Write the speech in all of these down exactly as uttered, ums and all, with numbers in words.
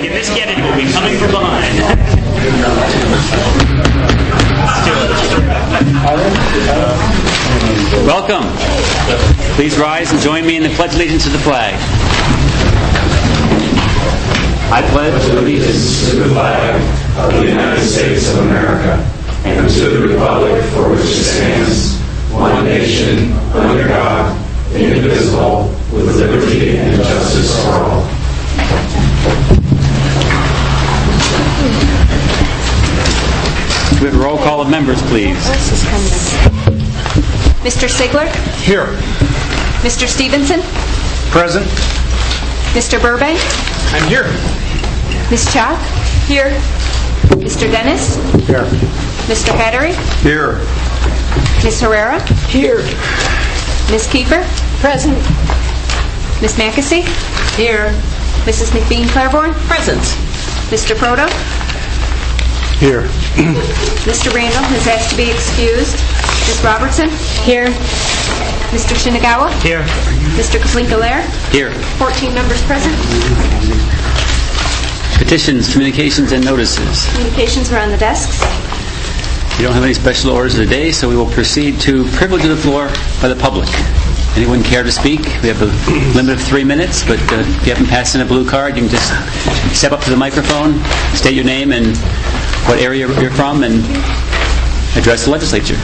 If this get it, we'll be coming from behind. Welcome. Please rise and join me in the pledge allegiance to the flag. I pledge allegiance to the flag of the United States of America and to the republic for which it stands, one nation, under God, indivisible, with liberty and justice for all. We have a roll call of members, please. Mister Sigler? Here. Mister Stevenson? Present. Mister Burbank? I'm here. Miz Chalk? Here. Mister Dennis? Here. Mister Hattery? Here. Miz Herrera? Here. Miz Kiefer? Present. Miz Mackesy? Here. Missus McBean Claiborne? Present. Mister Proto? Here. Mister Randall has asked to be excused. Miz Robertson? Here. Mister Shinagawa? Here. Mister Kaplinka-Lair? Here. fourteen members present. Petitions, communications, and notices. Communications are on the desks. We don't have any special orders today, so we will proceed to privilege of the floor by the public. Anyone care to speak? We have a limit of three minutes, but uh, if you haven't passed in a blue card, you can just step up to the microphone, state your name and what area you're from, and address the legislature.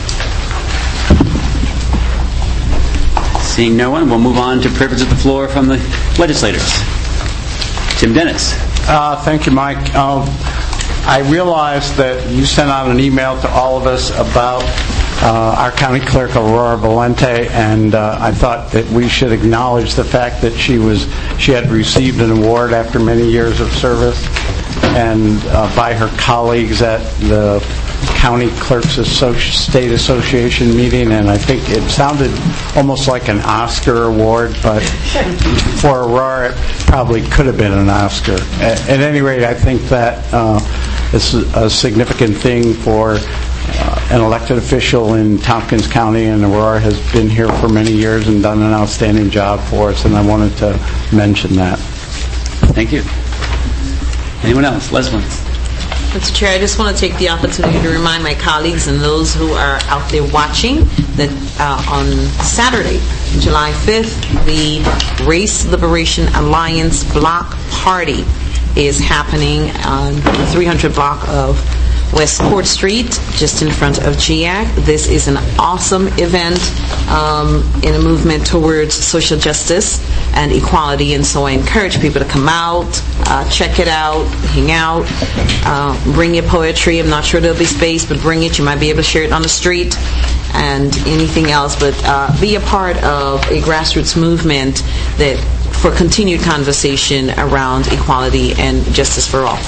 Seeing no one, we'll move on to privilege of the floor from the legislators. Jim Dennis. Uh, thank you, Mike. Um, I realized that you sent out an email to all of us about uh, our county clerk, Aurora Valente, and uh, I thought that we should acknowledge the fact that she was she had received an award after many years of service, and uh, by her colleagues at the County Clerks Associ- State Association meeting, and I think it sounded almost like an Oscar award, but for Aurora it probably could have been an Oscar. At, at any rate, I think that uh, it's a significant thing for uh, an elected official in Tompkins County, and Aurora has been here for many years and done an outstanding job for us, and I wanted to mention that. Thank you. Anyone else? Leslie. Mister Chair, I just want to take the opportunity to remind my colleagues and those who are out there watching that uh, on Saturday, July fifth, the Race Liberation Alliance Block Party is happening on the three hundred block of West Court Street, just in front of G A C. This is an awesome event um, in a movement towards social justice and equality, and so I encourage people to come out, uh, check it out, hang out, uh, bring your poetry. I'm not sure there'll be space, but bring it. You might be able to share it on the street and anything else, but uh, be a part of a grassroots movement that for continued conversation around equality and justice for all.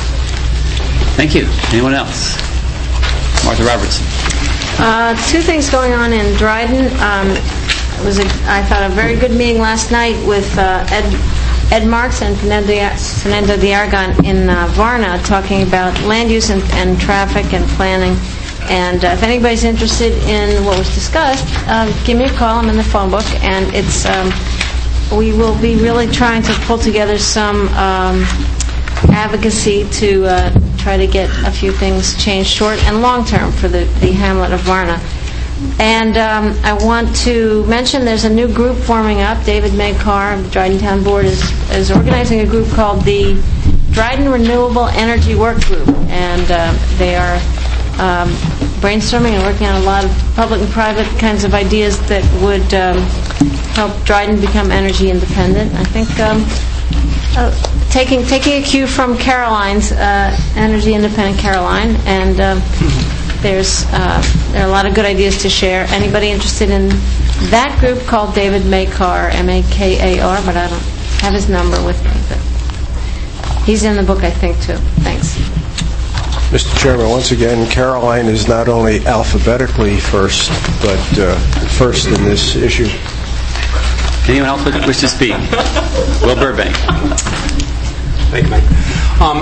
Thank you. Anyone else? Martha Robertson. Uh, two things going on in Dryden. Um, it was, a, I thought, a very good meeting last night with uh, Ed, Ed Marks and Fernando de Aragon in uh, Varna, talking about land use and, and traffic and planning. And uh, if anybody's interested in what was discussed, uh, give me a call. I'm in the phone book, and it's um, we will be really trying to pull together some um, advocacy to uh, try to get a few things changed short and long term for the, the hamlet of Varna. And um, I want to mention there's a new group forming up. David Megcar of the Dryden Town Board is, is organizing a group called the Dryden Renewable Energy Work Group, and uh, they are um, brainstorming and working on a lot of public and private kinds of ideas that would um, help Dryden become energy independent. I think um, uh, taking taking a cue from Caroline's uh, Energy Independent Caroline, and um, there's uh, there are a lot of good ideas to share. Anybody interested in that group, called David Megcar, M A K A R, but I don't have his number with me. But he's in the book, I think, too. Thanks. Mister Chairman, once again, Caroline is not only alphabetically first, but uh, first in this issue. Anyone else wish to speak? Will Burbank. Thank you, Mike. Um,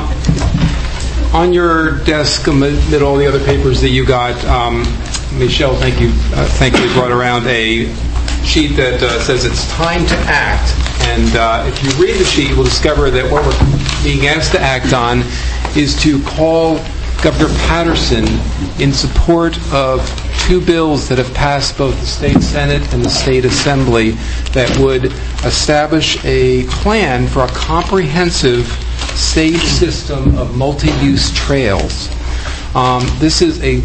on your desk, amid all the other papers that you got, um, Michelle, thank you, uh, thankfully brought around a sheet that uh, says it's time to act. And uh, if you read the sheet, you will discover that what we're being asked to act on is to call Governor Patterson in support of two bills that have passed both the State Senate and the State Assembly that would establish a plan for a comprehensive state system of multi-use trails. Um, this is a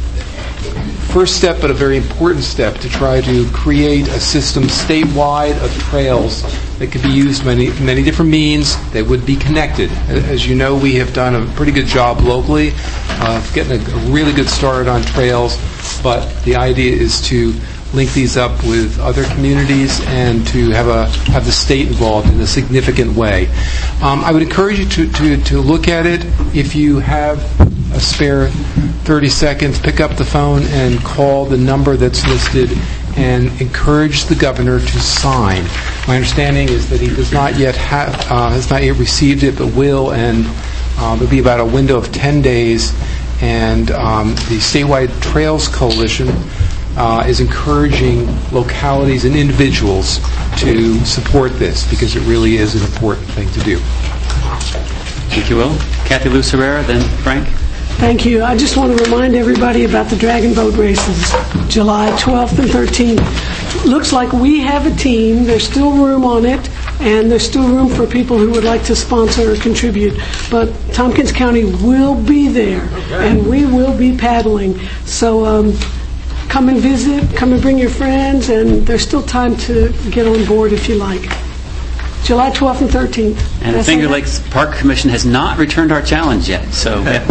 first step, but a very important step, to try to create a system statewide of trails that could be used many many different means that would be connected. As you know, we have done a pretty good job locally of getting a really good start on trails, but the idea is to link these up with other communities and to have a have the state involved in a significant way. Um, I would encourage you to, to, to look at it. If you have a spare thirty seconds, pick up the phone and call the number that's listed and encourage the governor to sign. My understanding is that he does not yet have, uh, has not yet received it, but will, and uh, there'll be about a window of ten days. And um, the Statewide Trails Coalition uh, is encouraging localities and individuals to support this because it really is an important thing to do. Thank you, Will. Kathy Luz Herrera, then Frank. Thank you. I just want to remind everybody about the Dragon Boat races, July twelfth and thirteenth. Looks like we have a team. There's still room on it, and there's still room for people who would like to sponsor or contribute. But Tompkins County will be there, okay, and we will be paddling. So um, come and visit, come and bring your friends, and there's still time to get on board if you like. July twelfth and thirteenth. And the Finger Lakes Park Commission has not returned our challenge yet, so they're,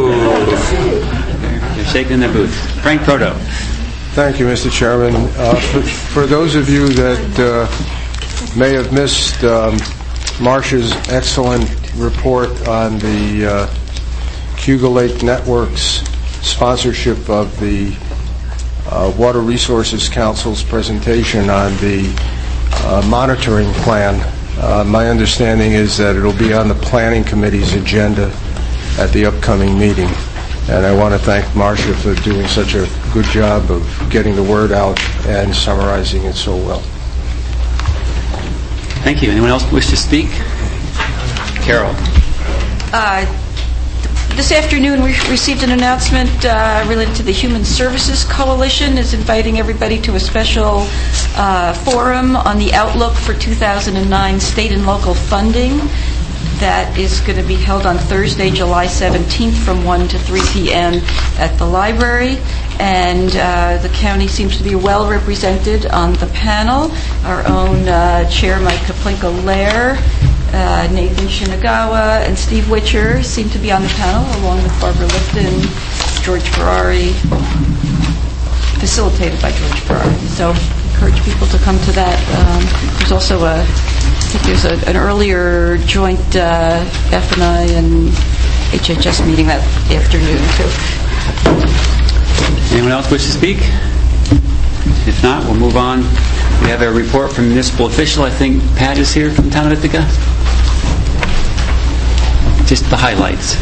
they're shaking their boots. Frank Proto. Thank you, Mister Chairman. Uh, for, for those of you that uh, may have missed um, Marcia's excellent report on the uh, Cayuga Lake Network's sponsorship of the uh, Water Resources Council's presentation on the uh, monitoring plan, Uh, my understanding is that it'll be on the Planning Committee's agenda at the upcoming meeting. And I want to thank Marcia for doing such a good job of getting the word out and summarizing it so well. Thank you. Anyone else wish to speak? Carol. Uh, This afternoon, we received an announcement uh, related to the Human Services Coalition is inviting everybody to a special uh, forum on the outlook for two thousand nine state and local funding. That is going to be held on Thursday, July seventeenth from one to three p.m. at the library. And uh, the county seems to be well represented on the panel. Our own uh, Chair, Mike Kaplinka-Lair, Uh, Nathan Shinagawa and Steve Witcher seem to be on the panel, along with Barbara Lipton, George Ferrari, facilitated by George Ferrari. So encourage people to come to that. Um, there's also a, I think there's a, an earlier joint uh, F and I and H H S meeting that afternoon, too. Anyone else wish to speak? If not, we'll move on. We have a report from municipal official. I think Pat is here from Town of Ithaca. Just the highlights.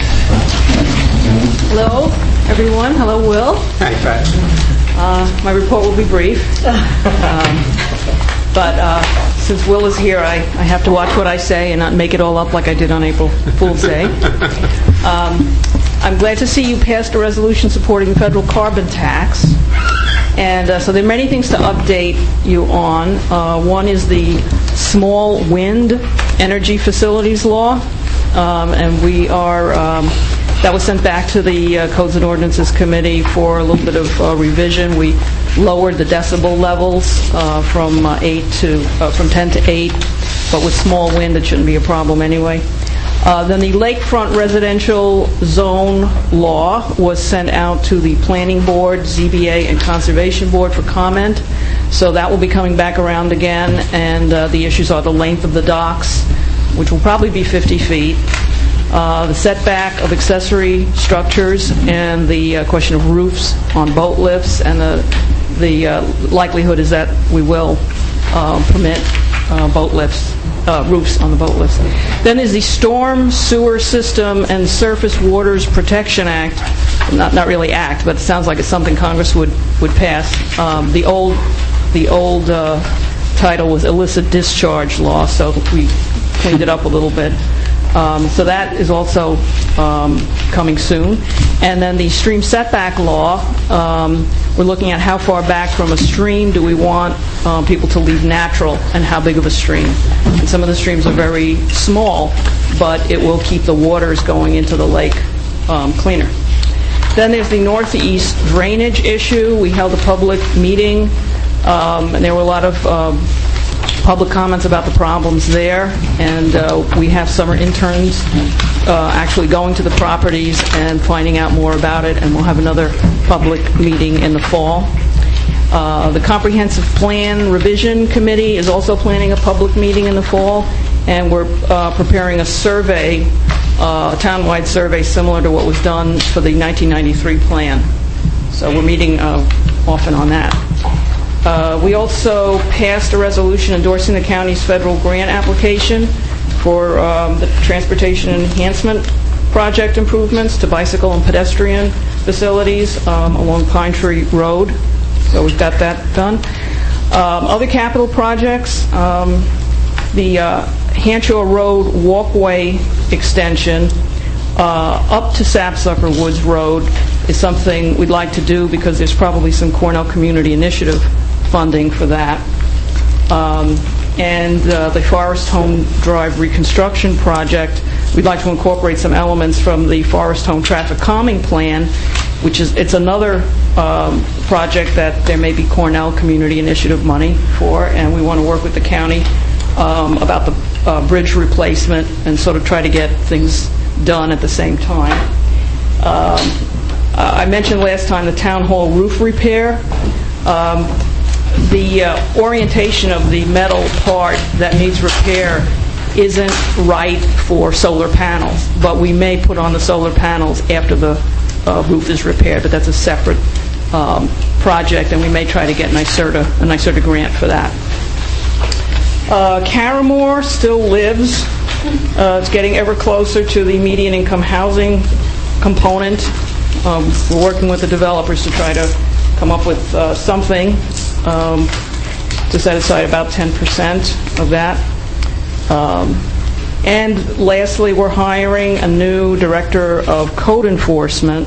Hello, everyone. Hello, Will. Hi, Pat. Uh, my report will be brief. Um, but uh, since Will is here, I, I have to watch what I say and not make it all up like I did on April Fool's Day. Um, I'm glad to see you passed a resolution supporting the federal carbon tax. And uh, so there are many things to update you on. Uh, one is the small wind energy facilities law. Um, and we are, um, that was sent back to the uh, Codes and Ordinances Committee for a little bit of uh, revision. We lowered the decibel levels uh, from uh, eight to, uh, from ten to eight, but with small wind it shouldn't be a problem anyway. Uh, then the lakefront residential zone law was sent out to the Planning Board, Z B A, and Conservation Board for comment. So that will be coming back around again, and uh, the issues are the length of the docks, which will probably be fifty feet, uh, the setback of accessory structures, and the uh, question of roofs on boat lifts, and the, the uh, likelihood is that we will uh, permit uh, boat lifts. Uh, roofs on the boat lifts. Then is the Storm Sewer System and Surface Waters Protection Act. Not not really act, but it sounds like it's something Congress would would pass. Um, the old the old uh, title was Illicit Discharge Law, so we cleaned it up a little bit. Um, So that is also um, coming soon. And then the stream setback law, um, we're looking at how far back from a stream do we want uh, people to leave natural, and how big of a stream. And some of the streams are very small, but it will keep the waters going into the lake um, cleaner. Then there's the northeast drainage issue. We held a public meeting, um, and there were a lot of um, public comments about the problems there, and uh, we have summer interns uh, actually going to the properties and finding out more about it, and we'll have another public meeting in the fall. Uh, the Comprehensive Plan Revision Committee is also planning a public meeting in the fall, and we're uh, preparing a survey, uh, a townwide survey similar to what was done for the nineteen ninety-three plan. So we're meeting uh, often on that. Uh, we also passed a resolution endorsing the county's federal grant application for um, the transportation enhancement project improvements to bicycle and pedestrian facilities um, along Pine Tree Road. So we've got that done. Um, other capital projects, um, the uh, Hanshaw Road walkway extension uh, up to Sapsucker Woods Road is something we'd like to do because there's probably some Cornell Community Initiative funding for that. Um, and uh, the Forest Home Drive reconstruction project, we'd like to incorporate some elements from the Forest Home Traffic Calming Plan, which is, it's another um, project that there may be Cornell Community Initiative money for, and we want to work with the county um, about the uh, bridge replacement and sort of try to get things done at the same time. Um, I mentioned last time the town hall roof repair. Um, the uh, orientation of the metal part that needs repair isn't right for solar panels, but we may put on the solar panels after the uh, roof is repaired, but that's a separate um, project, and we may try to get NYSERDA, a NYSERDA grant for that. Uh, Caramore still lives. Uh, it's getting ever closer to the median income housing component. Um, we're working with the developers to try to come up with uh, something um, to set aside about ten percent of that. Um, and lastly, we're hiring a new director of code enforcement.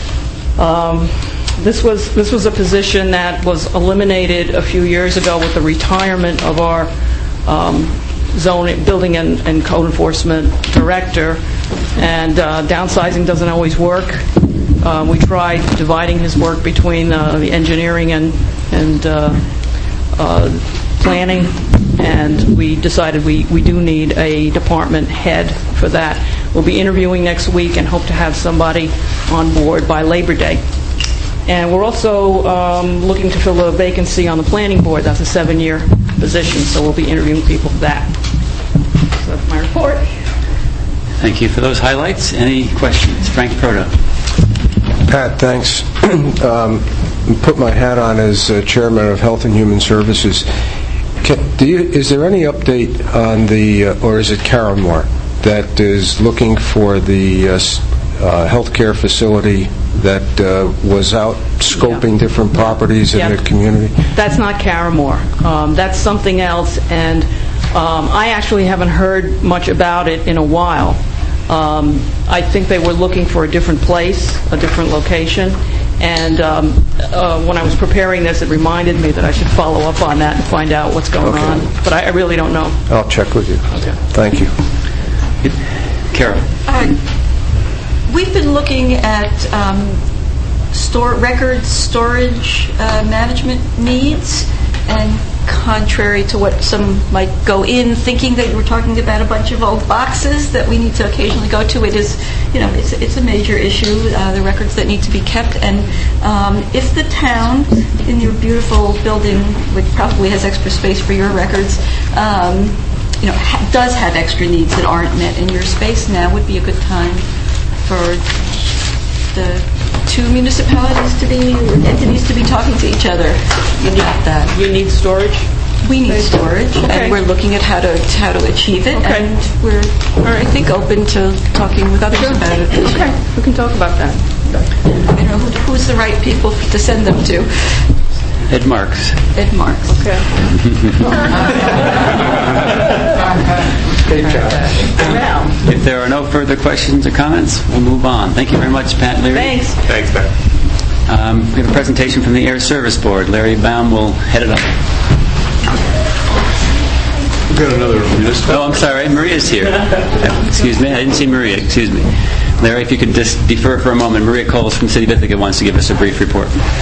Um, this was this was a position that was eliminated a few years ago with the retirement of our um, zoning, building and, and code enforcement director, and uh, downsizing doesn't always work. Uh, we tried dividing his work between uh, the engineering and, and uh, uh, planning, and we decided we, we do need a department head for that. We'll be interviewing next week and hope to have somebody on board by Labor Day. And we're also um, looking to fill a vacancy on the planning board. That's a seven-year position, so we'll be interviewing people for that. So that's my report. Thank you for those highlights. Any questions? Frank Proto. Pat, thanks. um, put my hat on as uh, Chairman of Health and Human Services. Can, do you, is there any update on the, uh, or is it Caramore, that is looking for the uh, uh, healthcare facility that uh, was out scoping yeah. different properties in yep. the community? That's not Caramore. Um, that's something else, and um, I actually haven't heard much about it in a while. Um, I think they were looking for a different place, a different location, and um, uh, when I was preparing this, it reminded me that I should follow up on that and find out what's going okay. on. But I, I really don't know. I'll check with you. Okay. Thank you. Carol. Uh, we've been looking at um, store records storage uh, management needs, and contrary to what some might go in thinking that we're talking about a bunch of old boxes that we need to occasionally go to, it is, you know, it's, it's a major issue, uh, the records that need to be kept. And um, if the town, in your beautiful building, which probably has extra space for your records, um, you know, ha- does have extra needs that aren't met in your space, now would be a good time for the two municipalities to be, or entities to be talking to each other about that. You need storage? We need storage, okay. and we're looking at how to how to achieve it, okay. and we're, I think, open to talking with others about it. Okay, we can talk about that. I don't know who, who's the right people to send them to. Ed Marks. Ed Marks. Okay. Safe job. Well, If there are no further questions or comments, we'll move on. Thank you very much, Pat Leary. thanks. Thanks, Pat. Um, we have a presentation from the Air Service Board. Larry Baum will head it up. We've got another municipal. Oh, I'm sorry. Maria's here. Excuse me. I didn't see Maria. Excuse me. Larry, if you could just defer for a moment. Maria Coles from City of Ithaca wants to give us a brief report.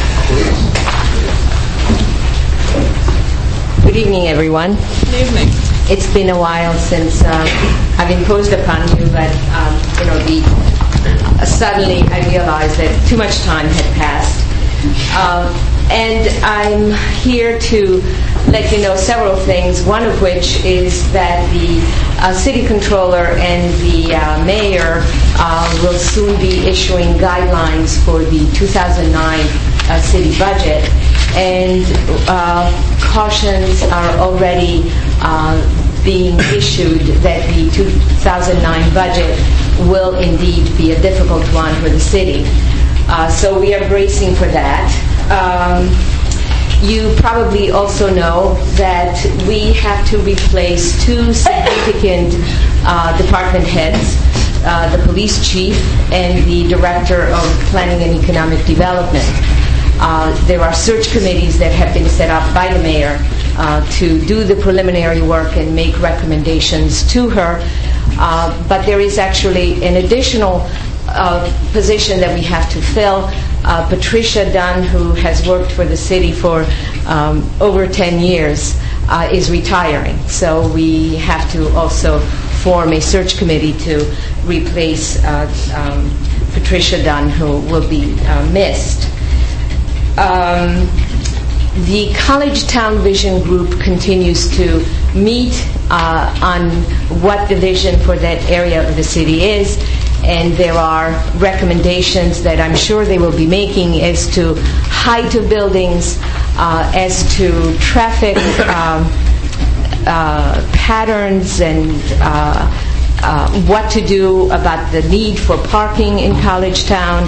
Good evening, everyone. Good evening. It's been a while since uh, I've imposed upon you, but um, you know, the uh, suddenly I realized that too much time had passed, uh, and I'm here to let you know several things. One of which is that the uh, city controller and the uh, mayor uh, will soon be issuing guidelines for the two thousand nine uh, city budget. And uh, cautions are already uh, being issued that the two thousand nine budget will indeed be a difficult one for the city. Uh, so we are bracing for that. Um, you probably also know that we have to replace two significant uh, department heads, uh, the police chief and the director of planning and economic development. Uh, there are search committees that have been set up by the mayor uh, to do the preliminary work and make recommendations to her. Uh, but there is actually an additional uh, position that we have to fill. Uh, Patricia Dunn, who has worked for the city for um, over ten years, uh, is retiring. So we have to also form a search committee to replace uh, um, Patricia Dunn, who will be uh, missed. Um, the College Town Vision Group continues to meet uh, on what the vision for that area of the city is, and there are recommendations that I'm sure they will be making as to height of buildings, uh, as to traffic um, uh, patterns, and uh, uh, what to do about the need for parking in College Town.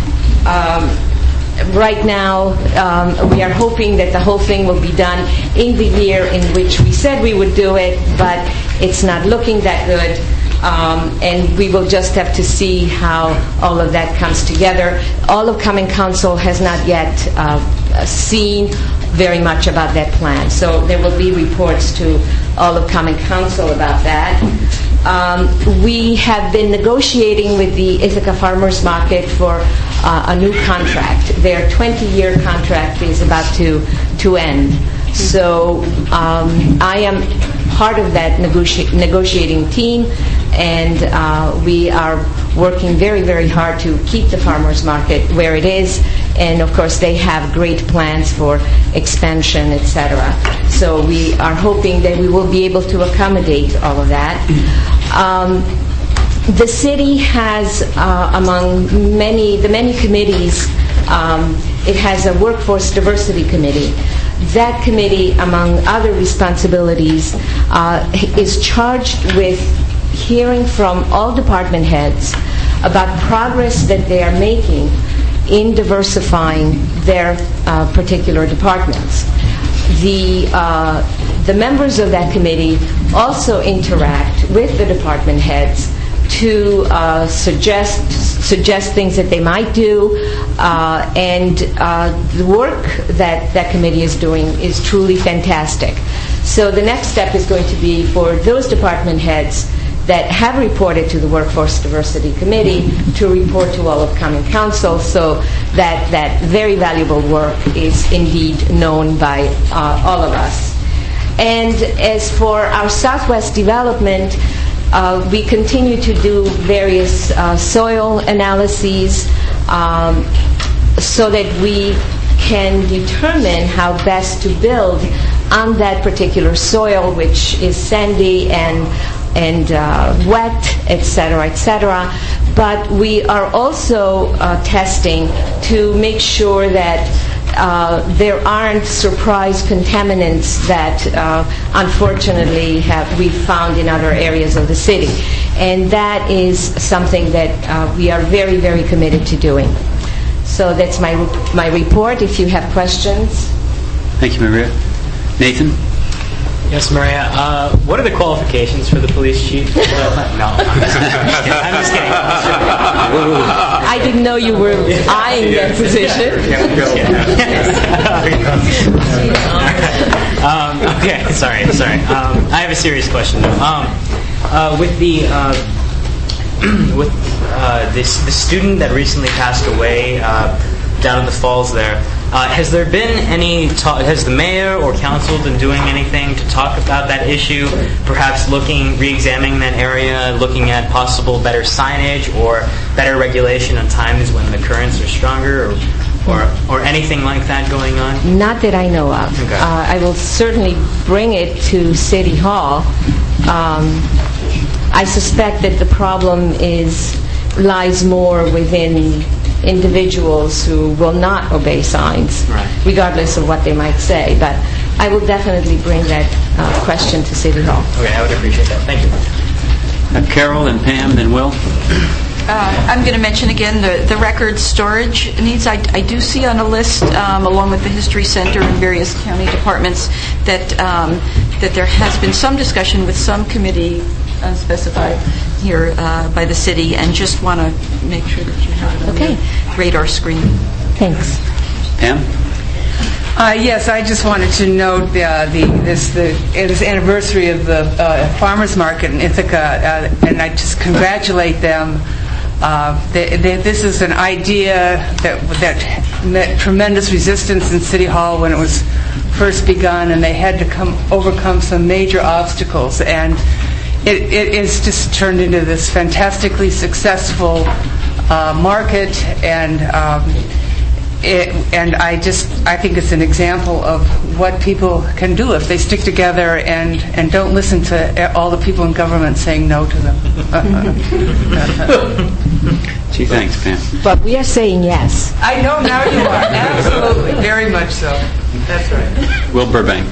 Um, Right now, um, we are hoping that the whole thing will be done in the year in which we said we would do it, but it's not looking that good, um, and we will just have to see how all of that comes together. All of Common Council has not yet uh, seen very much about that plan, so there will be reports to all of Common Council about that. Um, we have been negotiating with the Ithaca Farmers Market for uh, a new contract. Their twenty-year contract is about to to end. So um, I am part of that negoti- negotiating team, and uh, we are working very, very hard to keep the farmers market where it is. And of course, they have great plans for expansion, et cetera. So we are hoping that we will be able to accommodate all of that. Um, the city has, uh, among many, the many committees, um, it has a workforce diversity committee. That committee, among other responsibilities, uh, is charged with hearing from all department heads about progress that they are making in diversifying their uh, particular departments. The, uh, the members of that committee also interact with the department heads to uh, suggest suggest things that they might do, uh, and uh, the work that that committee is doing is truly fantastic. So the next step is going to be for those department heads that have reported to the Workforce Diversity Committee to report to all of Common Council, so that that very valuable work is indeed known by uh, all of us. And as for our Southwest development, uh, we continue to do various uh, soil analyses um, so that we can determine how best to build on that particular soil, which is sandy and and uh, wet, et cetera, et cetera. But we are also uh, testing to make sure that uh, there aren't surprise contaminants that uh, unfortunately have we found in other areas of the city. And that is something that uh, we are very, very committed to doing. So that's my my report. If you have questions. Thank you, Maria. Nathan? Yes, Maria. Uh, what are the qualifications for the police chief? Uh, no. I'm just kidding. I didn't know you were eyeing that position. um, okay, sorry, sorry. Um, I have a serious question, though. Um, uh, with the uh, with uh, this the student that recently passed away uh, down at the falls there. Uh, has there been any talk, has the mayor or council been doing anything to talk about that issue, perhaps looking, re-examining that area, looking at possible better signage or better regulation on times when the currents are stronger, or or, or anything like that going on? Not that I know of. Okay. Uh, I will certainly bring it to City Hall. Um, I suspect that the problem is lies more within individuals who will not obey signs, right, regardless of what they might say. But I will definitely bring that uh, question to City Hall. Okay, I would appreciate that. Thank you. Uh, Carol and Pam, then Will. Uh, I'm going to mention again the, the record storage needs. I, I do see on a list, um, along with the History Center and various county departments, that um, that there has been some discussion with some committee, unspecified here uh, by the city, and just want to make sure that you have it on Okay. your radar screen. Thanks. Pam? Uh, yes, I just wanted to note uh, the this the this anniversary of the uh, farmers market in Ithaca, uh, and I just congratulate them. Uh, they, they, this is an idea that that met tremendous resistance in City Hall when it was first begun, and they had to come overcome some major obstacles, and it, it is just turned into this fantastically successful uh, market, and um, it, and I just I think it's an example of what people can do if they stick together and, and don't listen to all the people in government saying no to them. Gee, thanks, Pam. But we are saying yes. I know now you are. Absolutely. Very much so. That's right. Will Burbank.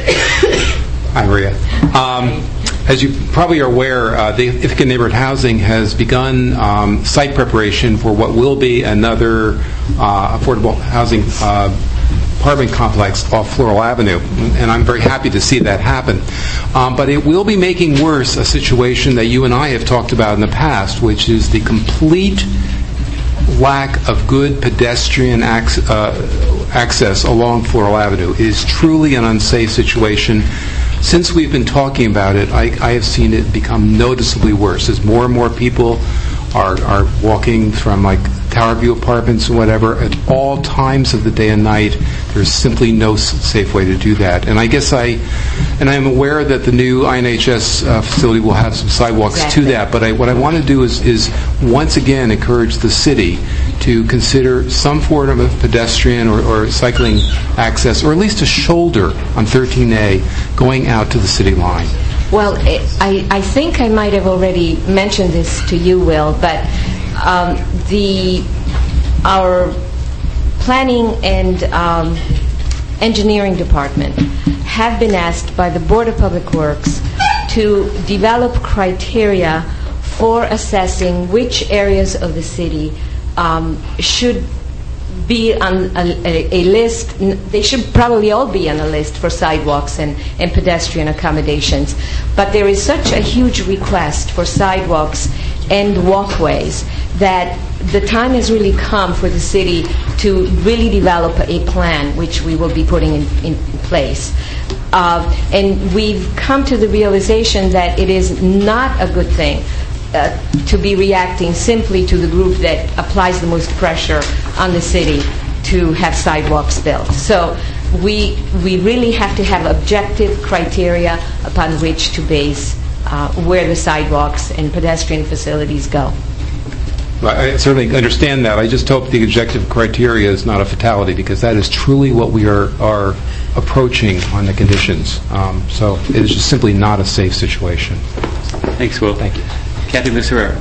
Hi, Maria. Um, as you probably are aware, uh, the Ithaca Neighborhood Housing has begun um, site preparation for what will be another uh, affordable housing uh, apartment complex off Floral Avenue, and I'm very happy to see that happen. Um, but it will be making worse a situation that you and I have talked about in the past, which is the complete lack of good pedestrian ac- uh, access along Floral Avenue. It is truly an unsafe situation. Since we've been talking about it, I, I have seen it become noticeably worse as more and more people are, are walking from like Tower View apartments and whatever at all times of the day and night. There's simply no s- safe way to do that. And I guess I, and I'm aware that the new I N H S uh, facility will have some sidewalks Exactly. to that. But I, what I want to do is, is once again encourage the city to consider some form of pedestrian or, or cycling access, or at least a shoulder on thirteen A going out to the city line. Well, I, I think I might have already mentioned this to you, Will, but um, the our planning and um, engineering department have been asked by the Board of Public Works to develop criteria for assessing which areas of the city um, should be on a, a, a list. They should probably all be on a list for sidewalks and, and pedestrian accommodations. But there is such a huge request for sidewalks and walkways that the time has really come for the city to really develop a plan, which we will be putting in, in place. Uh, and we've come to the realization that it is not a good thing Uh, to be reacting simply to the group that applies the most pressure on the city to have sidewalks built. So we we really have to have objective criteria upon which to base uh, where the sidewalks and pedestrian facilities go. I certainly understand that. I just hope the objective criteria is not a fatality, because that is truly what we are, are approaching on the conditions. Um, so it is just simply not a safe situation. Thanks, Will. Thank you. Kathy Lucero.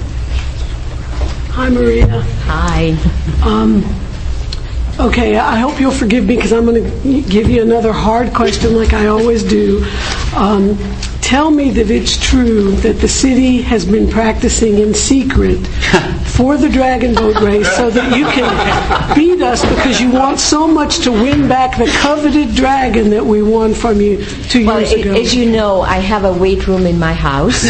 Hi, Maria. Hi. Um, okay, I hope you'll forgive me because I'm going to give you another hard question like I always do. Um, tell me that it's true that the city has been practicing in secret for the Dragon Boat Race so that you can beat us because you want so much to win back the coveted dragon that we won from you two Well, years a- ago. as you know, I have a weight room in my house.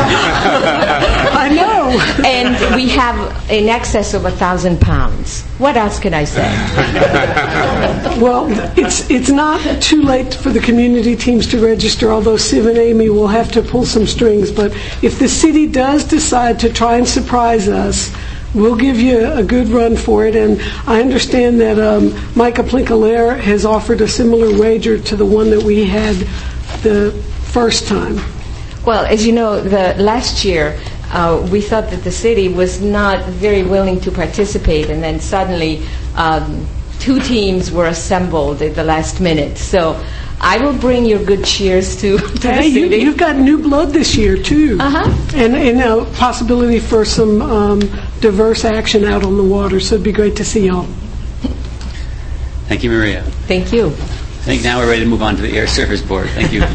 I know. And we have in excess of a thousand pounds. What else can I say? Well, it's it's not too late for the community teams to register, although Siv and Amy will have to pull some strings. But if the city does decide to try and surprise us, we'll give you a good run for it. And I understand that um, Micah Plinkalaire has offered a similar wager to the one that we had the first time. Well, as you know, the last year uh, we thought that the city was not very willing to participate, and then suddenly um, two teams were assembled at the last minute. So I will bring your good cheers to, to Hey, the you, city. you've got new blood this year too, Uh-huh. and and a possibility for some um, diverse action out on the water. So it'd be great to see y'all. Thank you, Maria. Thank you. I think now we're ready to move on to the Air Service Board. Thank you.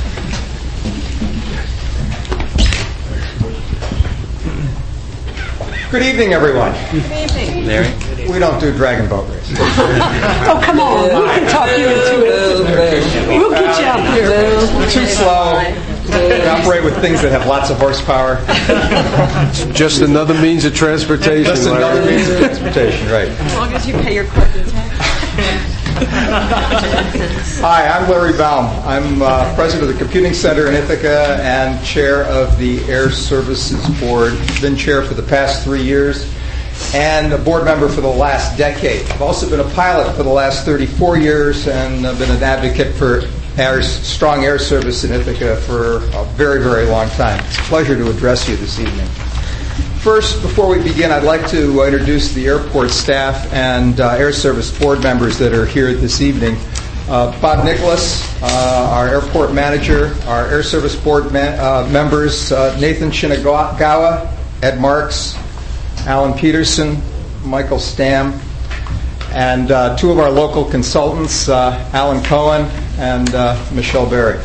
Good evening, everyone. Larry? We don't do dragon boat races. Oh, come on, we can talk you into it. We'll get you out there. Too slow. We operate with things that have lots of horsepower. Just another means of transportation. Just another Larry. means of transportation, right. As long as you pay your corporate tax. Hi, I'm Larry Baum. I'm uh, president of the Computing Center in Ithaca and chair of the Air Services Board. Been chair for the past three years and a board member for the last decade. I've also been a pilot for the last thirty-four years and I've been an advocate for air, strong air service in Ithaca for a very, very long time. It's a pleasure to address you this evening. First, before we begin, I'd like to uh, introduce the airport staff and uh, Air Service board members that are here this evening. Uh, Bob Nicholas, uh, our airport manager, our Air Service board ma- uh, members, uh, Nathan Shinagawa, Ed Marks, Alan Peterson, Michael Stam, and uh, two of our local consultants, uh, Alan Cohen and uh, Michelle Berry.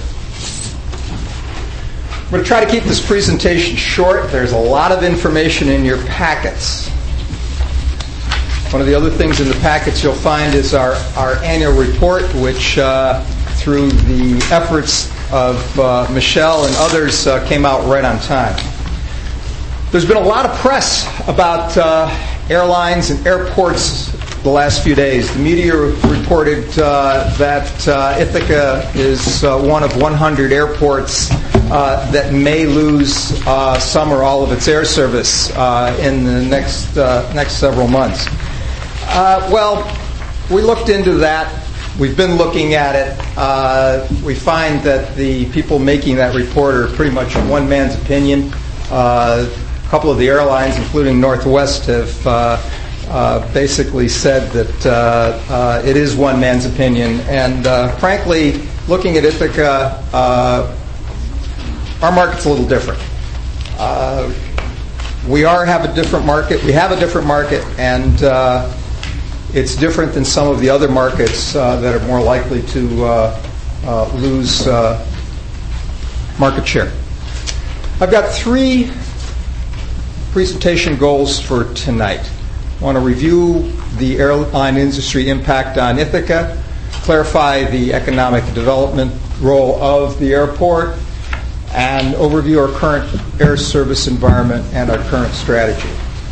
I'm going to try to keep this presentation short. There's a lot of information in your packets. One of the other things in the packets you'll find is our, our annual report, which uh, through the efforts of uh, Michelle and others uh, came out right on time. There's been a lot of press about uh, airlines and airports the last few days. The media reported uh, that uh, Ithaca is uh, one of one hundred airports uh, that may lose uh, some or all of its air service uh, in the next uh, next several months. Uh, well, we looked into that. We've been looking at it. Uh, we find that the people making that report are pretty much a one man's opinion. Uh, a couple of the airlines, including Northwest, have uh, uh, basically said that uh, uh, it is one man's opinion. And uh, frankly, looking at Ithaca, uh, our market's a little different. Uh, we are have a different market. We have a different market, and uh, it's different than some of the other markets uh, that are more likely to uh, uh, lose uh, market share. I've got three presentation goals for tonight. I want to review the airline industry impact on Ithaca, clarify the economic development role of the airport, and overview our current air service environment and our current strategy.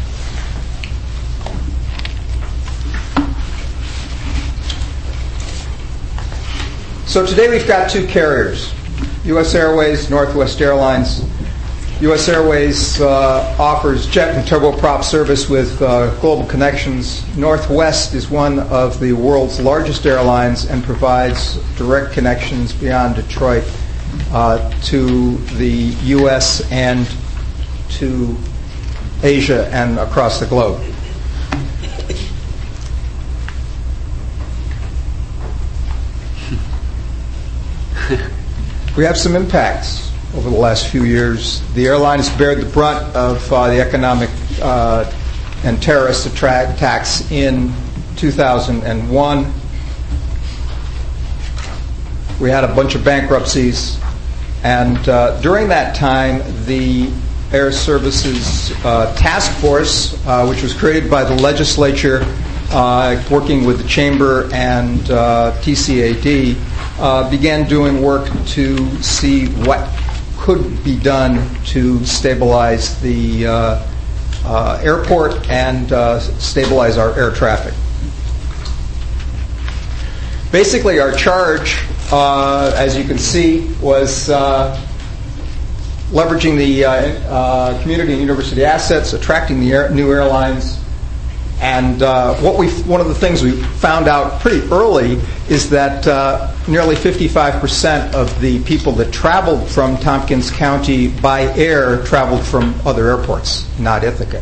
So today we've got two carriers, U S Airways, Northwest Airlines. U S Airways uh, offers jet and turboprop service with uh, global connections. Northwest is one of the world's largest airlines and provides direct connections beyond Detroit uh, to the U S and to Asia and across the globe. We have some impacts over the last few years. The airlines bared the brunt of uh, the economic uh, and terrorist attacks in two thousand one. We had a bunch of bankruptcies, And uh, during that time, the Air Services uh, Task Force, uh, which was created by the legislature, uh, working with the Chamber and uh, T C A D, uh, began doing work to see what could be done to stabilize the uh, uh, airport and uh, stabilize our air traffic. Basically, our charge, uh, as you can see, was uh, leveraging the uh, uh, community and university assets, attracting the air, new airlines, and uh, what we one of the things we found out pretty early is that uh, nearly fifty-five percent of the people that traveled from Tompkins County by air traveled from other airports, not Ithaca.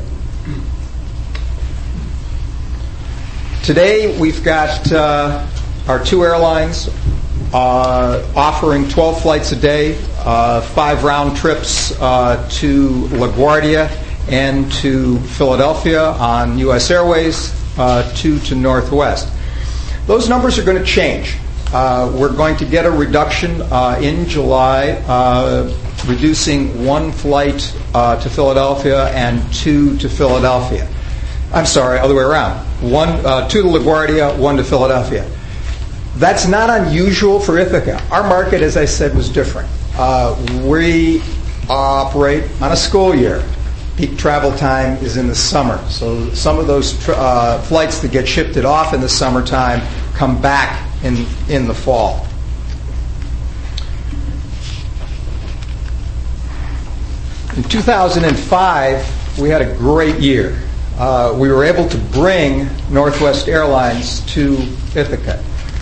Today, we've got uh, our two airlines uh, offering twelve flights a day, uh, five round trips uh, to LaGuardia and to Philadelphia on U S Airways, uh, two to Northwest. Those numbers are going to change. Uh, we're going to get a reduction uh, in July, uh, reducing one flight uh, to Philadelphia and two to Philadelphia. I'm sorry, other way around. One, uh, two to LaGuardia, one to Philadelphia. That's not unusual for Ithaca. Our market, as I said, was different. Uh, we operate on a school year. Peak travel time is in the summer. So some of those tr- uh, flights that get shifted off in the summertime come back in, in the fall. In two thousand five, we had a great year. Uh, we were able to bring Northwest Airlines to Ithaca.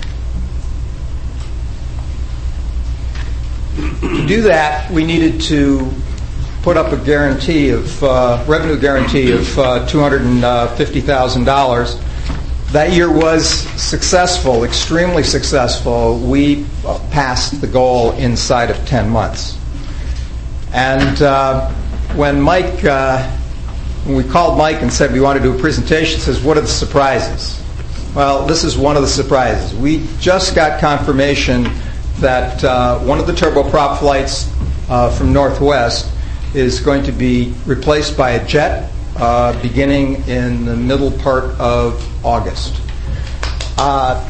To do that, we needed to put up a guarantee of uh, revenue guarantee of uh, two hundred fifty thousand dollars. That year was successful, extremely successful. We passed the goal inside of ten months. And uh, when Mike, uh, when we called Mike and said we want to do a presentation, he says, "What are the surprises?" Well, this is one of the surprises. We just got confirmation that uh, one of the turboprop flights uh, from Northwest is going to be replaced by a jet uh, beginning in the middle part of August. Uh,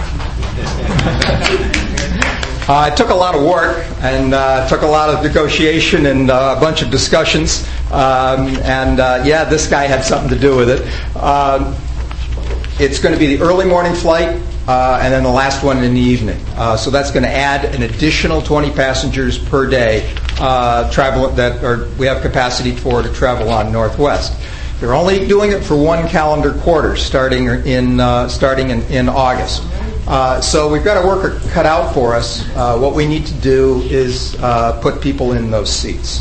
uh, it took a lot of work and uh, took a lot of negotiation and uh, a bunch of discussions. Um, and uh, yeah, this guy had something to do with it. Uh, it's going to be the early morning flight. Uh, and then the last one in the evening. Uh, so that's going to add an additional twenty passengers per day uh, travel that or we have capacity for to travel on Northwest. They're only doing it for one calendar quarter, starting in uh, starting in, in August. Uh, so we've got a work cut out for us. Uh, what we need to do is uh, put people in those seats.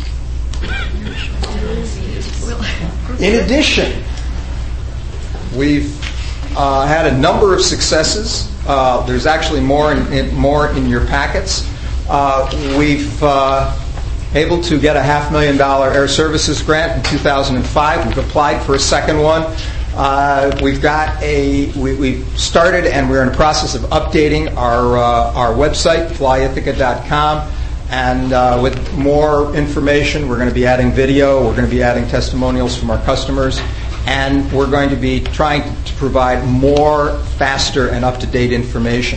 In addition, we've Uh, had a number of successes. Uh, there's actually more in, in, more in your packets. Uh, we've uh, able to get a half million dollar air services grant in two thousand five. We've applied for a second one. Uh, we've got a we, we've started and we're in the process of updating our uh, our website, fly ithaca dot com. And uh, with more information, we're going to be adding video. We're going to be adding testimonials from our customers. And we're going to be trying to provide more, faster, and up-to-date information.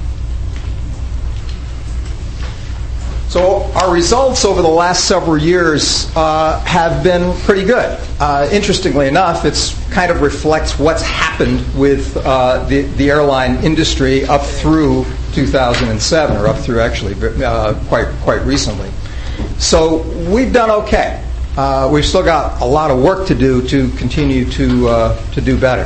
So our results over the last several years uh, have been pretty good. Uh, interestingly enough, it kind of reflects what's happened with uh, the, the airline industry up through two thousand seven, or up through actually uh, quite quite recently. So we've done okay. Uh, we've still got a lot of work to do to continue to uh, to do better.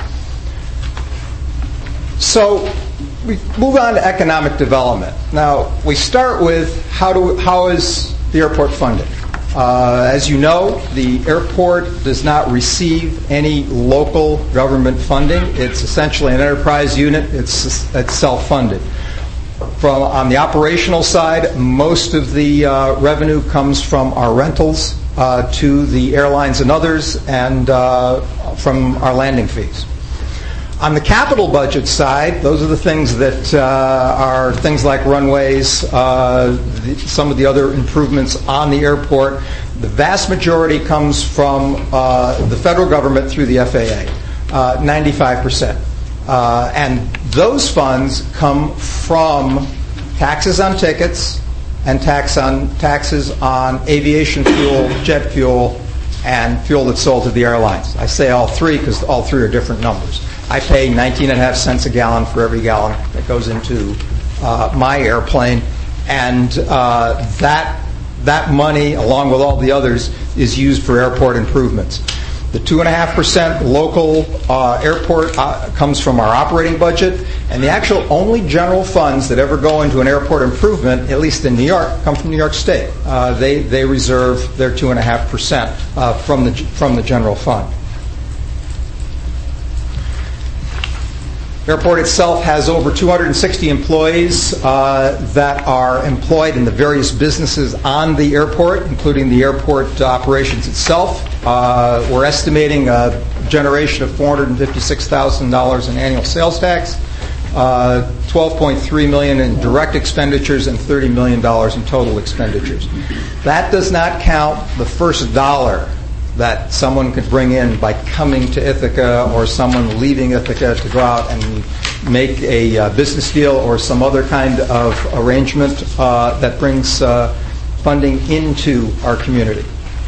So we move on to economic development. Now we start with how do how is the airport funded? Uh, as you know, the airport does not receive any local government funding. It's essentially an enterprise unit. It's it's self-funded. From on the operational side, most of the uh, revenue comes from our rentals uh, to the airlines and others, and uh, from our landing fees. On the capital budget side, those are the things that uh, are things like runways, uh, the, some of the other improvements on the airport. The vast majority comes from uh, the federal government through the F A A, uh, ninety-five percent. Uh, and those funds come from taxes on tickets and tax on taxes on aviation fuel, jet fuel, and fuel that's sold to the airlines. I say all three because all three are different numbers. I pay nineteen and a half cents a gallon for every gallon that goes into uh, my airplane, and uh, that that money, along with all the others, is used for airport improvements. The two and a half percent local uh, airport uh, comes from our operating budget, and the actual only general funds that ever go into an airport improvement, at least in New York, come from New York State. Uh, they they reserve their two and a half percent from the from the general fund. The airport itself has over two hundred sixty employees uh, that are employed in the various businesses on the airport, including the airport operations itself. Uh, we're estimating a generation of four hundred fifty-six thousand dollars in annual sales tax, uh, twelve point three million dollars in direct expenditures, and thirty million dollars in total expenditures. That does not count the first dollar that someone could bring in by coming to Ithaca, or someone leaving Ithaca to go out and make a uh, business deal or some other kind of arrangement uh, that brings uh, funding into our community.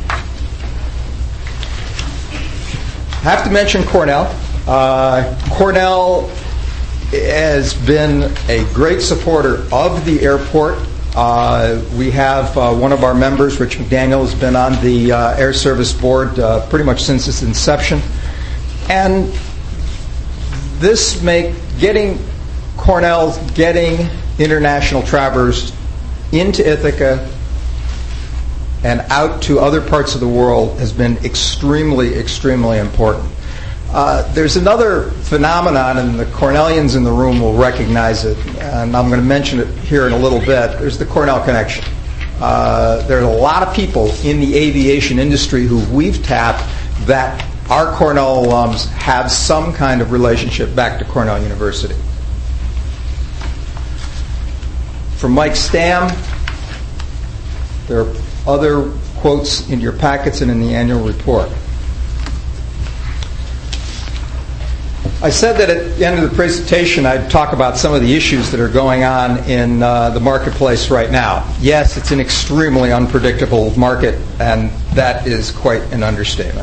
I have to mention Cornell. Uh, Cornell has been a great supporter of the airport. Uh, we have uh, one of our members, Rich McDaniel, has been on the uh, Air Service Board uh, pretty much since its inception. And this make getting Cornell, getting international travelers into Ithaca and out to other parts of the world has been extremely, extremely important. Uh, there's another phenomenon, and the Cornellians in the room will recognize it, and I'm going to mention it here in a little bit. There's the Cornell connection. Uh, there are a lot of people in the aviation industry who we've tapped that our Cornell alums have some kind of relationship back to Cornell University. From Mike Stamm, there are other quotes in your packets and in the annual report. I said that at the end of the presentation I'd talk about some of the issues that are going on in uh, the marketplace right now. Yes, it's an extremely unpredictable market, and that is quite an understatement.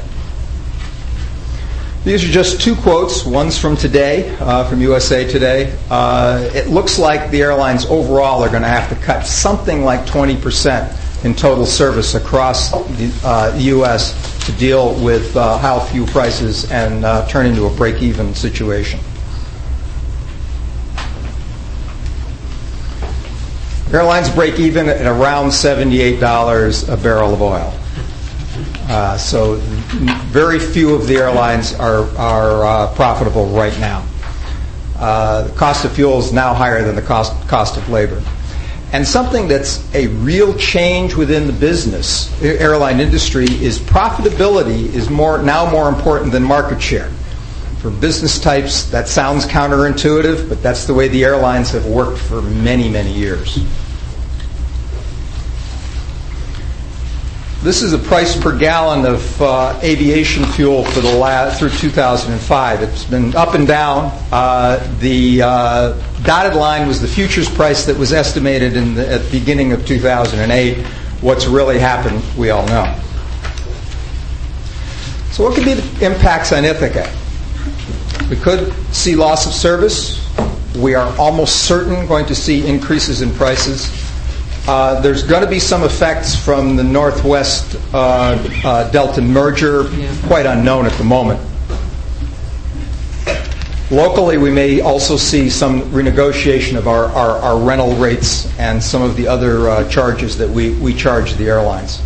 These are just two quotes. One's from today, uh, from U S A Today. Uh, it looks like the airlines overall are going to have to cut something like twenty percent in total service across the uh, U S to deal with uh, how fuel prices and uh, turn into a break-even situation. Airlines break even at around seventy-eight dollars a barrel of oil. Uh, so very few of the airlines are, are uh, profitable right now. Uh, the cost of fuel is now higher than the cost, cost of labor. And something that's a real change within the business airline industry is profitability is more now more important than market share. For business types, that sounds counterintuitive, but that's the way the airlines have worked for many, many years. This is a price per gallon of uh, aviation fuel for the last, through two thousand five. It's been up and down. Uh, the uh, dotted line was the futures price that was estimated in the, at the beginning of two thousand eight. What's really happened, we all know. So what could be the impacts on Ithaca? We could see loss of service. We are almost certain going to see increases in prices. Uh, there's going to be some effects from the Northwest uh, uh, Delta merger, yeah. Quite unknown at the moment. Locally, we may also see some renegotiation of our, our, our rental rates and some of the other uh, charges that we, we charge the airlines.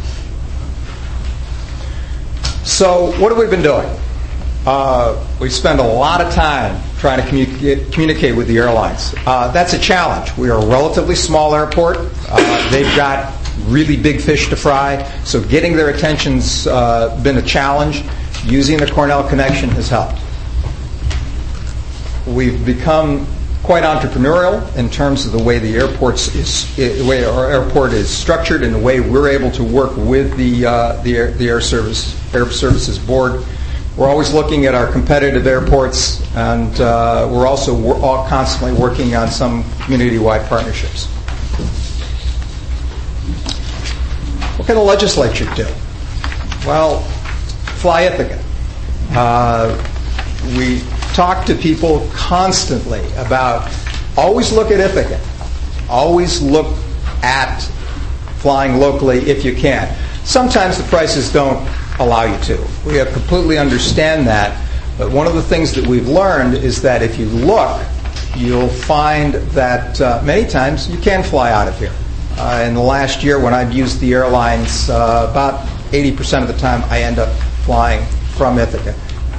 So what have we been doing? Uh, we spend a lot of time trying to communicate, communicate with the airlines. Uh, that's a challenge. We are a relatively small airport. Uh, they've got really big fish to fry, so getting their attention's uh, been a challenge. Using the Cornell connection has helped. we've become quite entrepreneurial in terms of the way the airports is, the way our airport is structured, and the way we're able to work with the uh, the, air, the air service air services board. We're always looking at our competitive airports, and uh, we're also we're all constantly working on some community-wide partnerships. What can the legislature do? Well, fly Ithaca. Uh, we talk to people constantly about always look at Ithaca. Always look at flying locally if you can. Sometimes the prices don't allow you to. We have completely understand that. But one of the things that we've learned is that if you look, you'll find that uh, many times you can fly out of here. Uh, in the last year, when I've used the airlines, uh, about eighty percent of the time I end up flying from Ithaca.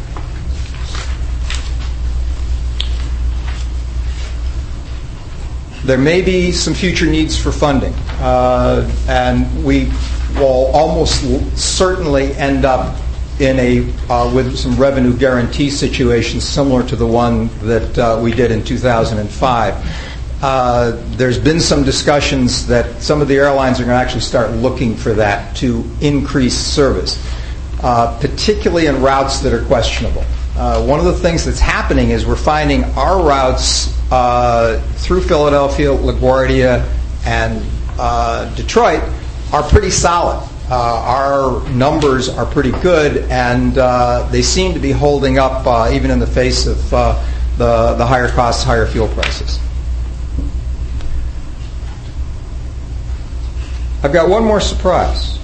There may be some future needs for funding, uh, and we will almost certainly end up in a uh, with some revenue guarantee situation similar to the one that uh, we did in two thousand five. Uh, there's been some discussions that some of the airlines are going to actually start looking for that to increase service, uh, particularly in routes that are questionable. Uh, one of the things that's happening is we're finding our routes uh, through Philadelphia, LaGuardia, and uh, Detroit are pretty solid. Uh, our numbers are pretty good, and uh, they seem to be holding up uh, even in the face of uh, the, the higher costs, higher fuel prices. I've got one more surprise.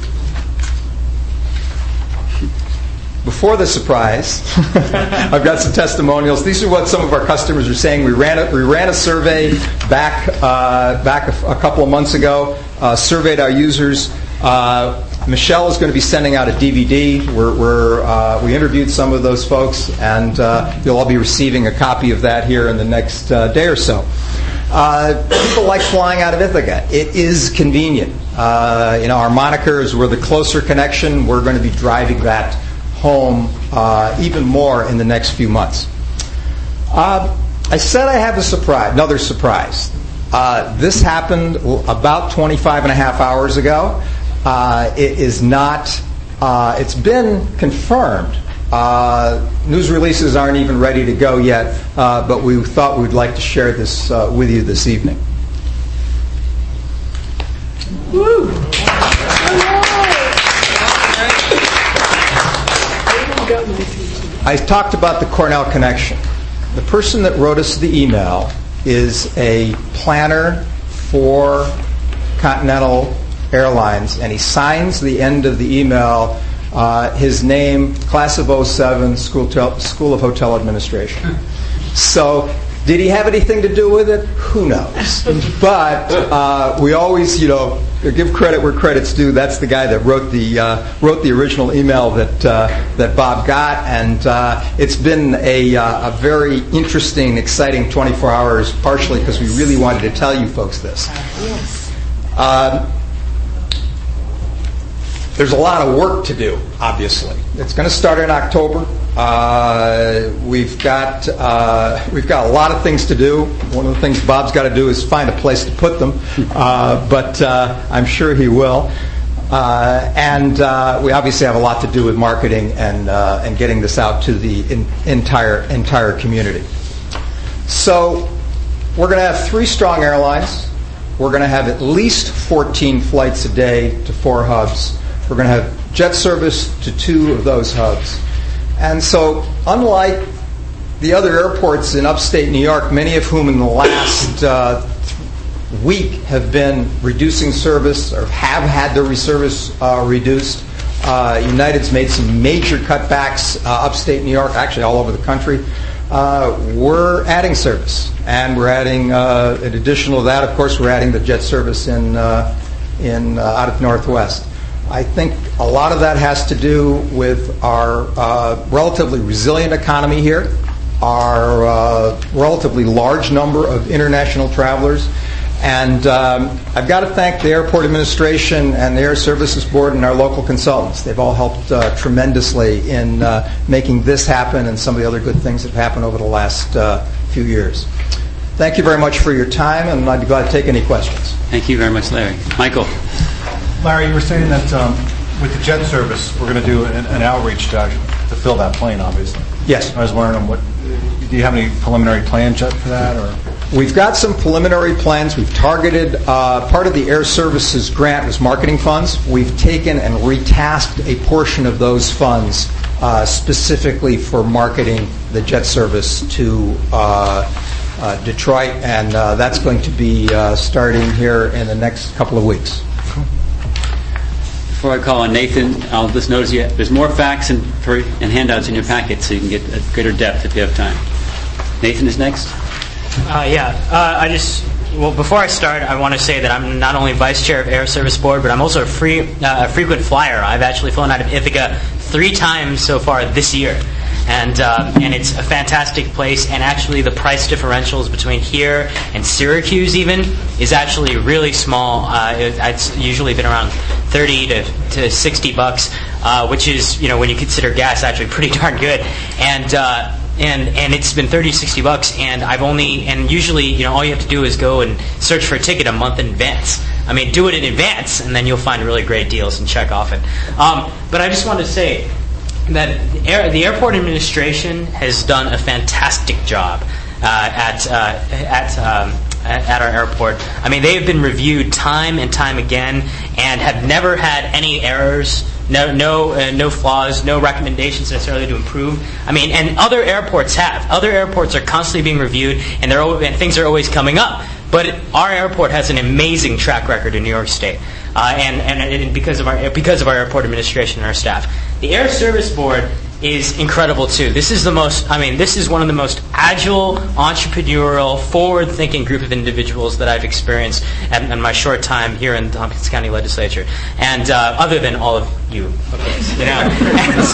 Before the surprise, I've got some testimonials. These are what some of our customers are saying. We ran a, we ran a survey back uh, back a, a couple of months ago, uh, surveyed our users. Uh, Michelle is going to be sending out a D V D. We're, we're, uh, we interviewed some of those folks, and uh, you'll all be receiving a copy of that here in the next uh, day or so. Uh, people like flying out of Ithaca. It is convenient. Uh, you know, our moniker is we're the closer connection. We're going to be driving that home uh, even more in the next few months. Uh, I said I have a surprise, another surprise. Uh, this happened about twenty-five and a half hours ago. Uh, it is not, uh, it's been confirmed. Uh, news releases aren't even ready to go yet, uh, but we thought we'd like to share this uh, with you this evening. Woo! I talked about the Cornell connection. The person that wrote us the email is a planner for Continental Airlines, and he signs the end of the email uh, his name, class of oh seven, School, tel- School of Hotel Administration. So, did he have anything to do with it? Who knows? But uh, we always, you know, give credit where credit's due. That's the guy that wrote the uh, wrote the original email that uh, that Bob got, and uh, it's been a uh, a very interesting, exciting twenty-four hours. Partially because we really wanted to tell you folks this. Yes. Uh, There's a lot of work to do, obviously. It's going to start in October. Uh, we've got uh, we've got a lot of things to do. One of the things Bob's got to do is find a place to put them, uh, but uh, I'm sure he will. Uh, and uh, we obviously have a lot to do with marketing and uh, and getting this out to the in, entire entire community. So we're going to have three strong airlines. We're going to have at least fourteen flights a day to four hubs. We're going to have jet service to two of those hubs. And so, unlike the other airports in upstate New York, many of whom in the last uh, week have been reducing service or have had their service uh, reduced, uh, United's made some major cutbacks uh, upstate New York, actually all over the country. Uh, we're adding service. And we're adding, uh, in addition to that, of course, we're adding the jet service in, uh, in uh, out of Northwest. I think a lot of that has to do with our uh, relatively resilient economy here, our uh, relatively large number of international travelers, And um, I've got to thank the airport administration and the Air Services Board and our local consultants. They've all helped uh, tremendously in uh, making this happen and some of the other good things that have happened over the last uh, few years. Thank you very much for your time, and I'd be glad to take any questions. Thank you very much, Larry. Michael. Larry, you were saying that um, with the jet service, we're going to do an, an outreach to, to fill that plane, obviously. Yes. I was wondering, what do you have any preliminary plans yet for that? Or We've got some preliminary plans. We've targeted, uh, part of the Air Services grant was marketing funds. We've taken and retasked a portion of those funds uh, specifically for marketing the jet service to uh, uh, Detroit, and uh, that's going to be uh, starting here in the next couple of weeks. Before I call on Nathan, I'll just notice you, there's more facts and, for, and handouts in your packet, so you can get a greater depth if you have time. Nathan is next. Uh, yeah, uh, I just, well, before I start, I want to say that I'm not only Vice Chair of Air Service Board, but I'm also a, free, uh, a frequent flyer. I've actually flown out of Ithaca three times so far this year. And uh, and it's a fantastic place, and actually the price differentials between here and Syracuse even is actually really small. Uh, it, it's usually been around thirty to sixty bucks, uh, which is, you know, when you consider gas, actually pretty darn good. And uh, and and it's been thirty to sixty bucks, and I've only and usually, you know, all you have to do is go and search for a ticket a month in advance. I mean, do it in advance, and then you'll find really great deals and check off it. Um, but I just wanted to say that the, air, the airport administration has done a fantastic job uh, at uh, at um, at our airport. I mean, they have been reviewed time and time again, and have never had any errors, no no uh, no flaws, no recommendations necessarily to improve. I mean, and other airports have. Other airports are constantly being reviewed, and they're and things are always coming up. But our airport has an amazing track record in New York State, uh, and, and and because of our because of our airport administration and our staff. The Air Service Board is incredible too. This is the most, I mean, this is one of the most agile, entrepreneurial, forward-thinking group of individuals that I've experienced in, in my short time here in the Tompkins County Legislature, and uh, other than all of you, of course, you know. and,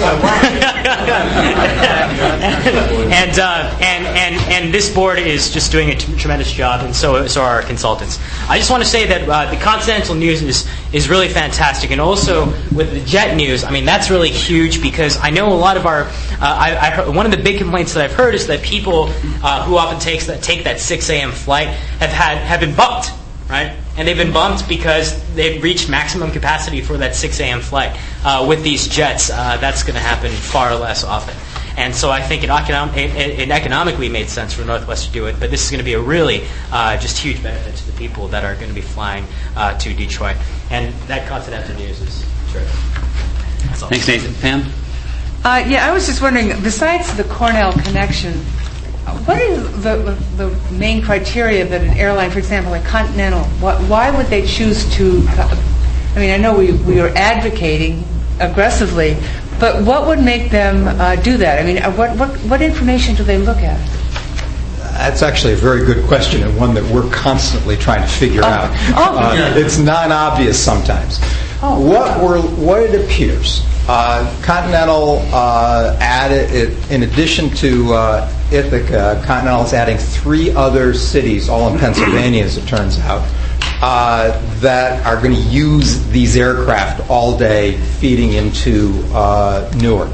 uh, and, uh, and and and this board is just doing a t- tremendous job, and so so are our consultants. I just want to say that uh, the Continental News is is really fantastic, and also with the Jet News, I mean, that's really huge, because I know a lot of our, uh, I, I heard, one of the big complaints that I've heard is that people uh, who often takes that, take that six a.m. flight have had have been bumped, right? And they've been bumped because they've reached maximum capacity for that six a.m. flight. Uh, with these jets, uh, that's going to happen far less often. And so I think it, econom- it, it economically made sense for Northwest to do it, but this is going to be a really uh, just huge benefit to the people that are going to be flying uh, to Detroit. And that Continental News is terrific. Thanks, Nathan. Pam? Uh, yeah, I was just wondering, besides the Cornell connection, what are the, the, the main criteria that an airline, for example, like Continental, what, why would they choose to, I mean, I know we, we are advocating aggressively, but what would make them uh, do that? I mean, what, what, what information do they look at? That's actually a very good question, and one that we're constantly trying to figure oh. out. Oh. Uh, it's non-obvious sometimes. Oh. What we're, what it appears, uh, Continental uh, added, it, in addition to uh, Ithaca, Continental is adding three other cities, all in Pennsylvania, as it turns out, uh, that are going to use these aircraft all day, feeding into uh, Newark.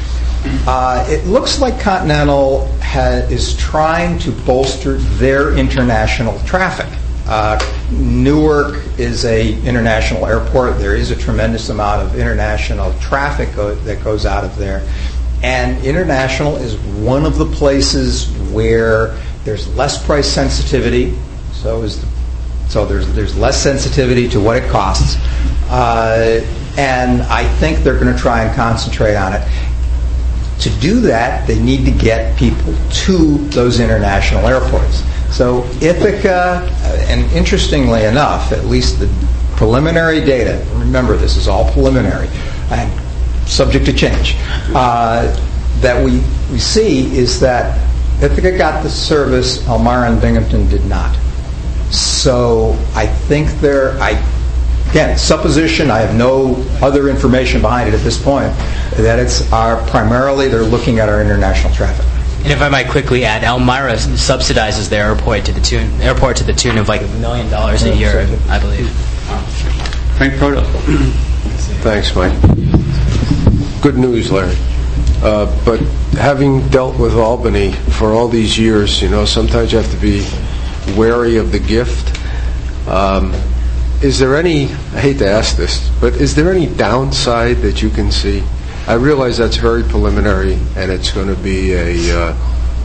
Uh, it looks like Continental ha- is trying to bolster their international traffic. Uh, Newark is a international airport. There is a tremendous amount of international traffic go- that goes out of there. And international is one of the places where there's less price sensitivity. So is the, so there's there's less sensitivity to what it costs. Uh, and I think they're going to try and concentrate on it. To do that, they need to get people to those international airports. So Ithaca, and interestingly enough, at least the preliminary data, remember this is all preliminary and subject to change, uh, that we, we see is that Ithaca got the service, Elmira and Binghamton did not. So I think they're, I, again, supposition, I have no other information behind it at this point, that it's our, primarily they're looking at our international traffic. And if I might quickly add, Elmira subsidizes the airport to the tune airport to the tune of like a million dollars a year, I believe. Frank Proto. Thanks, Mike. Good news, Larry. Uh, but having dealt with Albany for all these years, you know, sometimes you have to be wary of the gift. Um, is there any, I hate to ask this, but is there any downside that you can see? I realize that's very preliminary and it's going to be a, uh,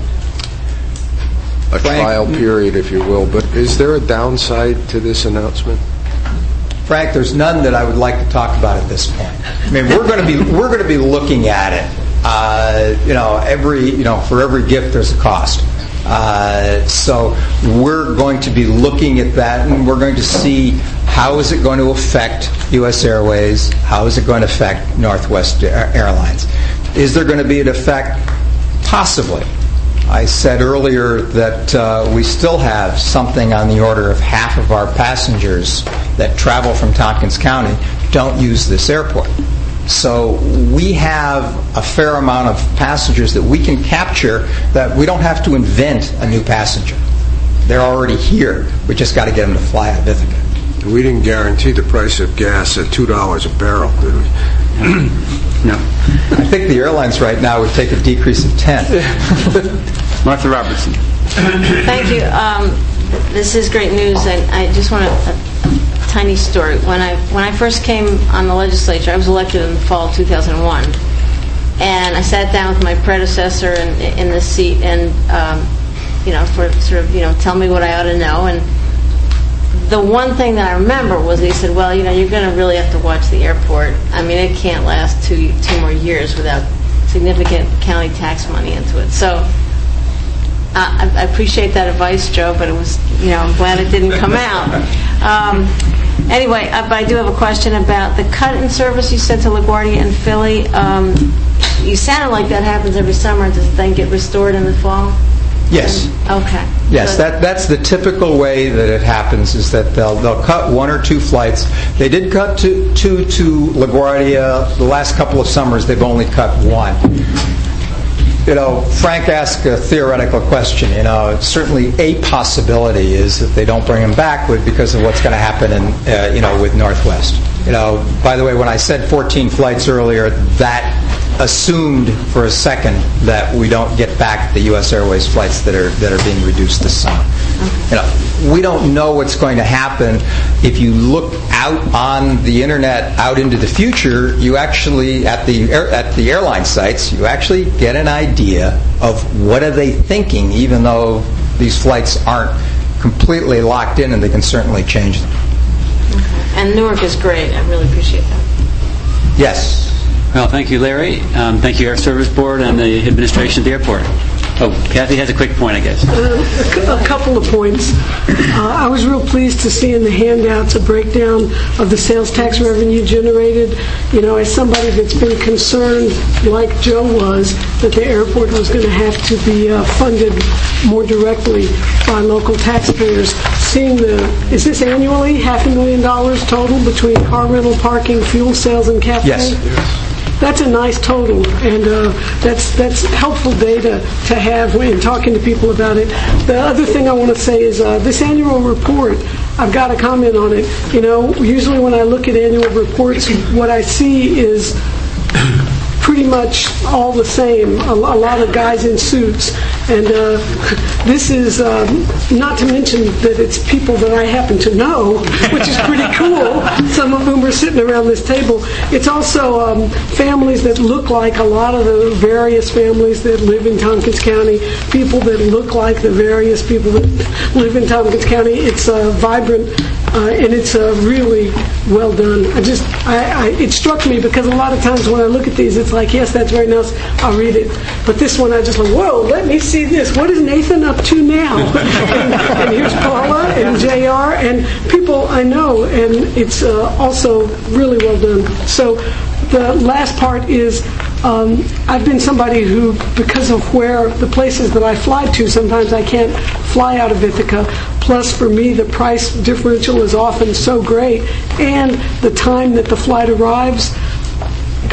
a trial period, if you will, but is there a downside to this announcement? Frank, there's none that I would like to talk about at this point. I mean, we're going to be we're going to be looking at it. Uh, you know, every you know for every gift there's a cost. Uh, so we're going to be looking at that, and we're going to see how is it going to affect U S Airways, how is it going to affect Northwest Airlines. Is there going to be an effect? Possibly. I said earlier that uh, we still have something on the order of half of our passengers that travel from Tompkins County don't use this airport. So we have a fair amount of passengers that we can capture that we don't have to invent a new passenger. They're already here. We just got to get them to fly out of Ithaca. We didn't guarantee the price of gas at two dollars a barrel, did we? No. I think the airlines right now would take a decrease of ten. Martha Robertson. Thank you. Um, this is great news, and I just want a, a, a tiny story. When I when I first came on the legislature, I was elected in the fall of two thousand one, and I sat down with my predecessor in, in this seat, and um, you know, for sort of you know, tell me what I ought to know. And the one thing that I remember was he said, "Well, you know, you're going to really have to watch the airport. I mean, it can't last two two more years without significant county tax money into it." So. Uh, I, I appreciate that advice, Joe, but it was, you know, I'm glad it didn't come out. Um, anyway, uh, but I do have a question about the cut-in service you said to LaGuardia and Philly. Um, you sounded like that happens every summer. Does it then get restored in the fall? Yes. And, okay. Yes, so, that that's the typical way that it happens. Is that they'll they'll cut one or two flights. They did cut two two to LaGuardia. The last couple of summers, they've only cut one. You know, Frank asked a theoretical question. You know, certainly a possibility is that they don't bring him back with because of what's going to happen in, uh, you know, with Northwest. You know, by the way, when I said fourteen flights earlier, that assumed for a second that we don't get back the U S Airways flights that are that are being reduced this summer. You know, we don't know what's going to happen. If you look out on the internet, out into the future, you actually at the air, at the airline sites, you actually get an idea of what are they thinking, even though these flights aren't completely locked in, and they can certainly change them. Okay. And Newark is great. I really appreciate that. Yes. Well, thank you, Larry. Um, thank you, Air Service Board and the administration of the airport. Oh, Kathy has a quick point, I guess. Uh, a couple of points. Uh, I was real pleased to see in the handouts a breakdown of the sales tax revenue generated. You know, as somebody that's been concerned, like Joe was, that the airport was going to have to be uh, funded more directly by local taxpayers. Seeing the, is this annually half a million dollars total between car rental, parking, fuel sales, and cafe? Yes. That's a nice total, and uh, that's that's helpful data to have when talking to people about it. The other thing I want to say is uh, this annual report, I've got to comment on it. You know, usually when I look at annual reports, what I see is pretty much all the same, a, a lot of guys in suits. And uh, this is, um, not to mention that it's people that I happen to know, which is pretty cool. Some of whom are sitting around this table. It's also um, families that look like a lot of the various families that live in Tompkins County, people that look like the various people that live in Tompkins County. It's uh, vibrant. Uh, and it's uh, really well done. I just, I, I, it struck me because a lot of times when I look at these, it's like, yes, that's very nice. I'll read it. But this one, I just like, whoa, let me see this. What is Nathan up to now? and, and here's Paula and J R and people I know, and it's uh, also really well done. So the last part is, um, I've been somebody who, because of where the places that I fly to, sometimes I can't fly out of Ithaca. Plus, for me, the price differential is often so great, and the time that the flight arrives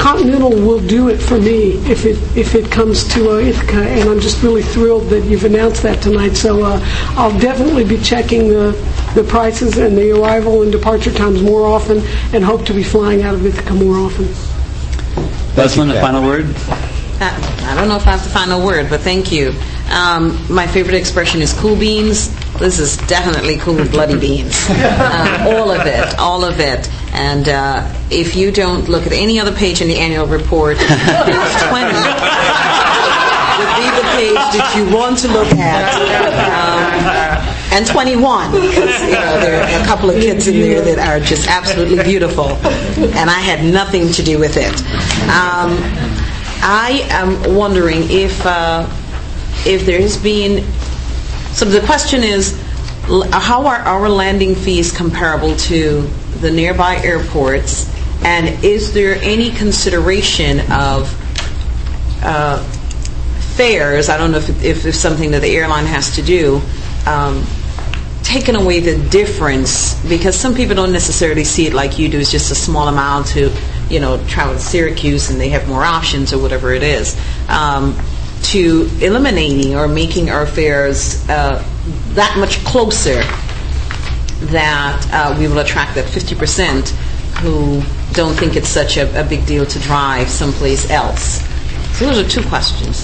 Continental will do it for me if it if it comes to uh, Ithaca, and I'm just really thrilled that you've announced that tonight. So uh, I'll definitely be checking the the prices and the arrival and departure times more often, and hope to be flying out of Ithaca more often. Leslie, the final word? I don't know if I have the final word, but thank you. Um, my favorite expression is cool beans. This is definitely cool bloody beans. Uh, all of it, all of it. And uh, if you don't look at any other page in the annual report, page twenty would be the page that you want to look at. Um, and twenty-one, because you know, there are a couple of kids in there that are just absolutely beautiful. And I had nothing to do with it. Um, I am wondering if uh, if there has been. So the question is, how are our landing fees comparable to the nearby airports, and is there any consideration of uh, fares? I don't know if, if it's something that the airline has to do. Um, taking away the difference, because some people don't necessarily see it like you do. It's just a small amount to, you know, travel to Syracuse and they have more options or whatever it is. Um, to eliminating or making our fares uh, that much closer that uh, we will attract that fifty percent who don't think it's such a, a big deal to drive someplace else. So those are two questions.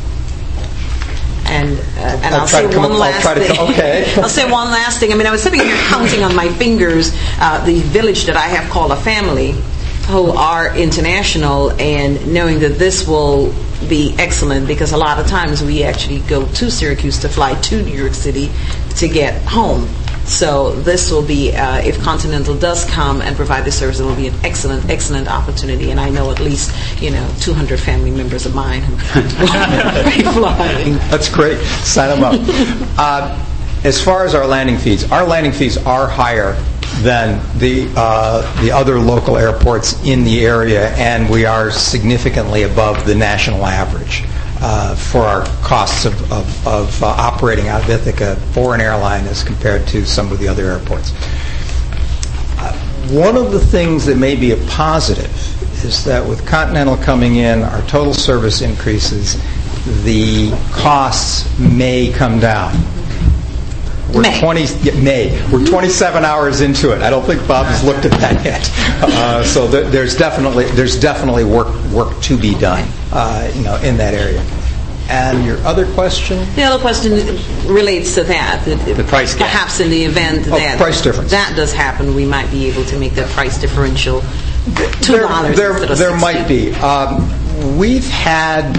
And, uh, and I'll, I'll say one last I'll thing. To, okay. I'll say one last thing. I mean, I was sitting here counting on my fingers uh, the village that I have called a family, who are international, and knowing that this will be excellent, because a lot of times we actually go to Syracuse to fly to New York City to get home. So this will be, uh, if Continental does come and provide the service, it will be an excellent, excellent opportunity. And I know at least, you know, two hundred family members of mine who will be flying. That's great. Sign them up. Uh, as far as our landing fees, our landing fees are higher than the uh, the other local airports in the area, and we are significantly above the national average uh, for our costs of, of, of uh, operating out of Ithaca for an airline as compared to some of the other airports. Uh, one of the things that may be a positive is that with Continental coming in, our total service increases, the costs may come down. We're May. twenty May. We're twenty-seven hours into it. I don't think Bob has looked at that yet. Uh, so th- there's definitely there's definitely work work to be done, uh, you know, in that area. And your other question? The other question relates to that. that The price gap. Perhaps in the event Oh, that price difference. that does happen, we might be able to make that price differential two There, dollars there, instead of there sixty. might be. Um, we've had,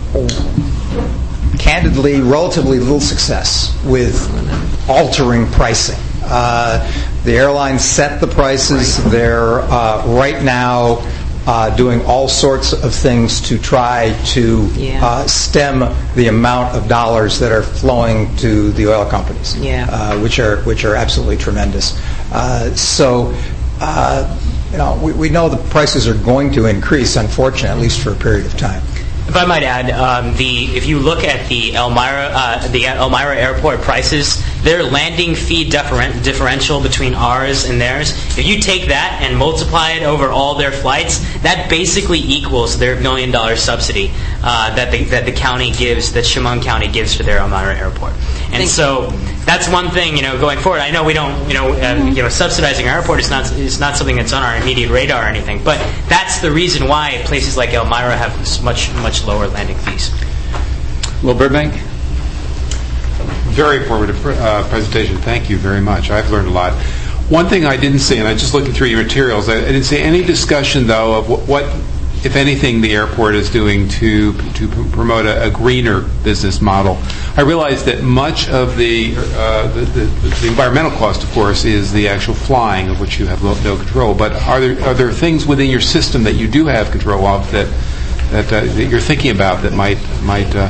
candidly, relatively little success with altering pricing. Uh, the airlines set the prices. They're uh, right now uh, doing all sorts of things to try to Yeah. uh, stem the amount of dollars that are flowing to the oil companies, Yeah. uh, which are which are absolutely tremendous. Uh, so. Uh, You know, we, we know the prices are going to increase, unfortunately, at least for a period of time. If I might add, um, the if you look at the Elmira uh, the Elmira Airport prices, their landing fee differen- differential between ours and theirs, if you take that and multiply it over all their flights, that basically equals their million dollar subsidy uh, that the that the county gives, that Chemung County gives for their Elmira Airport. And Thank so that's one thing, you know, going forward. I know we don't, you know, uh, you know, subsidizing our airport is not is not something that's on our immediate radar or anything. But that's the reason why places like Elmira have much much lower landing fees. Will Burbank? Very informative uh, presentation. Thank you very much. I've learned a lot. One thing I didn't see, and I'm just looking through your materials, I didn't see any discussion, though, of what, what if anything, the airport is doing to to promote a, a greener business model. I realize that much of the, uh, the, the the environmental cost, of course, is the actual flying, of which you have no, no control. But are there are there things within your system that you do have control of that that, uh, that you're thinking about that might might uh,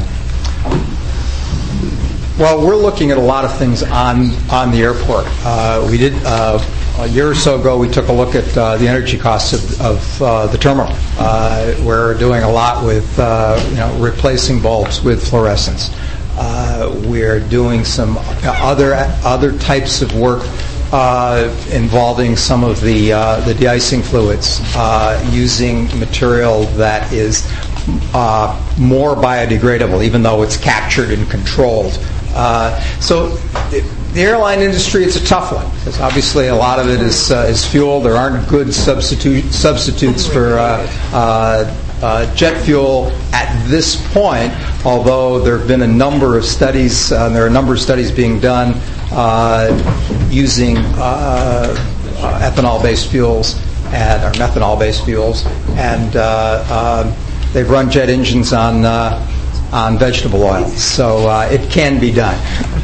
Well, we're looking at a lot of things on on the airport. Uh, we did uh, a year or so ago. We took a look at uh, the energy costs of, of uh, the terminal. Uh, we're doing a lot with uh, you know replacing bulbs with fluorescents. Uh, we're doing some other other types of work uh, involving some of the uh, the de-icing fluids, uh, using material that is uh, more biodegradable, even though it's captured and controlled. Uh, so the airline industry, it's a tough one, because obviously a lot of it is uh, is fuel. There aren't good substitute substitutes for uh, uh, uh, jet fuel at this point, although there have been a number of studies, uh, there are a number of studies being done uh, using uh, uh, ethanol-based fuels and or methanol-based fuels, and uh, uh, they've run jet engines on uh, on vegetable oil, so uh, it can be done.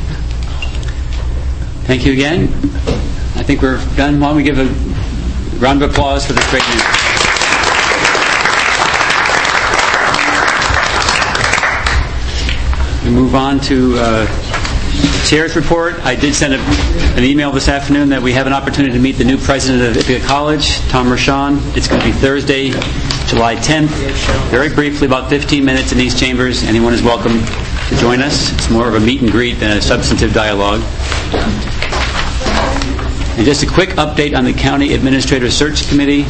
Thank you again. I think we're done. Why don't we give a round of applause for this great news? We move on to uh, the Chair's report. I did send a, an email this afternoon that we have an opportunity to meet the new president of Ithaca College, Tom Rochon. It's going to be Thursday, July tenth. Very briefly, about fifteen minutes in these chambers. Anyone is welcome to join us. It's more of a meet and greet than a substantive dialogue. And just a quick update on the County Administrator Search Committee.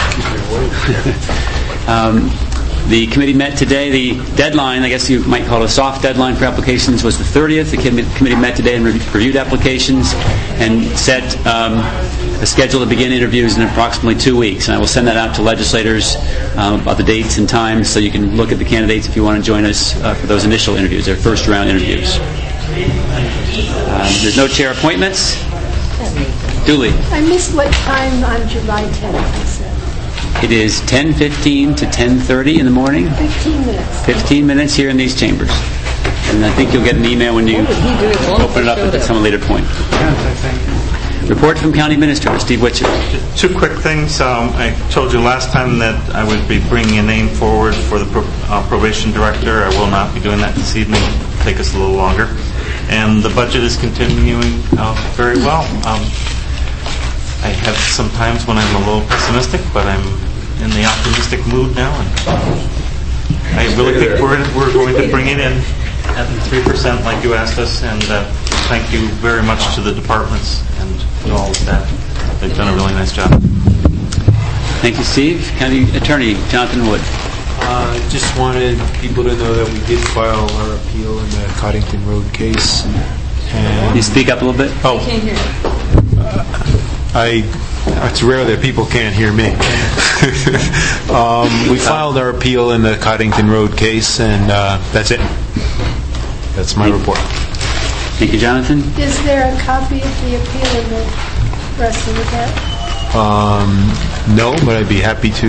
um, the committee met today. The deadline, I guess you might call it a soft deadline for applications, was the thirtieth. The committee met today and re- reviewed applications and set um, a schedule to begin interviews in approximately two weeks. And I will send that out to legislators um, about the dates and times, so you can look at the candidates if you want to join us uh, for those initial interviews, their first round interviews. Um, there's no chair appointments. Dooley. I missed what time on July tenth you said. It is ten fifteen to ten thirty in the morning. fifteen minutes. fifteen minutes here in these chambers. And I think you'll get an email when you open it up at some later point. Report from County Administrator Steve Witcher. Two quick things. Um, I told you last time that I would be bringing a name forward for the pro- uh, probation director. I will not be doing that this evening. It'll take us a little longer. And the budget is continuing uh, very well. Um, I have some times when I'm a little pessimistic, but I'm in the optimistic mood now, and I really think we're we're going to bring it in at three percent like you asked us. And uh, thank you very much to the departments and to all the staff. They've done a really nice job. Thank you, Steve. County Attorney Jonathan Wood. I uh, just wanted people to know that we did file our appeal in the Coddington Road case. And Can you speak up a little bit? Oh, I can't hear. Uh, I. It's rare that people can't hear me. um, we filed our appeal in the Coddington Road case, and uh, that's it. That's my report. Thank you, Jonathan. Is there a copy of the appeal in the rest of the deck? Um, no, but I'd be happy to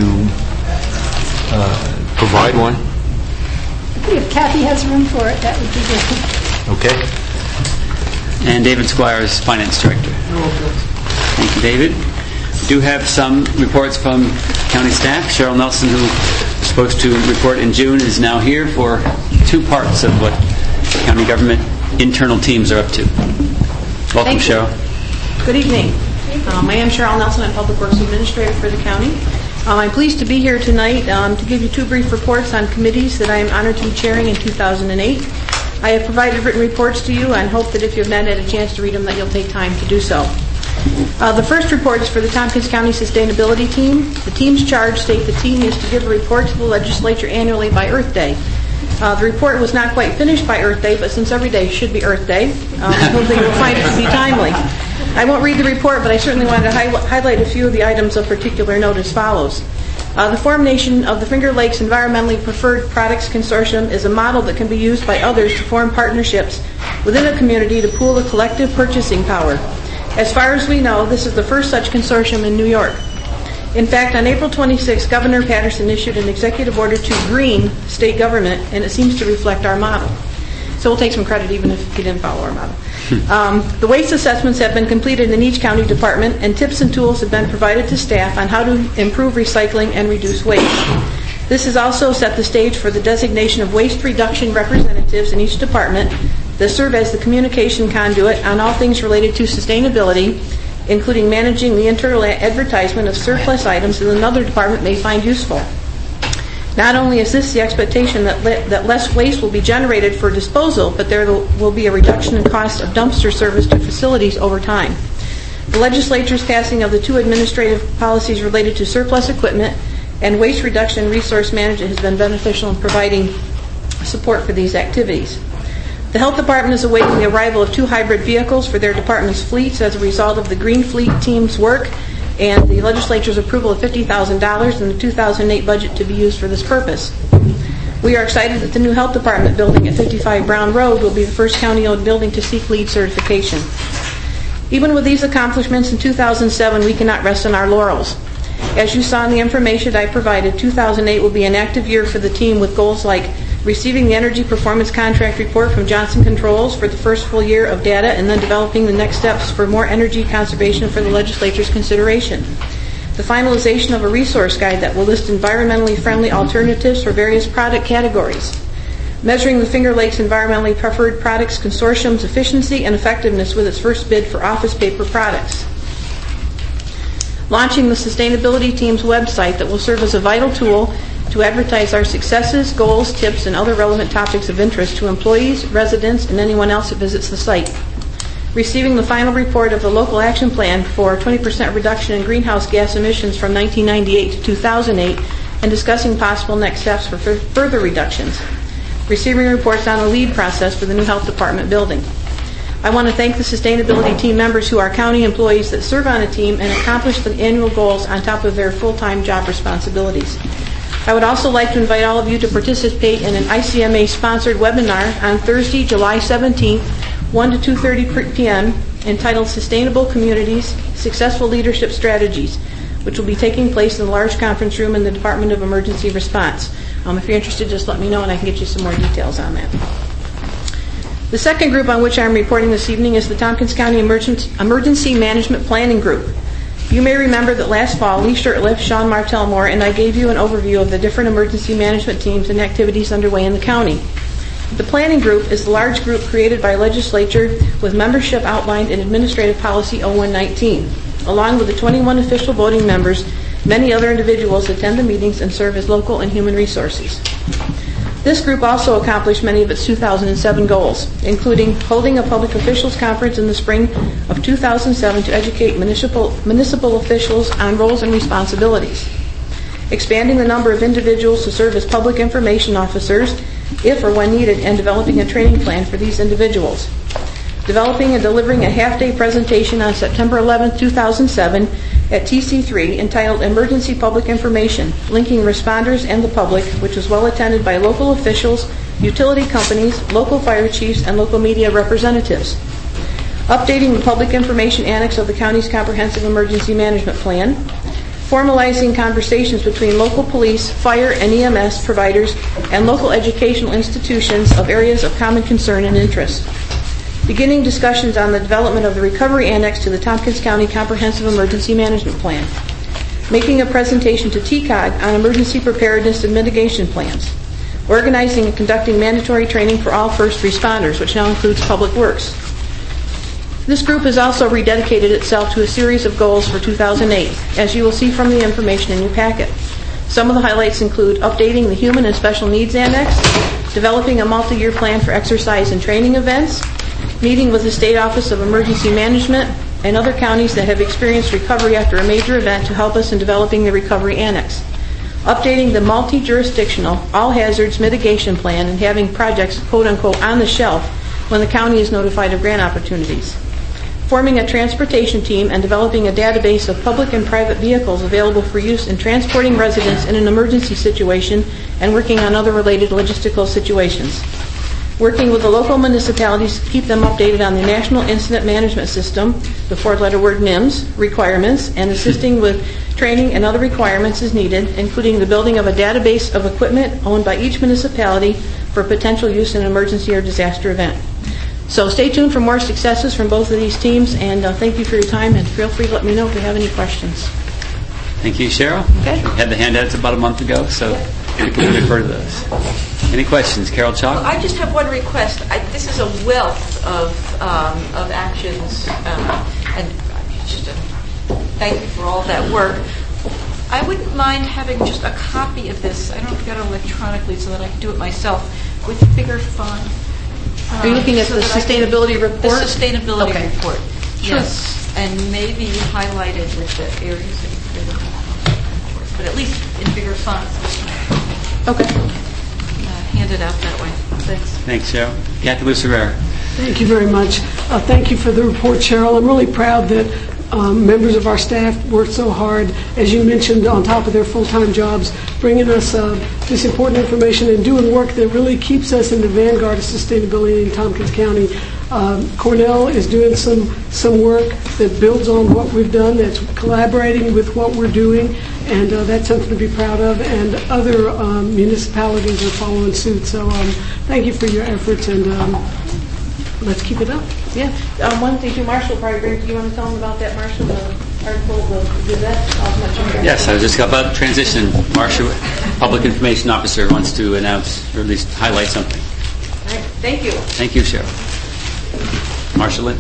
uh, provide one. If Kathy has room for it, that would be good. Okay. And David Squires, Finance Director. Thank you, David. We do have some reports from county staff. Cheryl Nelson, who was supposed to report in June, is now here for two parts of what county government internal teams are up to. Welcome, Thank you. Cheryl. Good evening. Um, I am Cheryl Nelson. I'm Public Works Administrator for the county. Um, I'm pleased to be here tonight um, to give you two brief reports on committees that I am honored to be chairing in two thousand eight. I have provided written reports to you and hope that if you have not had a chance to read them, that you'll take time to do so. Uh, the first report is for the Tompkins County Sustainability Team. The team's charge state the team is to give a report to the legislature annually by Earth Day. Uh, the report was not quite finished by Earth Day, but since every day should be Earth Day, um, I hope that you will find it to be timely. I won't read the report, but I certainly wanted to hi- highlight a few of the items of particular note as follows. Uh, the formation of the Finger Lakes Environmentally Preferred Products Consortium is a model that can be used by others to form partnerships within a community to pool the collective purchasing power. As far as we know, this is the first such consortium in New York. In fact, on April twenty-sixth, Governor Patterson issued an executive order to green state government, and it seems to reflect our model. So we'll take some credit even if he didn't follow our model. Um, the waste assessments have been completed in each county department, and tips and tools have been provided to staff on how to improve recycling and reduce waste. This has also set the stage for the designation of waste reduction representatives in each department that serve as the communication conduit on all things related to sustainability, including managing the internal advertisement of surplus items that another department may find useful. Not only is this the expectation that le- that less waste will be generated for disposal, but there will be a reduction in cost of dumpster service to facilities over time. The legislature's passing of the two administrative policies related to surplus equipment and waste reduction and resource management has been beneficial in providing support for these activities. The Health Department is awaiting the arrival of two hybrid vehicles for their department's fleets as a result of the Green Fleet team's work and the legislature's approval of fifty thousand dollars in the two thousand eight budget to be used for this purpose. We are excited that the new Health Department building at fifty-five Brown Road will be the first county-owned building to seek LEED certification. Even with these accomplishments in two thousand seven, we cannot rest on our laurels. As you saw in the information I provided, two thousand eight will be an active year for the team with goals like receiving the Energy Performance Contract Report from Johnson Controls for the first full year of data and then developing the next steps for more energy conservation for the legislature's consideration. The finalization of a resource guide that will list environmentally friendly alternatives for various product categories. Measuring the Finger Lakes Environmentally Preferred Products Consortium's efficiency and effectiveness with its first bid for office paper products. Launching the Sustainability Team's website that will serve as a vital tool to advertise our successes, goals, tips, and other relevant topics of interest to employees, residents, and anyone else that visits the site. Receiving the final report of the local action plan for twenty percent reduction in greenhouse gas emissions from nineteen ninety-eight to two thousand eight and discussing possible next steps for f- further reductions. Receiving reports on the LEED process for the new Health Department building. I want to thank the sustainability team members who are county employees that serve on a team and accomplish the annual goals on top of their full-time job responsibilities. I would also like to invite all of you to participate in an I C M A-sponsored webinar on Thursday, July seventeenth, one to two thirty p.m., entitled Sustainable Communities, Successful Leadership Strategies, which will be taking place in the large conference room in the Department of Emergency Response. Um, if you're interested, just let me know and I can get you some more details on that. The second group on which I'm reporting this evening is the Tompkins County Emergency, Emergency Management Planning Group. You may remember that last fall, Lee Shurtleff, Sean Martell-Moore, and I gave you an overview of the different emergency management teams and activities underway in the county. The planning group is the large group created by legislature with membership outlined in Administrative Policy oh one nineteen. Along with the twenty-one official voting members, many other individuals attend the meetings and serve as local and human resources. This group also accomplished many of its two thousand seven goals, including holding a public officials conference in the spring of two thousand seven to educate municipal, municipal officials on roles and responsibilities, expanding the number of individuals to serve as public information officers if or when needed, and developing a training plan for these individuals, developing and delivering a half-day presentation on September eleventh, two thousand seven at T C three entitled Emergency Public Information, Linking Responders and the Public, which was well attended by local officials, utility companies, local fire chiefs, and local media representatives. Updating the Public Information Annex of the county's Comprehensive Emergency Management Plan. Formalizing conversations between local police, fire, and E M S providers and local educational institutions of areas of common concern and interest. Beginning discussions on the development of the Recovery Annex to the Tompkins County Comprehensive Emergency Management Plan. Making a presentation to T C O G on emergency preparedness and mitigation plans. Organizing and conducting mandatory training for all first responders, which now includes Public Works. This group has also rededicated itself to a series of goals for two thousand eight, as you will see from the information in your packet. Some of the highlights include updating the Human and Special Needs Annex, developing a multi-year plan for exercise and training events, meeting with the State Office of Emergency Management and other counties that have experienced recovery after a major event to help us in developing the Recovery Annex, updating the multi-jurisdictional all hazards mitigation plan and having projects quote-unquote on the shelf when the county is notified of grant opportunities, forming a transportation team and developing a database of public and private vehicles available for use in transporting residents in an emergency situation and working on other related logistical situations. Working with the local municipalities to keep them updated on the National Incident Management System, the four-letter word NIMS, requirements, and assisting with training and other requirements as needed, including the building of a database of equipment owned by each municipality for potential use in an emergency or disaster event. So stay tuned for more successes from both of these teams, and uh, thank you for your time, and feel free to let me know if you have any questions. Thank you, Cheryl. Okay. We had the handouts about a month ago, so we can refer to those. Any questions? Carol Chalk? Well, I just have one request. I, this is a wealth of um, of actions, um, and just a, thank you for all that work. I wouldn't mind having just a copy of this. I don't get it electronically so that I can do it myself with bigger font. Are you looking at so the sustainability report? The sustainability okay. report. Yes, and maybe highlighted with the areas that you put it in, but at least in bigger fonts. Okay. Uh, hand it out that way. Thanks. Thanks, Cheryl. Kathy Lucerera. Thank you very much. Uh, thank you for the report, Cheryl. I'm really proud that um, members of our staff worked so hard, as you mentioned, on top of their full-time jobs, bringing us uh, this important information and doing work that really keeps us in the vanguard of sustainability in Tompkins County. Um, Cornell is doing some, some work that builds on what we've done, that's collaborating with what we're doing, and uh, that's something to be proud of, and other um, municipalities are following suit. So um, thank you for your efforts, and um, let's keep it up. Yeah. Um, one thing, too, Marshall probably bring. Do you want to tell them about that, Marshall, the article, the Gazette? I'll mention Yes, I was just about to transition. Marcia, Public Information Officer, wants to announce or at least highlight something. All right. Thank you. Thank you, Cheryl. Marcia Lynch.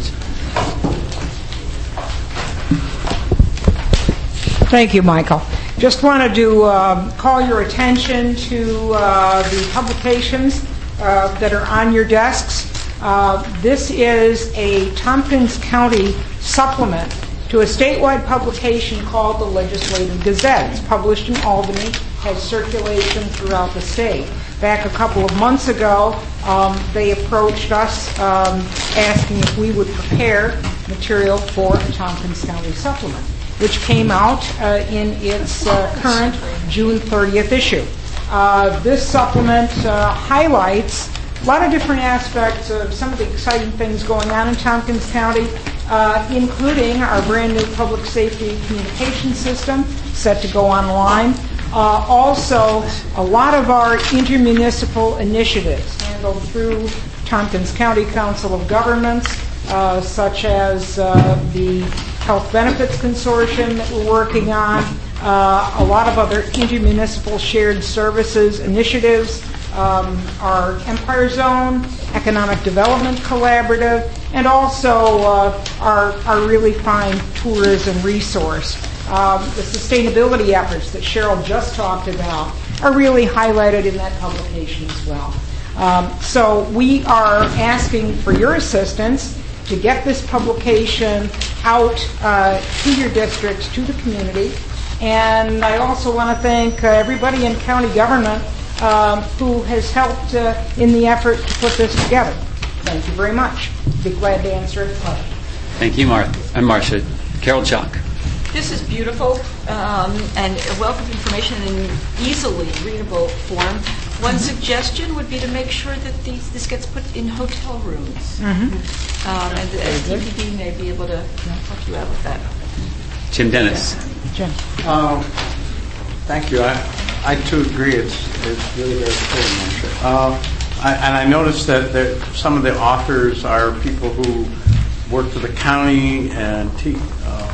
Thank you, Michael. Just wanted to uh, call your attention to uh, the publications uh, that are on your desks. Uh, this is a Tompkins County supplement to a statewide publication called the Legislative Gazette. It's published in Albany, has circulation throughout the state. Back a couple of months ago, um, they approached us um, asking if we would prepare material for a Tompkins County supplement, which came out uh, in its uh, current June thirtieth issue. Uh, this supplement uh, highlights a lot of different aspects of some of the exciting things going on in Tompkins County, uh, including our brand new public safety communication system set to go online. Uh, also, a lot of our intermunicipal initiatives handled through Tompkins County Council of Governments, uh, such as uh, the Health Benefits Consortium that we're working on, uh, a lot of other intermunicipal shared services initiatives, um, our Empire Zone, Economic Development Collaborative, and also uh, our, our really fine tourism resource. Um, the sustainability efforts that Cheryl just talked about are really highlighted in that publication as well. Um, so we are asking for your assistance to get this publication out uh, to your districts, to the community. And I also want to thank uh, everybody in county government um, who has helped uh, in the effort to put this together. Thank you very much. Be glad to answer any questions. Thank you, Martha. And Marcia. Carol Chalk. This is beautiful um, and a wealth of information in easily readable form. One suggestion would be to make sure that these, this gets put in hotel rooms. Mm-hmm. Um, and the S T P D may be able to help you out with that. Jim Dennis. Jim. Um, thank you. I, I too agree. It's, it's really very cool, Marcia. Uh, I, and I noticed that there, some of the authors are people who work for the county and te- uh,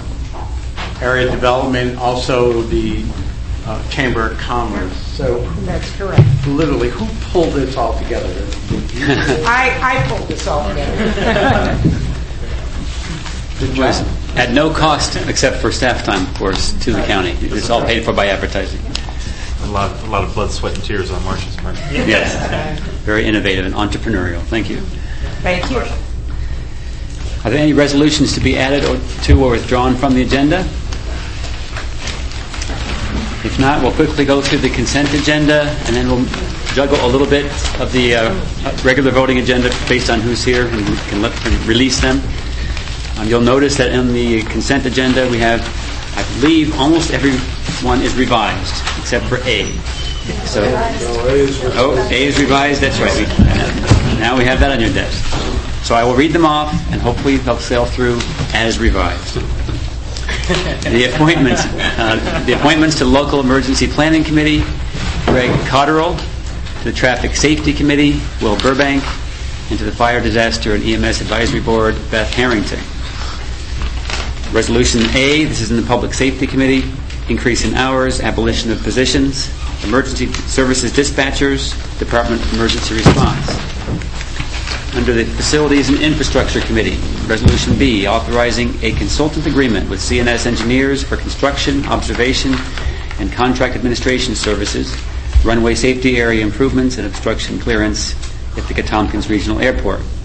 area development, also the uh, Chamber of Commerce. So that's correct. Literally, who pulled this all together? I, I pulled this all together. Good job. At no cost except for staff time, of course, to the county. It's all paid for by advertising. A lot, a lot of blood, sweat, and tears on Marcia's part. Yes. Very innovative and entrepreneurial. Thank you. Thank you. Are there any resolutions to be added or to or withdrawn from the agenda? If not, we'll quickly go through the consent agenda, and then we'll juggle a little bit of the uh, regular voting agenda based on who's here, and we can let, release them. Um, you'll notice that in the consent agenda we have, I believe, almost every one is revised, except for A. So, oh, A is revised, that's right. We, now we have that on your desk. So I will read them off, and hopefully they'll sail through as revised. The appointments, uh, the appointments to the Local Emergency Planning Committee, Greg Cotterill; to the Traffic Safety Committee, Will Burbank; and to the Fire Disaster and E M S Advisory Board, Beth Harrington. Resolution A, this is in the Public Safety Committee: increase in hours, abolition of positions, emergency services dispatchers, Department of Emergency Response. Under the Facilities and Infrastructure Committee, Resolution B, authorizing a consultant agreement with C N S Engineers for construction, observation, and contract administration services, runway safety area improvements, and obstruction clearance at the Tompkins Regional Airport.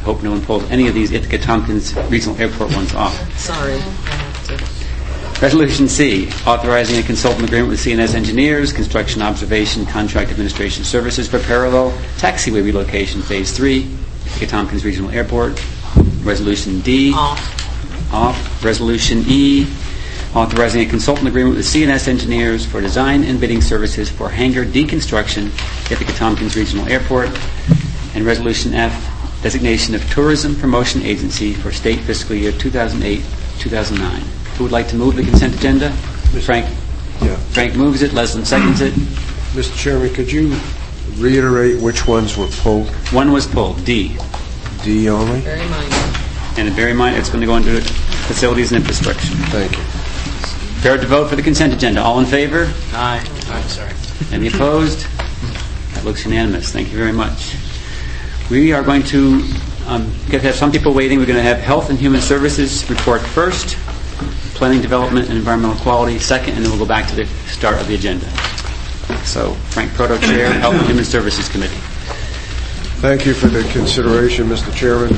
Hope no one pulls any of these Ithaca Tompkins Regional Airport ones off. Sorry. I have to. Resolution C, authorizing a consultant agreement with C N S Engineers, construction observation, contract administration services for parallel taxiway relocation, Phase three, Ithaca Tompkins Regional Airport. Resolution D, Off. off. Resolution E, authorizing a consultant agreement with C N S Engineers for design and bidding services for hangar deconstruction, Ithaca Tompkins Regional Airport. And Resolution F, designation of tourism promotion agency for state fiscal year two thousand eight to two thousand nine. Who would like to move the consent agenda? Frank. Yeah. Frank moves it. Leslie seconds it. Mister Chairman, could you reiterate which ones were pulled? One was pulled. D. D only? Very minor. And bear in mind, it's going to go into facilities and infrastructure. Thank you. Prepared to vote for the consent agenda. All in favor? Aye. I'm sorry. Any opposed? That looks unanimous. Thank you very much. We are going to um, get, have some people waiting. We're going to have Health and Human Services report first, Planning, Development, and Environmental Quality second, and then we'll go back to the start of the agenda. So, Frank Proto, Chair, Health and Human Services Committee. Thank you for the consideration, Mister Chairman.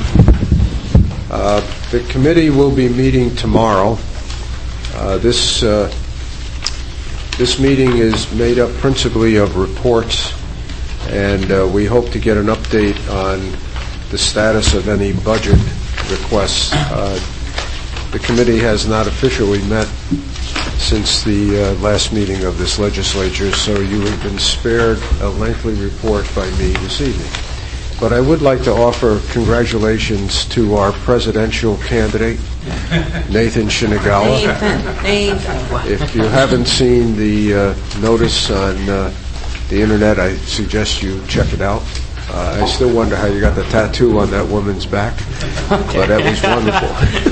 Uh, the committee will be meeting tomorrow. Uh, this uh, this meeting is made up principally of reports, and uh, we hope to get an update on the status of any budget requests. Uh, the committee has not officially met since the uh, last meeting of this legislature, so you have been spared a lengthy report by me this evening. But I would like to offer congratulations to our presidential candidate, Nathan Shinagawa. Nathan. Nathan. If you haven't seen the uh, notice on uh, the internet, I suggest you check it out. Uh, I still wonder how you got the tattoo on that woman's back, but that was wonderful.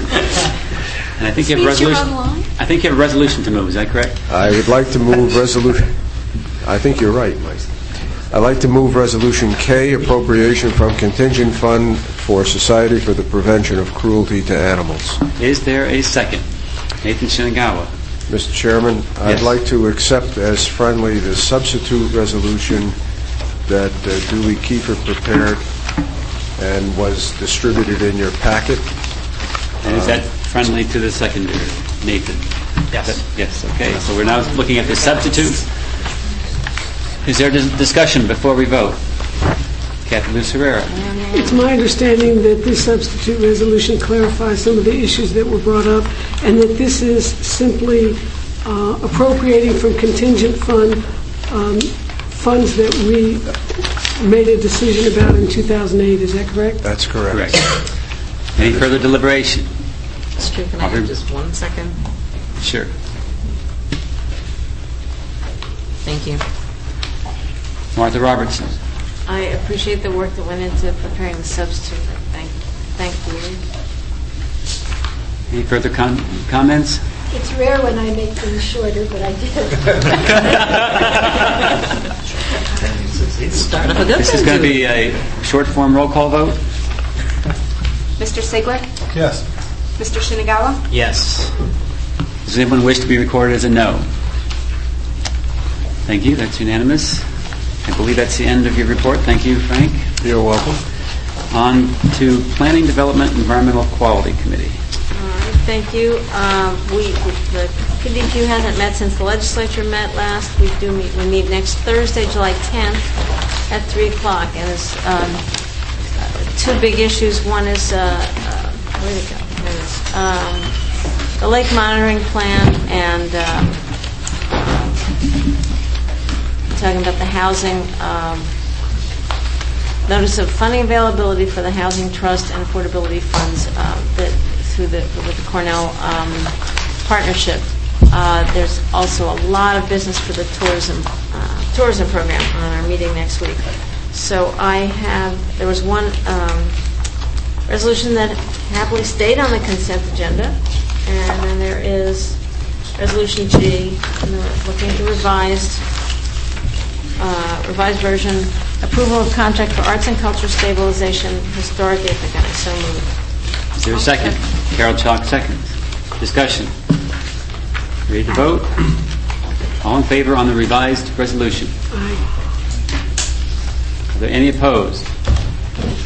And I think you have a resolution. I think you have a resolution to move. Is that correct? I would like to move resolution. I think you're right, Mike. I'd like to move Resolution K, appropriation from contingent fund for Society for the Prevention of Cruelty to Animals. Is there a second? Nathan Shinagawa. Mister Chairman, I'd Yes. like to accept as friendly the substitute resolution that uh, Julie Kiefer prepared and was distributed in your packet. And is that friendly to the secondary, Nathan? Yes. Yes, okay. So we're now looking at the substitute. Is there dis- discussion before we vote? Kathy Luz Herrera. It's my understanding that this substitute resolution clarifies some of the issues that were brought up, and that this is simply uh, appropriating from contingent fund um, funds that we made a decision about in two thousand eight. Is that correct? That's correct. Correct. Any further deliberation? Mister Can I have just one second? Sure. Thank you. Martha Robertson. I appreciate the work that went into preparing the substitute. Thank, thank you. Any further com- comments? It's rare when I make things shorter, but I did. Start of a good This is going to be a short form roll call vote. Mister Sigler? Yes. Mister Shinagawa? Yes. Does anyone wish to be recorded as a no? Thank you. That's unanimous. I believe that's the end of your report. Thank you, Frank. You're welcome. On to Planning, Development, Environmental Quality Committee. All right, thank you. Um, we the P D Q hasn't met since the legislature met last. We do meet. We meet next Thursday, July tenth, at three o'clock, and it's um, uh, two big issues. One is uh, uh, where did it go? There it is. Um, the lake monitoring plan and. Um, talking about the housing, um, notice of funding availability for the Housing Trust and Affordability Funds uh, that through the with the Cornell um, partnership. Uh, there's also a lot of business for the tourism uh, tourism program on our meeting next week. So I have there was one um, resolution that happily stayed on the consent agenda, and then there is Resolution G, and we're looking to revise. Uh, revised version, approval of contract for arts and culture stabilization, historic Ithaca. So moved. Is there a second? Carol Chalk seconds. Discussion. Ready to vote? All in favor on the revised resolution? Aye. Are there any opposed?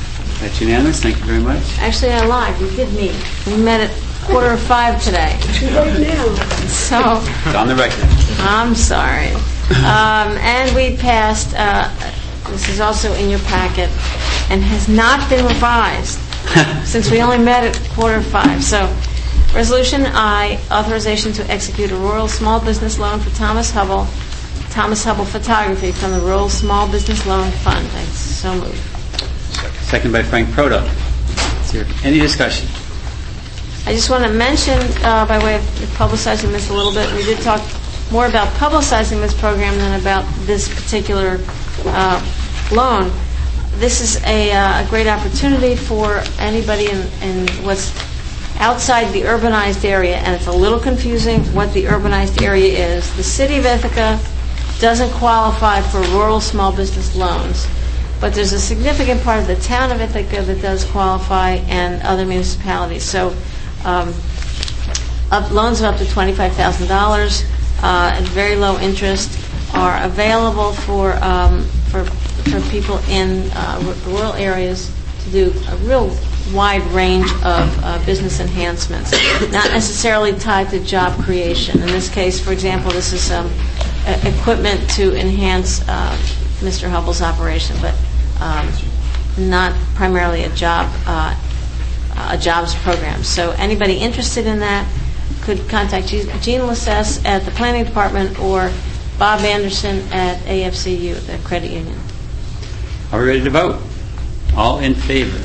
That's unanimous. Thank you very much. Actually, I lied. We did meet. We met at quarter of five today. Too late now. So, It's on the record. I'm sorry. Um, and we passed, uh, this is also in your packet, and has not been revised since we only met at quarter of five. So, Resolution I, authorization to execute a rural small business loan for Thomas Hubble, Thomas Hubble Photography from the Rural Small Business Loan Fund. I so move. Second by Frank Proto. Is there any discussion? I just want to mention, uh, by way of publicizing this a little bit, we did talk more about publicizing this program than about this particular uh, loan. This is a, uh, a great opportunity for anybody in, in what's outside the urbanized area, and it's a little confusing what the urbanized area is. The city of Ithaca doesn't qualify for rural small business loans, but there's a significant part of the town of Ithaca that does qualify, and other municipalities. So um, up, loans of up to twenty-five thousand dollars uh, at very low interest are available for um, for, for people in uh, rural areas to do a real wide range of uh, business enhancements, not necessarily tied to job creation. In this case, for example, this is um, equipment to enhance uh, Mister Hubble's operation, but um, not primarily a job uh, a jobs program. So anybody interested in that could contact Gene Lassess at the Planning Department or Bob Anderson at A F C U, the credit union. Are we ready to vote? All in favor?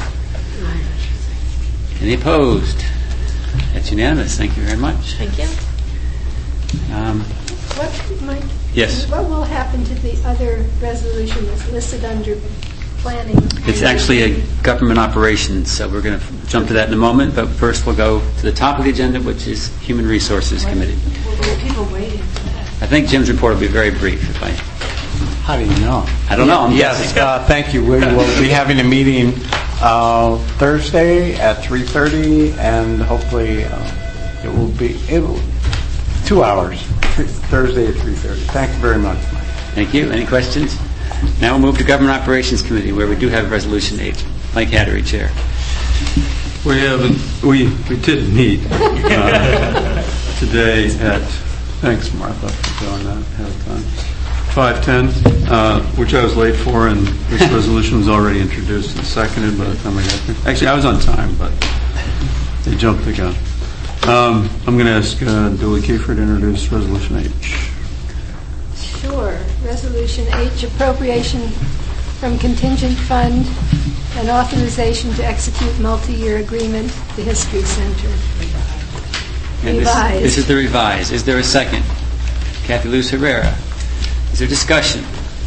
Any opposed? That's unanimous. Thank you very much. Thank you. Um, What, Mike? Yes. What will happen to the other resolution that's listed under planning? It's actually a government operation, so we're going to jump to that in a moment. But first, we'll go to the top of the agenda, which is Human Resources Committee. Well, there are people waiting for that. I think Jim's report will be very brief. If I, How do you know? I don't know. I'm yes, guessing. uh, thank you. We will be having a meeting uh, Thursday at three thirty, and hopefully uh, it will be it will, two hours. Three, Thursday at three thirty. Thank you very much, Mike. Thank you. Any questions? Now we'll move to Government Operations Committee, where we do have Resolution eight. Mike Hattery, Chair. We haven't. We we did meet uh, today at. Thanks, Martha, for doing that ahead of time. five ten, uh, which I was late for, and this resolution was already introduced and seconded by the time I got there. Actually, I was on time, but they jumped the gun. Um, I'm going to ask uh, Julie Kiefer to introduce Resolution H. Sure. Resolution H, appropriation from contingent fund and authorization to execute multi-year agreement, the History Center. And this, Revised. this is the revised. Is there a second? Kathy Luz Herrera. Is there discussion?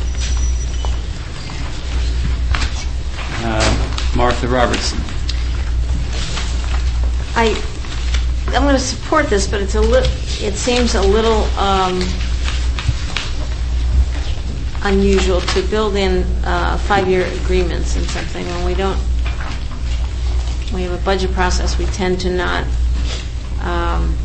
Uh, Martha Robertson. I, I'm going to support this, but it's a li- it seems a little um, unusual to build in uh, five-year agreements in something when we don't. When we have a budget process, we tend to not um,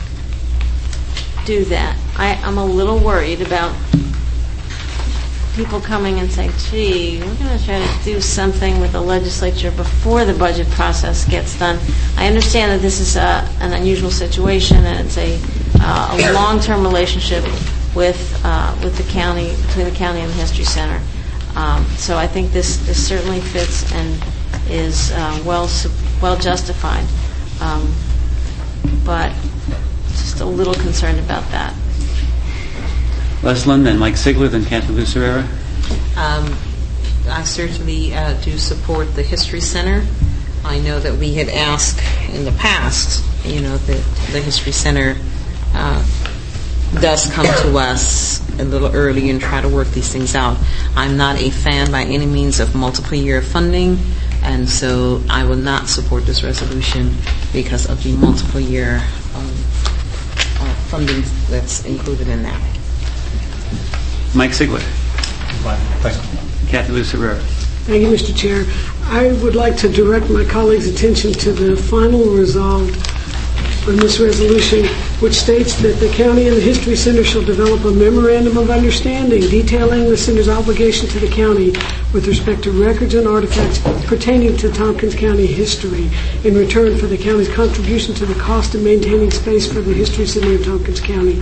do that. I, I'm a little worried about people coming and saying, gee, we're going to try to do something with the legislature before the budget process gets done. I understand that this is a, an unusual situation, and it's a, uh, a long-term relationship with uh, with the county, between the county and the History Center. Um, so I think this, this certainly fits and is uh, well well justified. Um, but just a little concerned about that. Les Lund, then Mike Sigler, then Kathy Luz Herrera. Um, I certainly uh, do support the History Center. I know that we had asked in the past, you know, that the History Center uh, does come to us a little early and try to work these things out. I'm not a fan by any means of multiple-year funding, and so I will not support this resolution because of the multiple-year um, uh, funding that's included in that. Mike Sigler. Thanks. Kathy Luz Herrera. Thank you, Mister Chair. I would like to direct my colleagues' attention to the final resolve on this resolution, which states that the county and the History Center shall develop a memorandum of understanding detailing the center's obligation to the county with respect to records and artifacts pertaining to Tompkins County history in return for the county's contribution to the cost of maintaining space for the History Center in Tompkins County.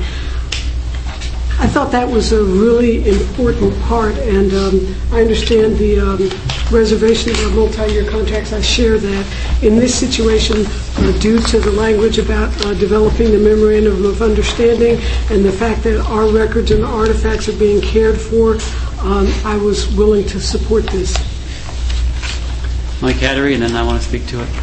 I thought that was a really important part, and um, I understand the um, reservation of multi-year contracts. I share that. In this situation, uh, due to the language about uh, developing the memorandum of understanding and the fact that our records and artifacts are being cared for, um, I was willing to support this. Mike Hattery, and then I want to speak to it.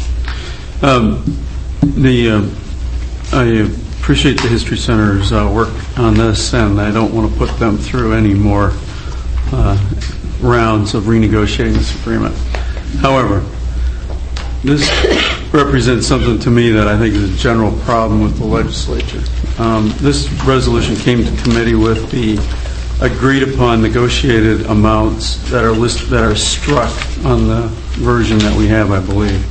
Um, the uh, I appreciate the History Center's uh, work on this, and I don't want to put them through any more uh, rounds of renegotiating this agreement. However, this represents something to me that I think is a general problem with the legislature. Um, this resolution came to committee with the agreed-upon negotiated amounts that are list that are struck on the version that we have, I believe,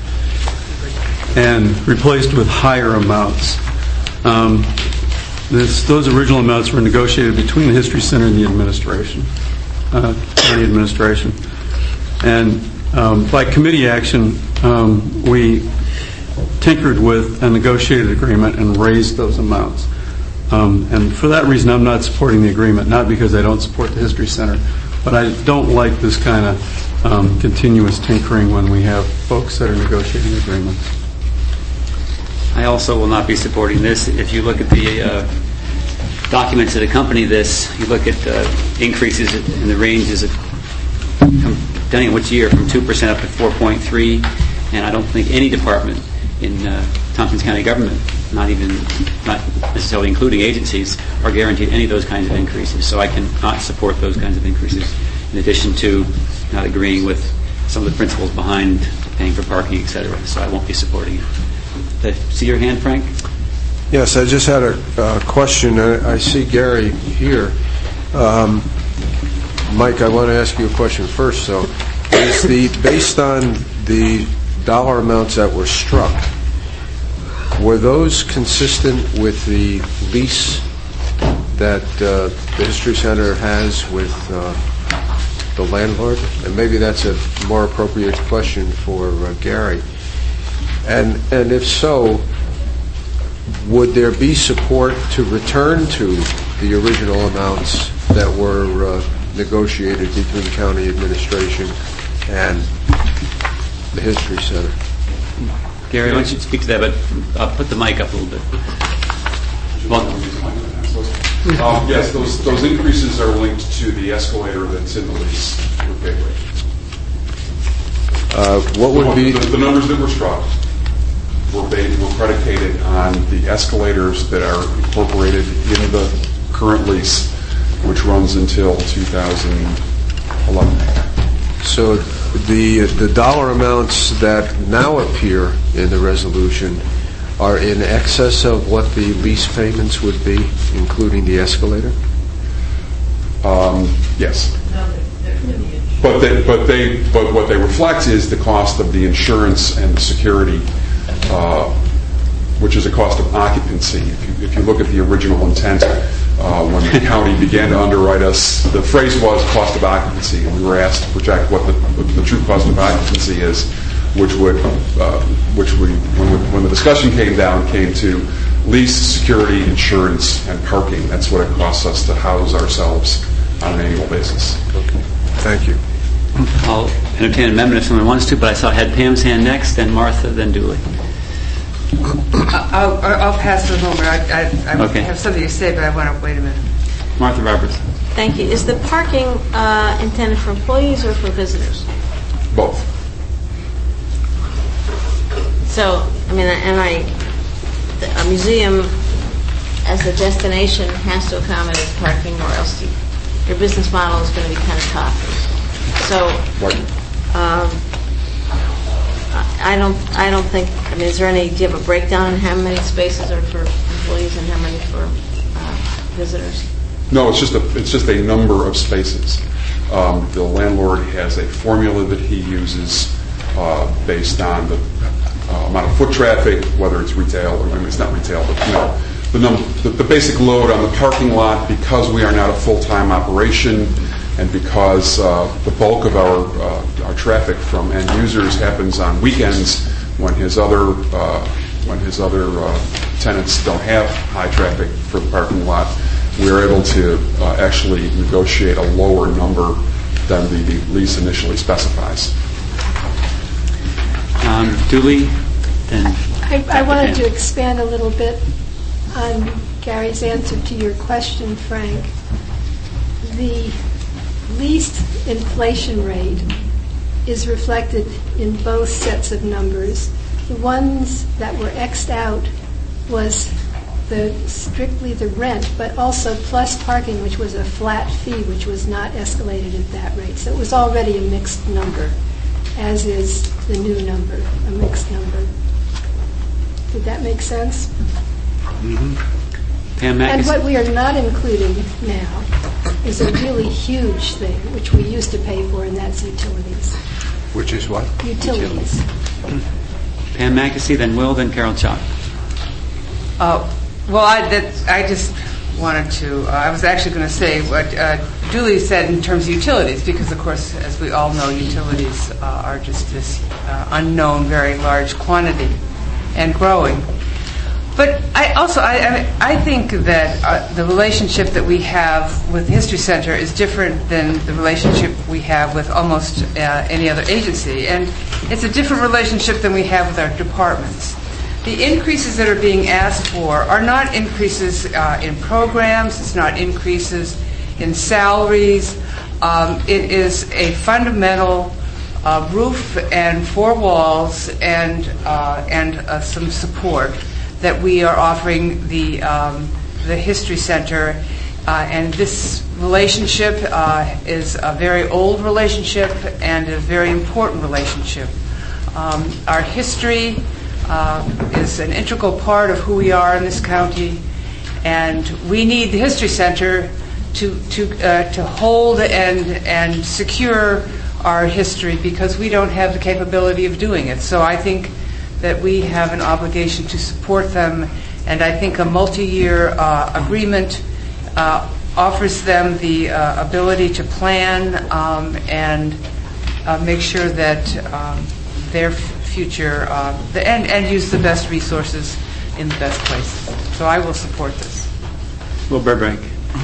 and replaced with higher amounts. Um, this, those original amounts were negotiated between the History Center and the administration, uh, county administration. And um, by committee action, um, we tinkered with a negotiated agreement and raised those amounts. Um, and for that reason, I'm not supporting the agreement, not because I don't support the History Center, but I don't like this kind of um, continuous tinkering when we have folks that are negotiating agreements. I also will not be supporting this. If you look at the uh, documents that accompany this, you look at uh, increases in the ranges of, depending on which year, from two percent up to four point three, and I don't think any department in uh, Tompkins County government, not even, not necessarily including agencies, are guaranteed any of those kinds of increases. So I cannot support those kinds of increases, in addition to not agreeing with some of the principles behind paying for parking, et cetera. So I won't be supporting it. Did I see your hand, Frank? Yes, I just had a uh, question. I, I see Gary here. Um, Mike, I want to ask you a question first. So, is the based on the dollar amounts that were struck, were those consistent with the lease that uh, the History Center has with uh, the landlord? And maybe that's a more appropriate question for uh, Gary. And and if so, would there be support to return to the original amounts that were uh, negotiated between county administration and the History Center? Gary, why don't you speak to that, but I'll put the mic up a little bit. Well, um, yes, those those increases are linked to the escalator that's in the lease with Gateway. Uh, what would the, be the, the numbers that were struck? Were, based, were predicated on the escalators that are incorporated in the current lease, which runs until two thousand eleven. So the the dollar amounts that now appear in the resolution are in excess of what the lease payments would be, including the escalator? Um, yes. But they, but they, but what they reflect is the cost of the insurance and the security, uh, which is a cost of occupancy. If you, if you look at the original intent, uh, when the county began to underwrite us, the phrase was cost of occupancy, and we were asked to project what the, the true cost of occupancy is, which would, uh, which we, when, we, when the discussion came down, came to lease, security, insurance, and parking. That's what it costs us to house ourselves on an annual basis. Okay. Thank you. I'll entertain an amendment if someone wants to, but I saw I had Pam's hand next, then Martha, then Dooley. I'll, I'll pass it over. I, I, I okay. have something to say, but I want to wait a minute. Martha Roberts. Thank you. Is the parking uh, intended for employees or for visitors? Both. So, I mean, and I, a museum as a destination has to accommodate parking, or else you, your business model is going to be kind of tough. So, um, I don't, I don't think. I mean, is there any? Do you have a breakdown on how many spaces are for employees and how many for uh, visitors? No, it's just a, it's just a number of spaces. Um, the landlord has a formula that he uses uh, based on the uh, amount of foot traffic, whether it's retail or I mean, it's not retail, but you know, the, num- the, the basic load on the parking lot, because we are not a full-time operation, and because uh, the bulk of our uh, our traffic from end users happens on weekends when his other uh, when his other uh, tenants don't have high traffic for the parking lot, we are able to uh, actually negotiate a lower number than the, the lease initially specifies. Um, Julie, then I, I wanted to expand a little bit on Gary's answer to your question, Frank. The least inflation rate is reflected in both sets of numbers. The ones that were X'd out was the strictly the rent, but also plus parking, which was a flat fee, which was not escalated at that rate. So it was already a mixed number, as is the new number, a mixed number. Did that make sense? Mm-hmm. Pam And Mackes- what we are not including now is a really huge thing, which we used to pay for, and that's utilities. Which is what? Utilities. Pam Mackesy, then Will, then Carol Chalk. Uh, well, I, that, I just wanted to, uh, I was actually going to say what uh, Julie said in terms of utilities, because, of course, as we all know, utilities uh, are just this uh, unknown, very large quantity and growing. But I also, I, I, I think that uh, the relationship that we have with the History Center is different than the relationship we have with almost uh, any other agency. And it's a different relationship than we have with our departments. The increases that are being asked for are not increases uh, in programs, it's not increases in salaries. Um, it is a fundamental uh, roof and four walls and, uh, and uh, some support that we are offering the um, the History Center, uh, and this relationship uh, is a very old relationship and a very important relationship. Um, our history uh, is an integral part of who we are in this county, and we need the History Center to to uh, to hold and and secure our history, because we don't have the capability of doing it. So I think that we have an obligation to support them, and I think a multi-year uh, agreement uh, offers them the uh, ability to plan um, and uh, make sure that um, their f- future, uh, the, and, and use the best resources in the best places. So I will support this. Will Burbank.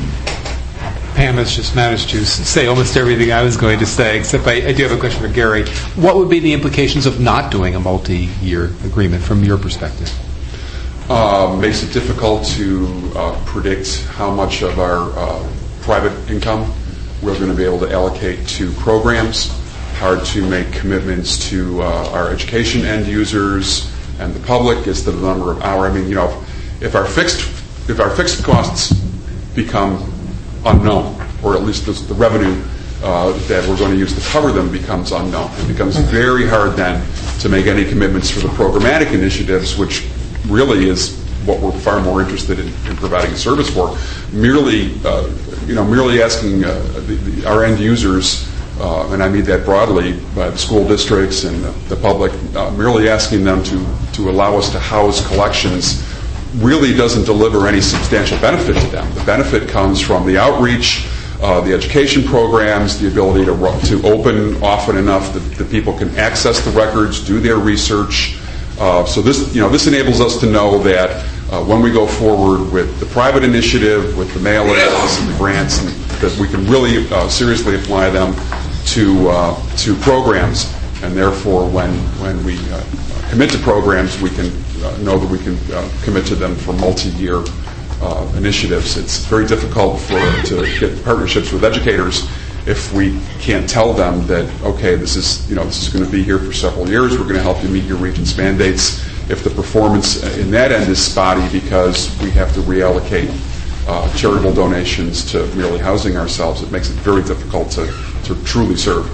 Pam has just managed to say almost everything I was going to say, except I, I do have a question for Gary. What would be the implications of not doing a multi-year agreement from your perspective? Uh, makes it difficult to uh, predict how much of our uh, private income we're going to be able to allocate to programs. Hard to make commitments to uh, our education end users and the public as to the number of hours. I mean, you know, if our fixed if our fixed costs become unknown, or at least the, the revenue uh, that we're going to use to cover them becomes unknown. It becomes very hard then to make any commitments for the programmatic initiatives, which really is what we're far more interested in, in providing a service for. Merely, uh, you know, merely asking uh, the, the, our end users, uh, and I mean that broadly, by the school districts and the, the public, uh, merely asking them to to allow us to house collections really doesn't deliver any substantial benefit to them. The benefit comes from the outreach, uh, the education programs, the ability to to open often enough that, that people can access the records, do their research. Uh, so this, you know, this enables us to know that uh, when we go forward with the private initiative, with the mail-ins and the grants, and that we can really uh, seriously apply them to uh, to programs, and therefore, when when we uh, commit to programs, we can uh, know that we can uh, commit to them for multi-year uh, initiatives. It's very difficult for to get partnerships with educators if we can't tell them that, okay, this is you know this is going to be here for several years. We're going to help you meet your regent's mandates. If the performance in that end is spotty because we have to reallocate uh, charitable donations to merely housing ourselves, it makes it very difficult to, to truly serve.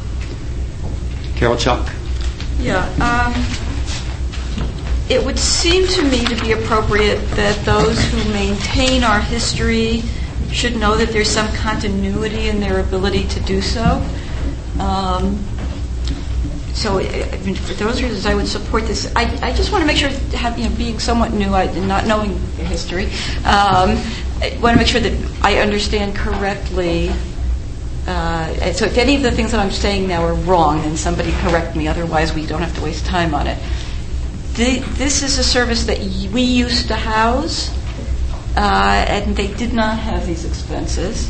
Carol Chuck. Yeah. Um, it would seem to me to be appropriate that those who maintain our history should know that there's some continuity in their ability to do so. Um, So, I mean, for those reasons, I would support this. I, I just want to make sure, have, you know, being somewhat new I, and not knowing the history, um, I want to make sure that I understand correctly. Uh, so if any of the things that I'm saying now are wrong, then somebody correct me. Otherwise, we don't have to waste time on it. The, this is a service that we used to house, uh, and they did not have these expenses.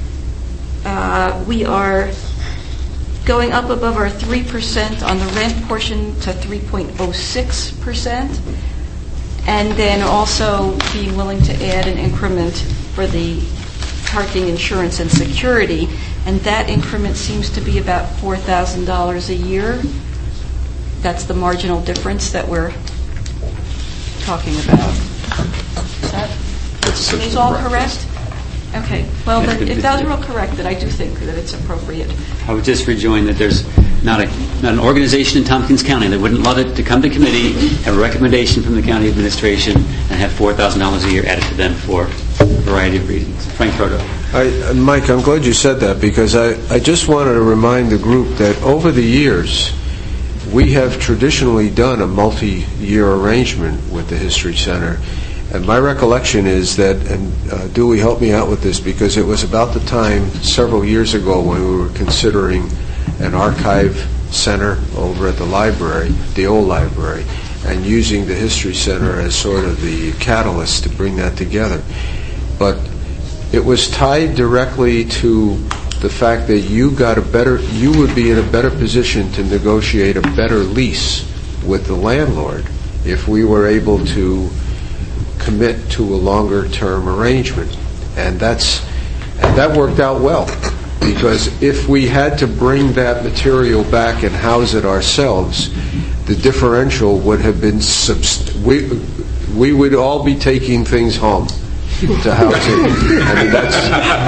Uh, we are going up above our three percent on the rent portion to three point oh six percent, and then also being willing to add an increment for the parking, insurance, and security, and that increment seems to be about four thousand dollars a year. That's the marginal difference that we're talking about. Is that is all correct? Okay. Well, then, if those are all correct, then I do think that it's appropriate. I would just rejoin that there's not a not an organization in Tompkins County that wouldn't love it to come to committee, have a recommendation from the county administration, and have four thousand dollars a year added to them for a variety of reasons. Frank Proto. I, Mike, I'm glad you said that, because I, I just wanted to remind the group that over the years, we have traditionally done a multi-year arrangement with the History Center. And my recollection is that, and uh, Dewey helped me out with this, because it was about the time several years ago when we were considering an archive center over at the library, the old library, and using the History Center as sort of the catalyst to bring that together. But it was tied directly to the fact that you got a better, you would be in a better position to negotiate a better lease with the landlord if we were able to commit to a longer-term arrangement, and that's and that worked out well, because if we had to bring that material back and house it ourselves, the differential would have been subst- we we would all be taking things home to house it. I mean, that's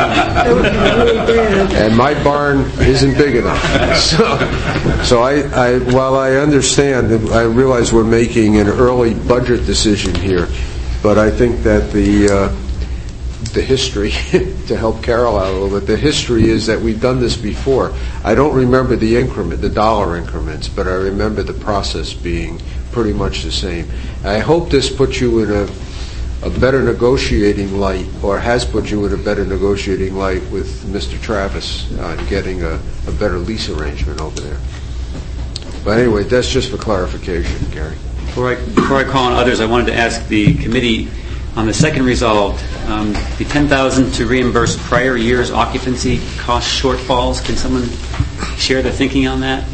and my barn isn't big enough. So, so I, I while I understand, I realize we're making an early budget decision here. But I think that the uh, the history, to help Carol out a little bit, the history is that we've done this before. I don't remember the increment, the dollar increments, but I remember the process being pretty much the same. I hope this puts you in a, a better negotiating light, or has put you in a better negotiating light with Mister Travis on getting a, a better lease arrangement over there. But anyway, that's just for clarification, Gary. Before I, before I call on others, I wanted to ask the committee on the second resolved, um, the ten thousand dollars to reimburse prior year's occupancy cost shortfalls. Can someone share their thinking on that?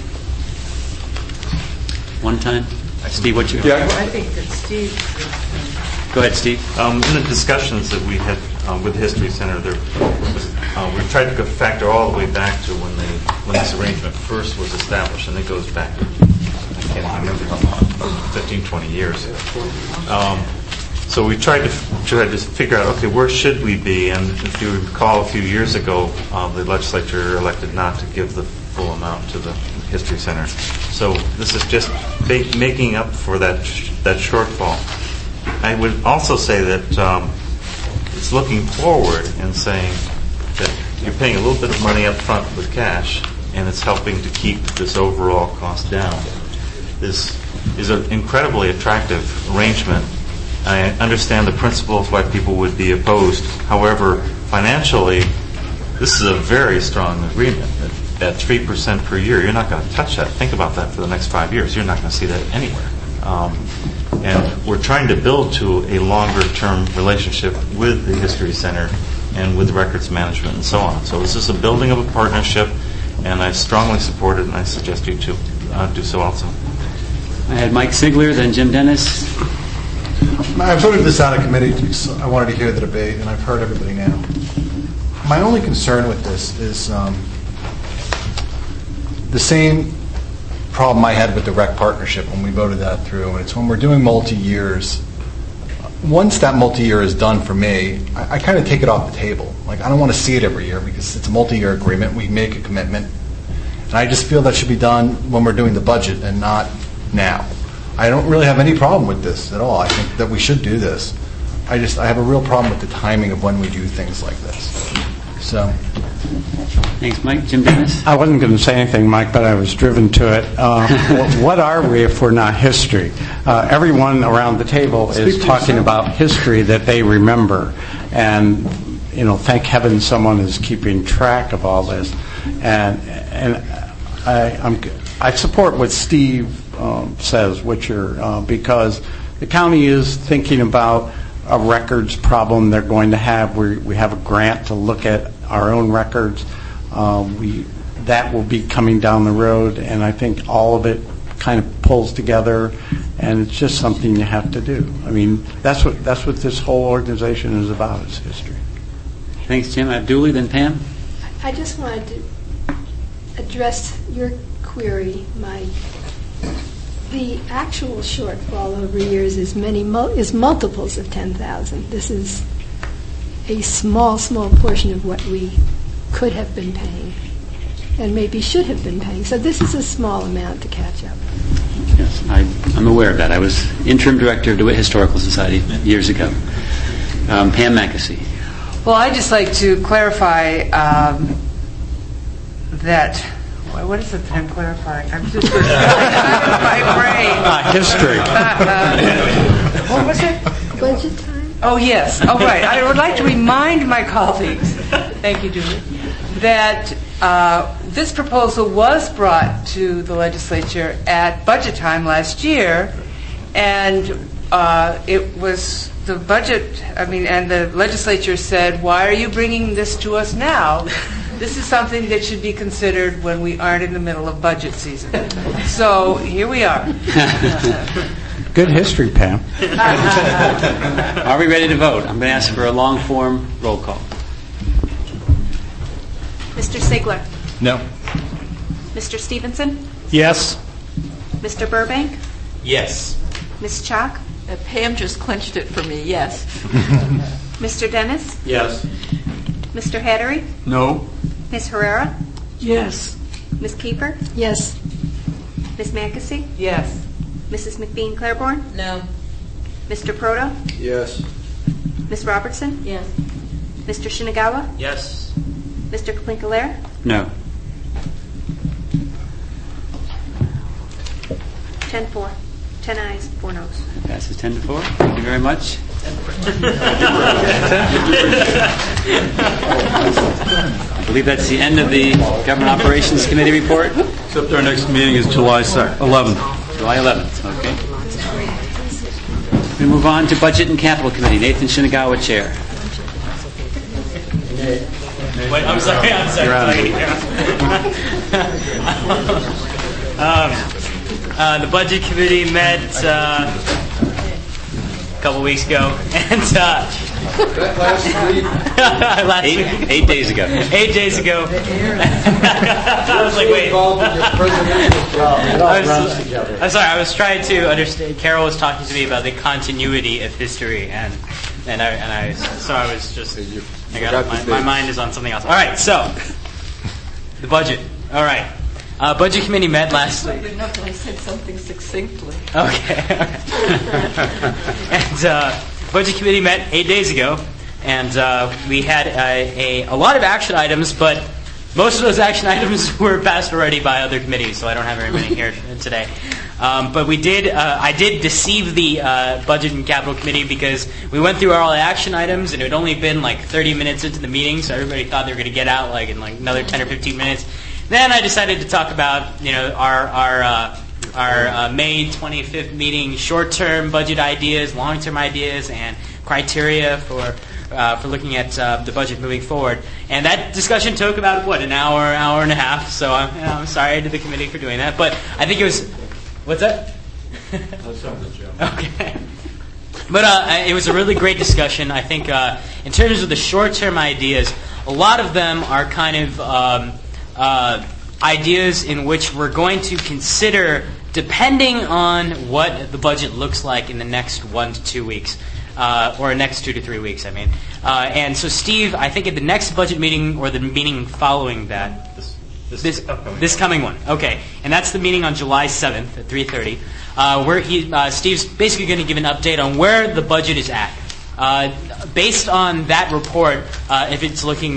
One time? Steve, what you... Yeah. I think that Steve... Go ahead, Steve. Um, in the discussions that we had um, with the History Center, there was, uh, we tried to factor all the way back to when they when this arrangement first was established, and it goes back to, I can't remember, fifteen, twenty years. Um, so we tried to try to figure out, okay, where should we be? And if you recall, a few years ago, uh, the legislature elected not to give the full amount to the History Center. So this is just make, making up for that sh- that shortfall. I would also say that um, it's looking forward and saying that you're paying a little bit of money up front with cash, and it's helping to keep this overall cost down. This is an incredibly attractive arrangement. I understand the principles why people would be opposed. However, financially, this is a very strong agreement. At three percent per year, you're not going to touch that. Think about that for the next five years. You're not going to see that anywhere. Um, and we're trying to build to a longer-term relationship with the History Center and with records management and so on. So this is a building of a partnership, and I strongly support it, and I suggest you to uh, do so also. I had Mike Sigler, then Jim Dennis. I voted this out of committee because I wanted to hear the debate, and I've heard everybody now. My only concern with this is um, the same problem I had with the rec partnership when we voted that through, and it's when we're doing multi-years. Once that multi-year is done for me, I, I kind of take it off the table. Like, I don't want to see it every year because it's a multi-year agreement. We make a commitment. And I just feel that should be done when we're doing the budget and not now. I don't really have any problem with this at all. I think that we should do this. I just I have a real problem with the timing of when we do things like this. So Thanks, Mike. Jim Dennis? I wasn't going to say anything, Mike, but I was driven to it. Uh, wh- what are we if we're not history? Uh, everyone around the table is talking about history that they remember. And, you know, thank heaven someone is keeping track of all this. And and I, I'm, I support what Steve um, says, Witcher, uh, because the county is thinking about a records problem they're going to have. We, we have a grant to look at our own records. Um, we that will be coming down the road, and I think all of it kind of pulls together, and it's just something you have to do. I mean, that's what that's what this whole organization is about, is history. Thanks, Jim. Uh, Dooley, then Pam. I just wanted to address your query, Mike. The actual shortfall over years is many mul- is multiples of ten thousand. This is a small, small portion of what we could have been paying and maybe should have been paying. So this is a small amount to catch up. Yes, I, I'm aware of that. I was interim director of DeWitt Historical Society years ago. Um, Pam McAsee. Well, I'd just like to clarify um, that. What is it that I'm clarifying? I'm just my brain. Uh, history. Uh, what was it? Budget time? Oh, yes. Oh, right. I would like to remind my colleagues, thank you, Julie, that uh, this proposal was brought to the legislature at budget time last year, and uh, it was the budget, I mean, and the legislature said, why are you bringing this to us now? This is something that should be considered when we aren't in the middle of budget season. So here we are. Good history, Pam. Are we ready to vote? I'm going to ask for a long-form roll call. Mister Sigler? No. Mister Stevenson? Yes. Mister Burbank? Yes. Miz Chalk? Uh, Pam just clenched it for me, yes. Mister Dennis? Yes. Mister Hattery? No. Miz Herrera? Yes. Miz Keeper? Yes. Miz McAsee? Yes. Missus McBean Claiborne? No. Mister Proto? Yes. Miz Robertson? Yes. Mister Shinagawa? Yes. Mister Kaplinkalair? No. Ten four. Ten ayes, four noes. Passes ten to four. Thank you very much. I believe that's the end of the Government Operations Committee report. Except our next meeting is July eleventh. July eleventh, okay. We move on to Budget and Capital Committee. Nathan Shinagawa, Chair. Wait, I'm sorry, I'm sorry. um, uh, the Budget Committee met uh, a couple weeks ago, and uh, last week? last eight, week. eight days ago. Eight days ago. I was like, wait. Involved in your presidential job. It all I was, runs together. I'm sorry. I was trying to understand. Carol was talking to me about the continuity of history, and and I and I so I was just. I got my, my mind is on something else. All right, so the budget. All right, uh, Budget Committee met last week. Good enough that I said something succinctly. Okay. and uh, Budget Committee met eight days ago, and uh, we had a, a, a lot of action items, but most of those action items were passed already by other committees, so I don't have very many here today. Um, but we did. Uh, I did deceive the uh, Budget and Capital Committee because we went through all the action items, and it had only been like thirty minutes into the meeting, so everybody thought they were going to get out like in like another ten or fifteen minutes. Then I decided to talk about you know our our uh, our uh, May twenty-fifth meeting, short-term budget ideas, long-term ideas, and criteria for. Uh, for looking at uh, the budget moving forward. And that discussion took about, what, an hour, hour and a half. So I'm, you know, I'm sorry to the committee for doing that. But I think it was, what's that? That's on the job. Okay. But uh, it was a really great discussion. I think uh, in terms of the short-term ideas, a lot of them are kind of um, uh, ideas in which we're going to consider depending on what the budget looks like in the next one to two weeks. Uh, or next two to three weeks, I mean. Uh, and so, Steve, I think at the next budget meeting or the meeting following that, this this, this, this coming one, okay, and that's the meeting on July seventh at three thirty, uh, where he, uh, Steve's basically going to give an update on where the budget is at. Uh, based on that report, uh, if it's looking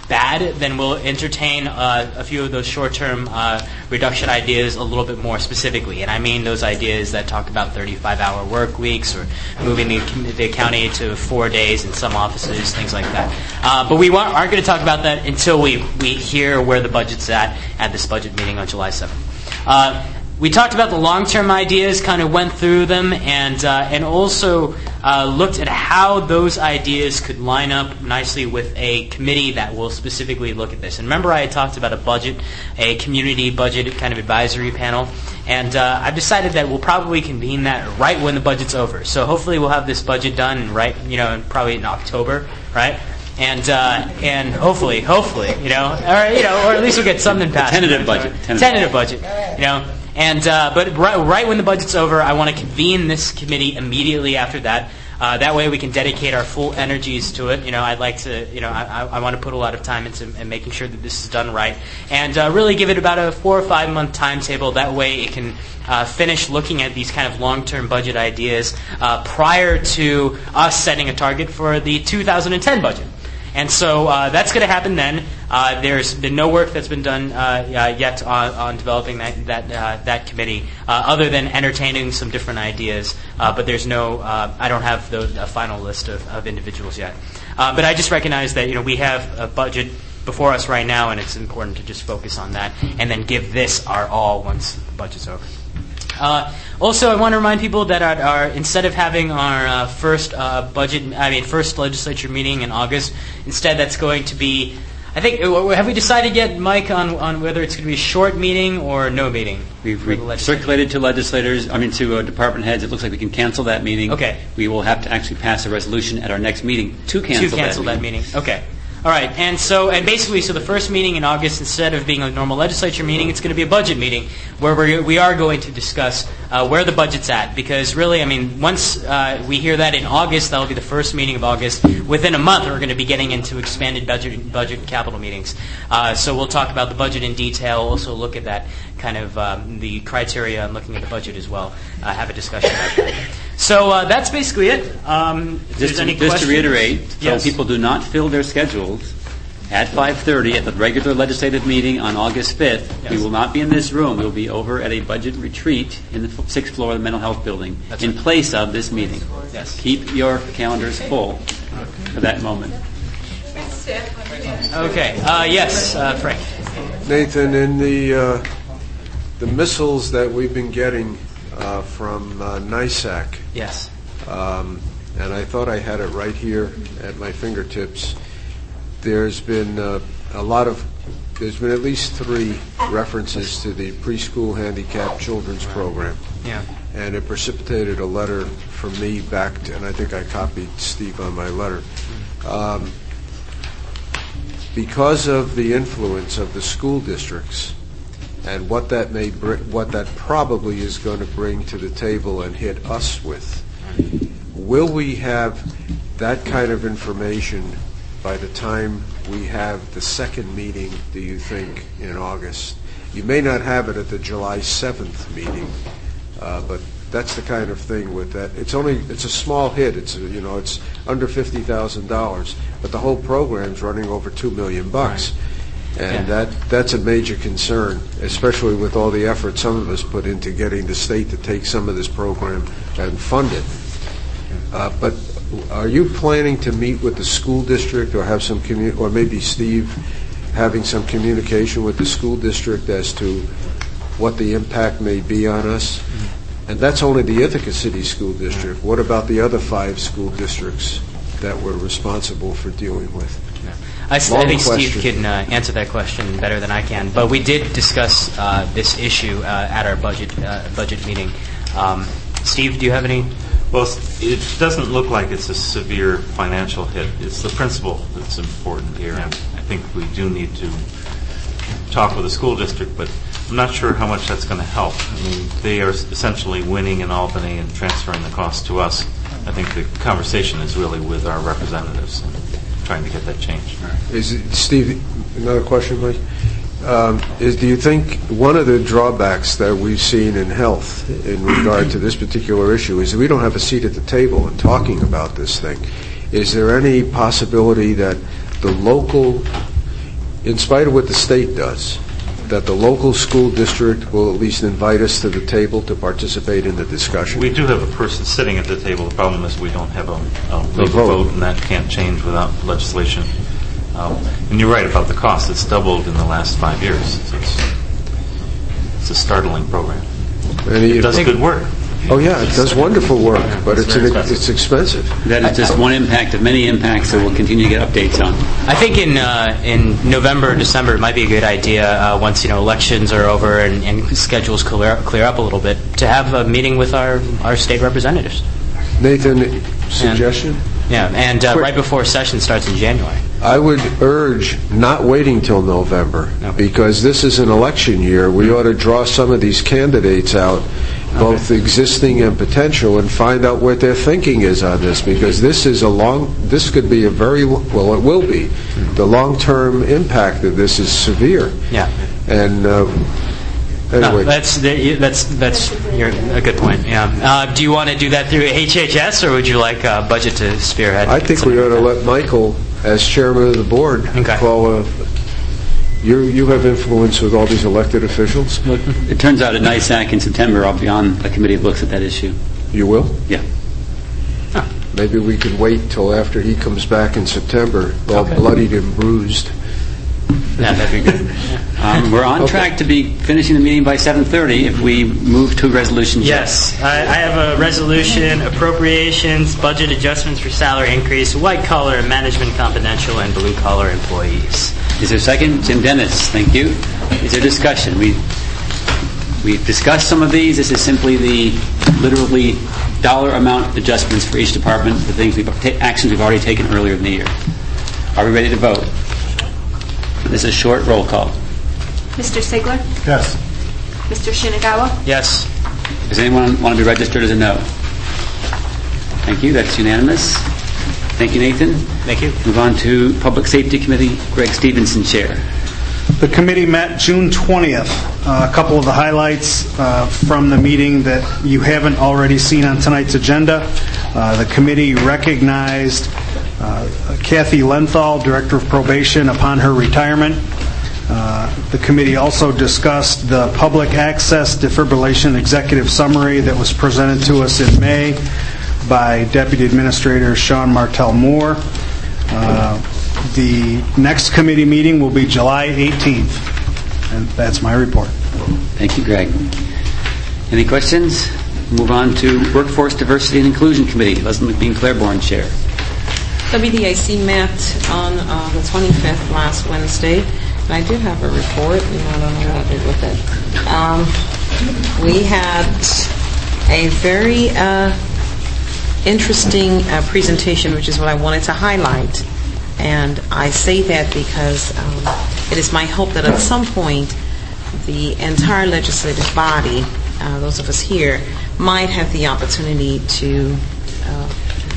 bad, then we'll entertain uh, a few of those short-term uh, reduction ideas a little bit more specifically. And I mean those ideas that talk about thirty-five hour work weeks or moving the, the county to four days in some offices, things like that. Uh, but we aren't going to talk about that until we, we hear where the budget's at at this budget meeting on July seventh. Uh, We talked about the long-term ideas, kind of went through them, and uh, and also uh, looked at how those ideas could line up nicely with a committee that will specifically look at this. And remember I had talked about a budget, a community budget kind of advisory panel, and uh, I've decided that we'll probably convene that right when the budget's over. So hopefully we'll have this budget done right, you know, probably in October, right? And uh, and hopefully, hopefully, you know, or you know, or at least we'll get something passed. Tentative budget. Tentative, Tentative budget, you know. And uh, but right, right when the budget's over, I want to convene this committee immediately after that. Uh, that way, we can dedicate our full energies to it. You know, I'd like to, you know, I, I want to put a lot of time into in making sure that this is done right, and uh, really give it about a four or five month timetable. That way, it can uh, finish looking at these kind of long term budget ideas uh, prior to us setting a target for the two thousand ten budget. And so uh, that's going to happen then. Uh, there's been no work that's been done uh, uh, yet on, on developing that that, uh, that committee, uh, other than entertaining some different ideas. Uh, but there's no, uh, I don't have the, the final list of, of individuals yet. Uh, but I just recognize that you know we have a budget before us right now, and it's important to just focus on that, and then give this our all once the budget's over. Uh, also, I want to remind people that our, our, instead of having our uh, first uh, budget, I mean first legislature meeting in August, instead that's going to be, I think, have we decided yet, Mike, on, on whether it's going to be a short meeting or no meeting? We've re- circulated to legislators, I mean to uh, department heads. It looks like we can cancel that meeting. Okay. We will have to actually pass a resolution at our next meeting to cancel, to cancel that, that meeting. meeting. Okay. All right, and so and basically, so the first meeting in August, instead of being a normal legislature meeting, it's going to be a budget meeting where we we are going to discuss uh, where the budget's at. Because really, I mean, once uh, we hear that in August, that'll be the first meeting of August. Within a month, we're going to be getting into expanded budget budget capital meetings. Uh, so we'll talk about the budget in detail. Also look at that kind of um, the criteria and looking at the budget as well. Uh, have a discussion about that. So uh, that's basically it. Um, if just there's to, any just to questions? reiterate, Yes. so people do not fill their schedules at five thirty at the regular legislative meeting on August fifth. Yes. We will not be in this room. We will be over at a budget retreat in the f- sixth floor of the mental health building That's in right. place of this meeting. Yes. Keep your calendars full for that moment. Okay. Uh, yes, uh, Frank. Nathan, in the uh, the missiles that we've been getting uh, from uh, NISAC, Yes. um, and I thought I had it right here at my fingertips, there's been uh, a lot of, there's been at least three references to the preschool handicapped children's program. Yeah. And it precipitated a letter from me back to, and I think I copied Steve on my letter. Um, because of the influence of the school districts and what that may br- what that probably is going to bring to the table and hit us with, will we have that kind of information by the time we have the second meeting, do you think, in August? You may not have it at the July seventh meeting, uh, but that's the kind of thing with that. It's only, it's a small hit. It's, a, you know, it's under fifty thousand dollars, but the whole program's running over two million bucks. Right. And yeah. that that's a major concern, especially with all the effort some of us put into getting the state to take some of this program and fund it. Uh, but are you planning to meet with the school district or have some commu- or maybe Steve having some communication with the school district as to what the impact may be on us? Mm-hmm. And that's only the Ithaca City School District. What about the other five school districts that we're responsible for dealing with? Yeah. I, I think question. Steve can uh, answer that question better than I can. But we did discuss uh, this issue uh, at our budget uh, budget meeting. Um, Steve, do you have any? Well, it doesn't look like it's a severe financial hit. It's the principle that's important here. And I think we do need to talk with the school district, but I'm not sure how much that's going to help. I mean, they are essentially winning in Albany and transferring the cost to us. I think the conversation is really with our representatives and trying to get that changed. Is it, Steve, another question, Mike? Um, is, do you think one of the drawbacks that we've seen in health in regard to this particular issue is that we don't have a seat at the table in talking about this thing? Is there any possibility that the local in spite of what the state does, that the local school district will at least invite us to the table to participate in the discussion? We do have a person sitting at the table. The problem is we don't have a, a legal vote. vote, and that can't change without legislation. Um, and you're right about the cost. It's doubled in the last five years. So it's, it's a startling program. And it does good work. Oh, yeah, it does wonderful work, but it's an, it's expensive. That is just one impact of many impacts that we'll continue to get updates on. I think in uh, in November or December it might be a good idea uh, once you know elections are over and, and schedules clear, clear up a little bit to have a meeting with our, our state representatives. Nathan, suggestion? And, yeah, and uh, right before session starts in January. I would urge not waiting till November, because this is an election year. We ought to draw some of these candidates out, both existing and potential, and find out what their thinking is on this, because this is a long, this could be a very, well, it will be. The long-term impact of this is severe. Yeah. And uh, anyway. No, that's that's that's you're a good point. Yeah. Uh, do you want to do that through H H S, or would you like uh, budget to spearhead? I think we ought to let Michael, as chairman of the board, okay. call a. You you have influence with all these elected officials? Look, it turns out at NISAC in September I'll be on a committee that looks at that issue. You will? Yeah. Huh. Maybe we could wait till after he comes back in September, all okay. bloodied and bruised. Yeah, that'd be good. Um, we're on Okay. track to be finishing the meeting by seven thirty if we move to resolution. Yes, I, I have a resolution, appropriations, budget adjustments for salary increase, white collar, management confidential, and blue collar employees. Is there a second? Jim Dennis, thank you. Is there discussion? We, we've discussed some of these. This is simply the literally dollar amount adjustments for each department, the things we've, ta- actions we've already taken earlier in the year. Are we ready to vote? This is a short roll call. Mister Sigler? Yes. Mister Shinagawa? Yes. Does anyone want to be registered as a no? Thank you. That's unanimous. Thank you, Nathan. Thank you. Move on to Public Safety Committee. Greg Stevenson, Chair. The committee met June twentieth. Uh, a couple of the highlights uh, from the meeting that you haven't already seen on tonight's agenda. Uh, the committee recognized uh, Kathy Lenthal, Director of Probation, upon her retirement. Uh, the committee also discussed the public access defibrillation executive summary that was presented to us in May by Deputy Administrator Sean Martell Moore. Uh, the next committee meeting will be July eighteenth, and that's my report. Thank you, Greg. Any questions? Move on to Workforce Diversity and Inclusion Committee. Leslie McBean Claiborne, Chair. W D I C met on uh, the twenty-fifth last Wednesday, and I did have a report, and I don't know what I did with it. Um, we had a very uh, interesting uh, presentation, which is what I wanted to highlight. And I say that because um, it is my hope that at some point the entire legislative body, uh, those of us here, might have the opportunity to uh,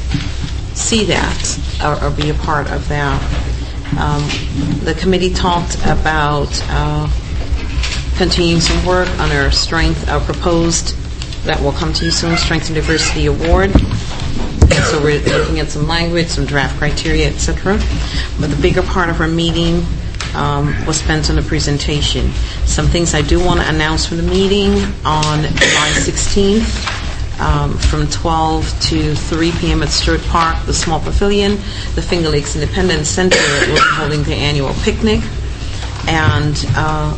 see that or, or be a part of that. Um, the committee talked about uh, continuing some work on our strength, our proposed, that will come to you soon, Strength and Diversity Award. And so we're looking at some language, some draft criteria, et cetera. But the bigger part of our meeting um, was spent on the presentation. Some things I do want to announce from the meeting on July sixteenth. Um, from twelve to three p.m. at Stewart Park, the small pavilion, the Finger Lakes Independence Center will be holding the annual picnic. And uh,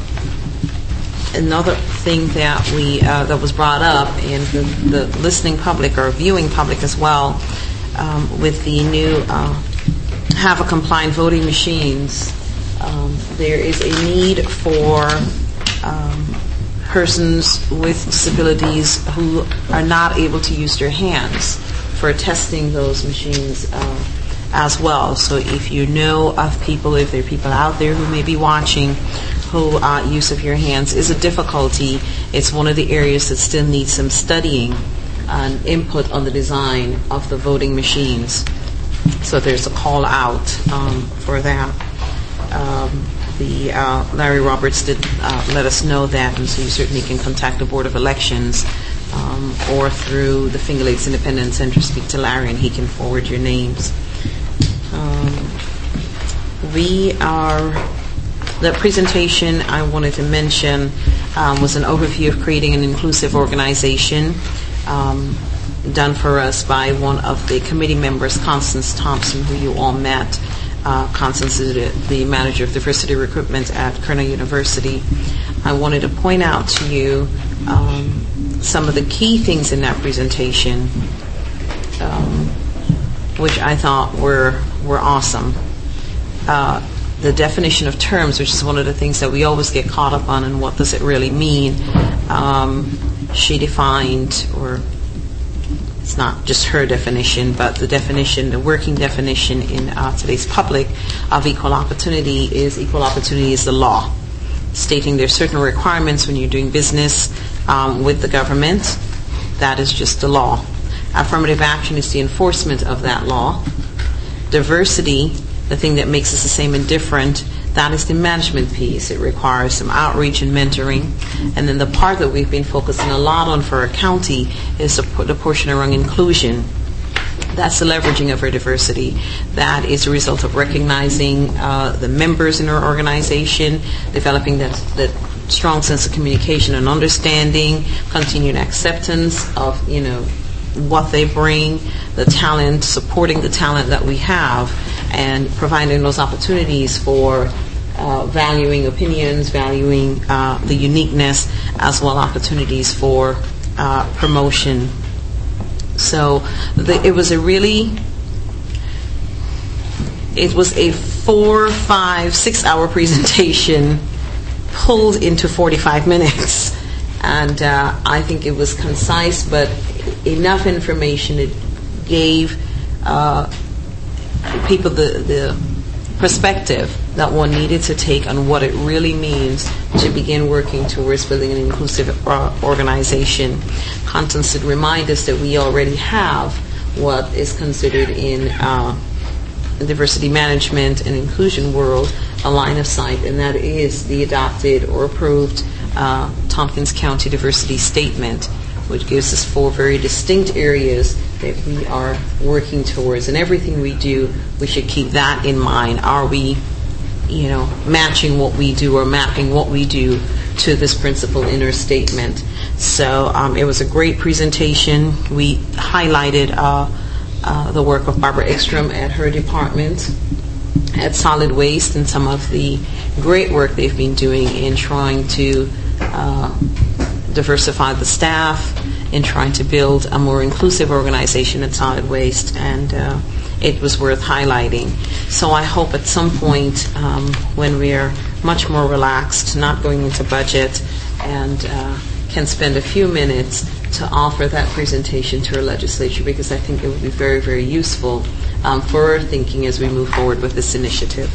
another thing that we uh, that was brought up in the, the listening public or viewing public as well, um, with the new uh, H A V A compliant voting machines, um, there is a need for um, persons with disabilities who are not able to use their hands for testing those machines uh, as well. So if you know of people, if there are people out there who may be watching who uh, use of your hands is a difficulty, it's one of the areas that still needs some studying and input on the design of the voting machines. So there's a call out um, for that. Um, The uh, Larry Roberts did uh, let us know that, and so you certainly can contact the Board of Elections um, or through the Finger Lakes Independent Center, speak to Larry, and he can forward your names. Um, we are the presentation I wanted to mention um, was an overview of creating an inclusive organization um, done for us by one of the committee members, Constance Thompson, who you all met. Uh, Constance is the, the manager of diversity recruitment at Cornell University. I wanted to point out to you um, some of the key things in that presentation, um, which I thought were were awesome. Uh, the definition of terms, which is one of the things that we always get caught up on, and what does it really mean? Um, she defined, or it's not just her definition, but the definition, the working definition in uh, today's public of equal opportunity is equal opportunity is the law, stating there are certain requirements when you're doing business um, with the government. That is just the law. Affirmative action is the enforcement of that law. Diversity, the thing that makes us the same and different, that is the management piece. It requires some outreach and mentoring. And then the part that we've been focusing a lot on for our county is the, the portion around inclusion. That's the leveraging of our diversity. That is a result of recognizing uh, the members in our organization, developing that, that strong sense of communication and understanding, continued acceptance of, you know, what they bring, the talent, supporting the talent that we have, and providing those opportunities for uh, valuing opinions, valuing uh, the uniqueness, as well opportunities for uh, promotion. So the, it was a really, it was a four, five, six-hour presentation pulled into forty-five minutes. And uh, I think it was concise, but enough information. It gave uh, people the, the perspective that one needed to take on what it really means to begin working towards building an inclusive uh, organization. Constance would remind us that we already have what is considered in uh, diversity management and inclusion world a line of sight, and that is the adopted or approved uh, Tompkins County Diversity Statement, which gives us four very distinct areas that we are working towards. And everything we do, we should keep that in mind. Are we, you know, matching what we do or mapping what we do to this principle in our statement? So um, it was a great presentation. We highlighted uh, uh, the work of Barbara Ekstrom at her department at Solid Waste and some of the great work they've been doing in trying to uh, diversify the staff, in trying to build a more inclusive organization at Solid Waste, and uh, it was worth highlighting. So I hope at some point um, when we are much more relaxed, not going into budget, and uh, can spend a few minutes to offer that presentation to our legislature, because I think it would be very, very useful um, for our thinking as we move forward with this initiative.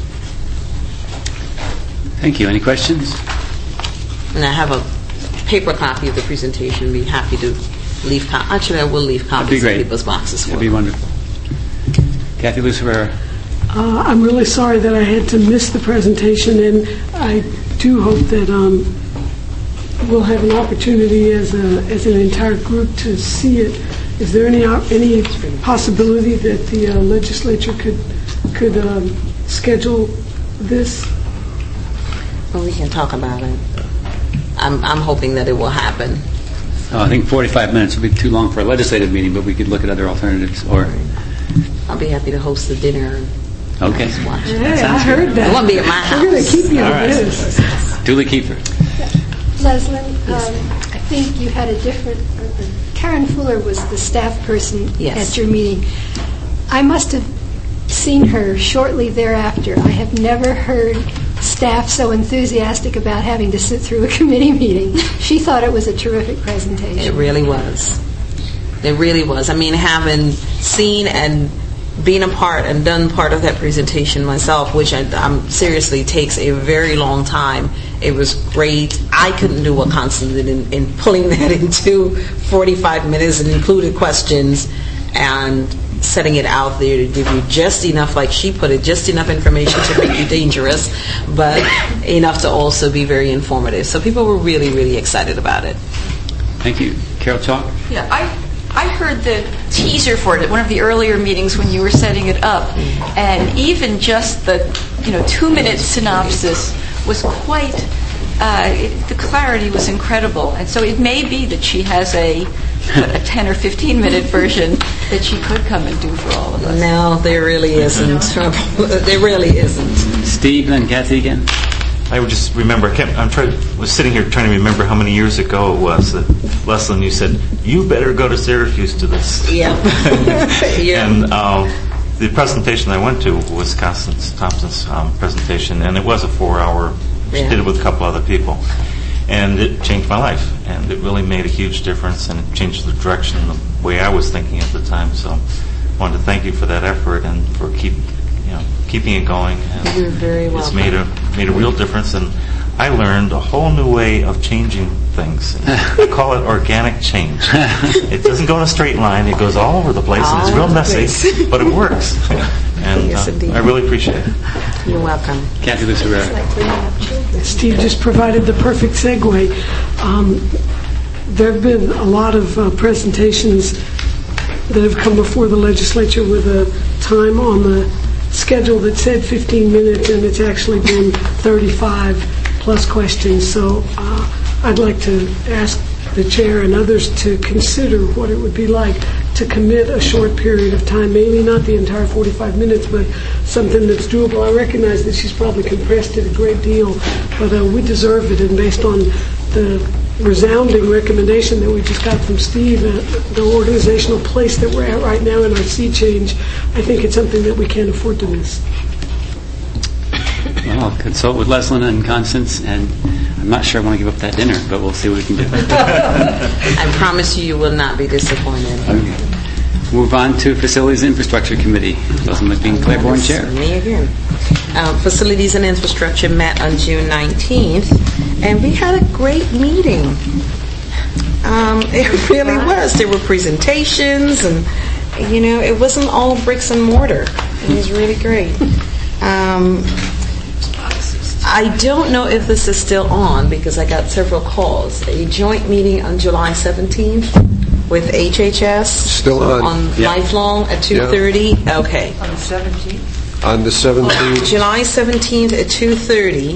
Thank you. Any questions? And I have a paper copy of the presentation. Be happy to leave. Co- Actually, I will leave copies in people's boxes for That'd be them. wonderful. Kathy Lucerera. Uh, I'm really sorry that I had to miss the presentation, and I do hope that um, we'll have an opportunity as a as an entire group to see it. Is there any any possibility that the uh, legislature could could um, schedule this? Well, we can talk about it. I'm, I'm hoping that it will happen. Oh, I think forty-five minutes would be too long for a legislative meeting, but we could look at other alternatives. Or I'll be happy to host the dinner. And okay. just watch it. Hey, I heard that. It won't be at my house. We're going to keep you All on right. this. Duly Kiefer. Leslie, um, I think you had a different, uh, Karen Fuller was the staff person Yes. at your meeting. I must have seen her shortly thereafter. I have never heard staff so enthusiastic about having to sit through a committee meeting. She thought it was a terrific presentation. It really was. It really was. I mean, having seen and been a part and done part of that presentation myself, which I, I'm seriously takes a very long time. It was great. I couldn't do what Constance did in, in pulling that into forty-five minutes and included questions and setting it out there to give you just enough, like she put it, just enough information to make you dangerous, but enough to also be very informative. So people were really, really excited about it. Thank you. Carol Chalk? Yeah, I I heard the teaser for it at one of the earlier meetings when you were setting it up, and even just the you know two minute synopsis was quite, uh, it, the clarity was incredible. And so it may be that she has a, a ten or fifteen minute version that she could come and do for all of us. No, there really isn't. There really isn't. Steve and Kathy again. I would just remember, I kept, I'm trying, was sitting here trying to remember how many years ago it was that, Leslyn, you said, you better go to Syracuse to this. Yeah. Yeah. And um, the presentation I went to was Constance Thompson's um, presentation, and it was a four-hour, she Yeah. did it with a couple other people. And it changed my life, and it really made a huge difference, and it changed the direction, the way I was thinking at the time. So I wanted to thank you for that effort and for keep, you know, keeping it going. And You're very welcome. It's made a made a real difference, and I learned a whole new way of changing things. I call it organic change. It doesn't go in a straight line; it goes all over the place, and it's real messy, but it works. And Yes, uh, indeed. I really appreciate it. You're welcome. Kathy Lucerera. Steve just provided the perfect segue. Um, there have been a lot of uh, presentations that have come before the legislature with a time on the schedule that said fifteen minutes, and it's actually been thirty-five plus questions. So uh, I'd like to ask the chair and others to consider what it would be like to commit a short period of time, maybe not the entire forty-five minutes, but something that's doable. I recognize that she's probably compressed it a great deal, but uh, we deserve it, and based on the resounding recommendation that we just got from Steve, uh, the organizational place that we're at right now in our sea change, I think it's something that we can't afford to miss. Well, I'll consult with Leslyn and Constance, and I'm not sure I want to give up that dinner, but we'll see what we can do. I promise you, you will not be disappointed. Okay. Move on to Facilities and Infrastructure Committee. Leslyn McBean, Claiborne Chair. Me again. Uh, Facilities and Infrastructure met on June nineteenth, and we had a great meeting. Um, it really was. There were presentations, and you know, it wasn't all bricks and mortar. It was really great. Um, I don't know if this is still on because I got several calls. A joint meeting on July seventeenth with H H S. Still on. On Yeah. Lifelong at two thirty. Yeah. Okay. On the seventeenth? On the seventeenth. July seventeenth at two thirty.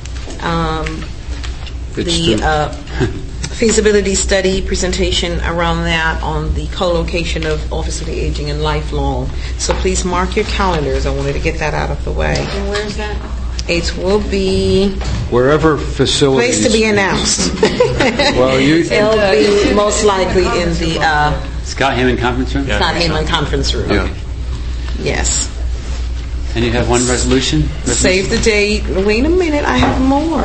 Um, It's the the- uh, feasibility study presentation around that on the co-location of Office of the Aging and Lifelong. So please mark your calendars. I wanted to get that out of the way. And where's that? It will be Wherever facilities. place to be announced. Well, you. It'll be most likely in the uh, Scott Heyman Conference Room? Scott Heyman Conference Room. Yeah. Yes. And you have one resolution? Save the date. Wait a minute, I have more.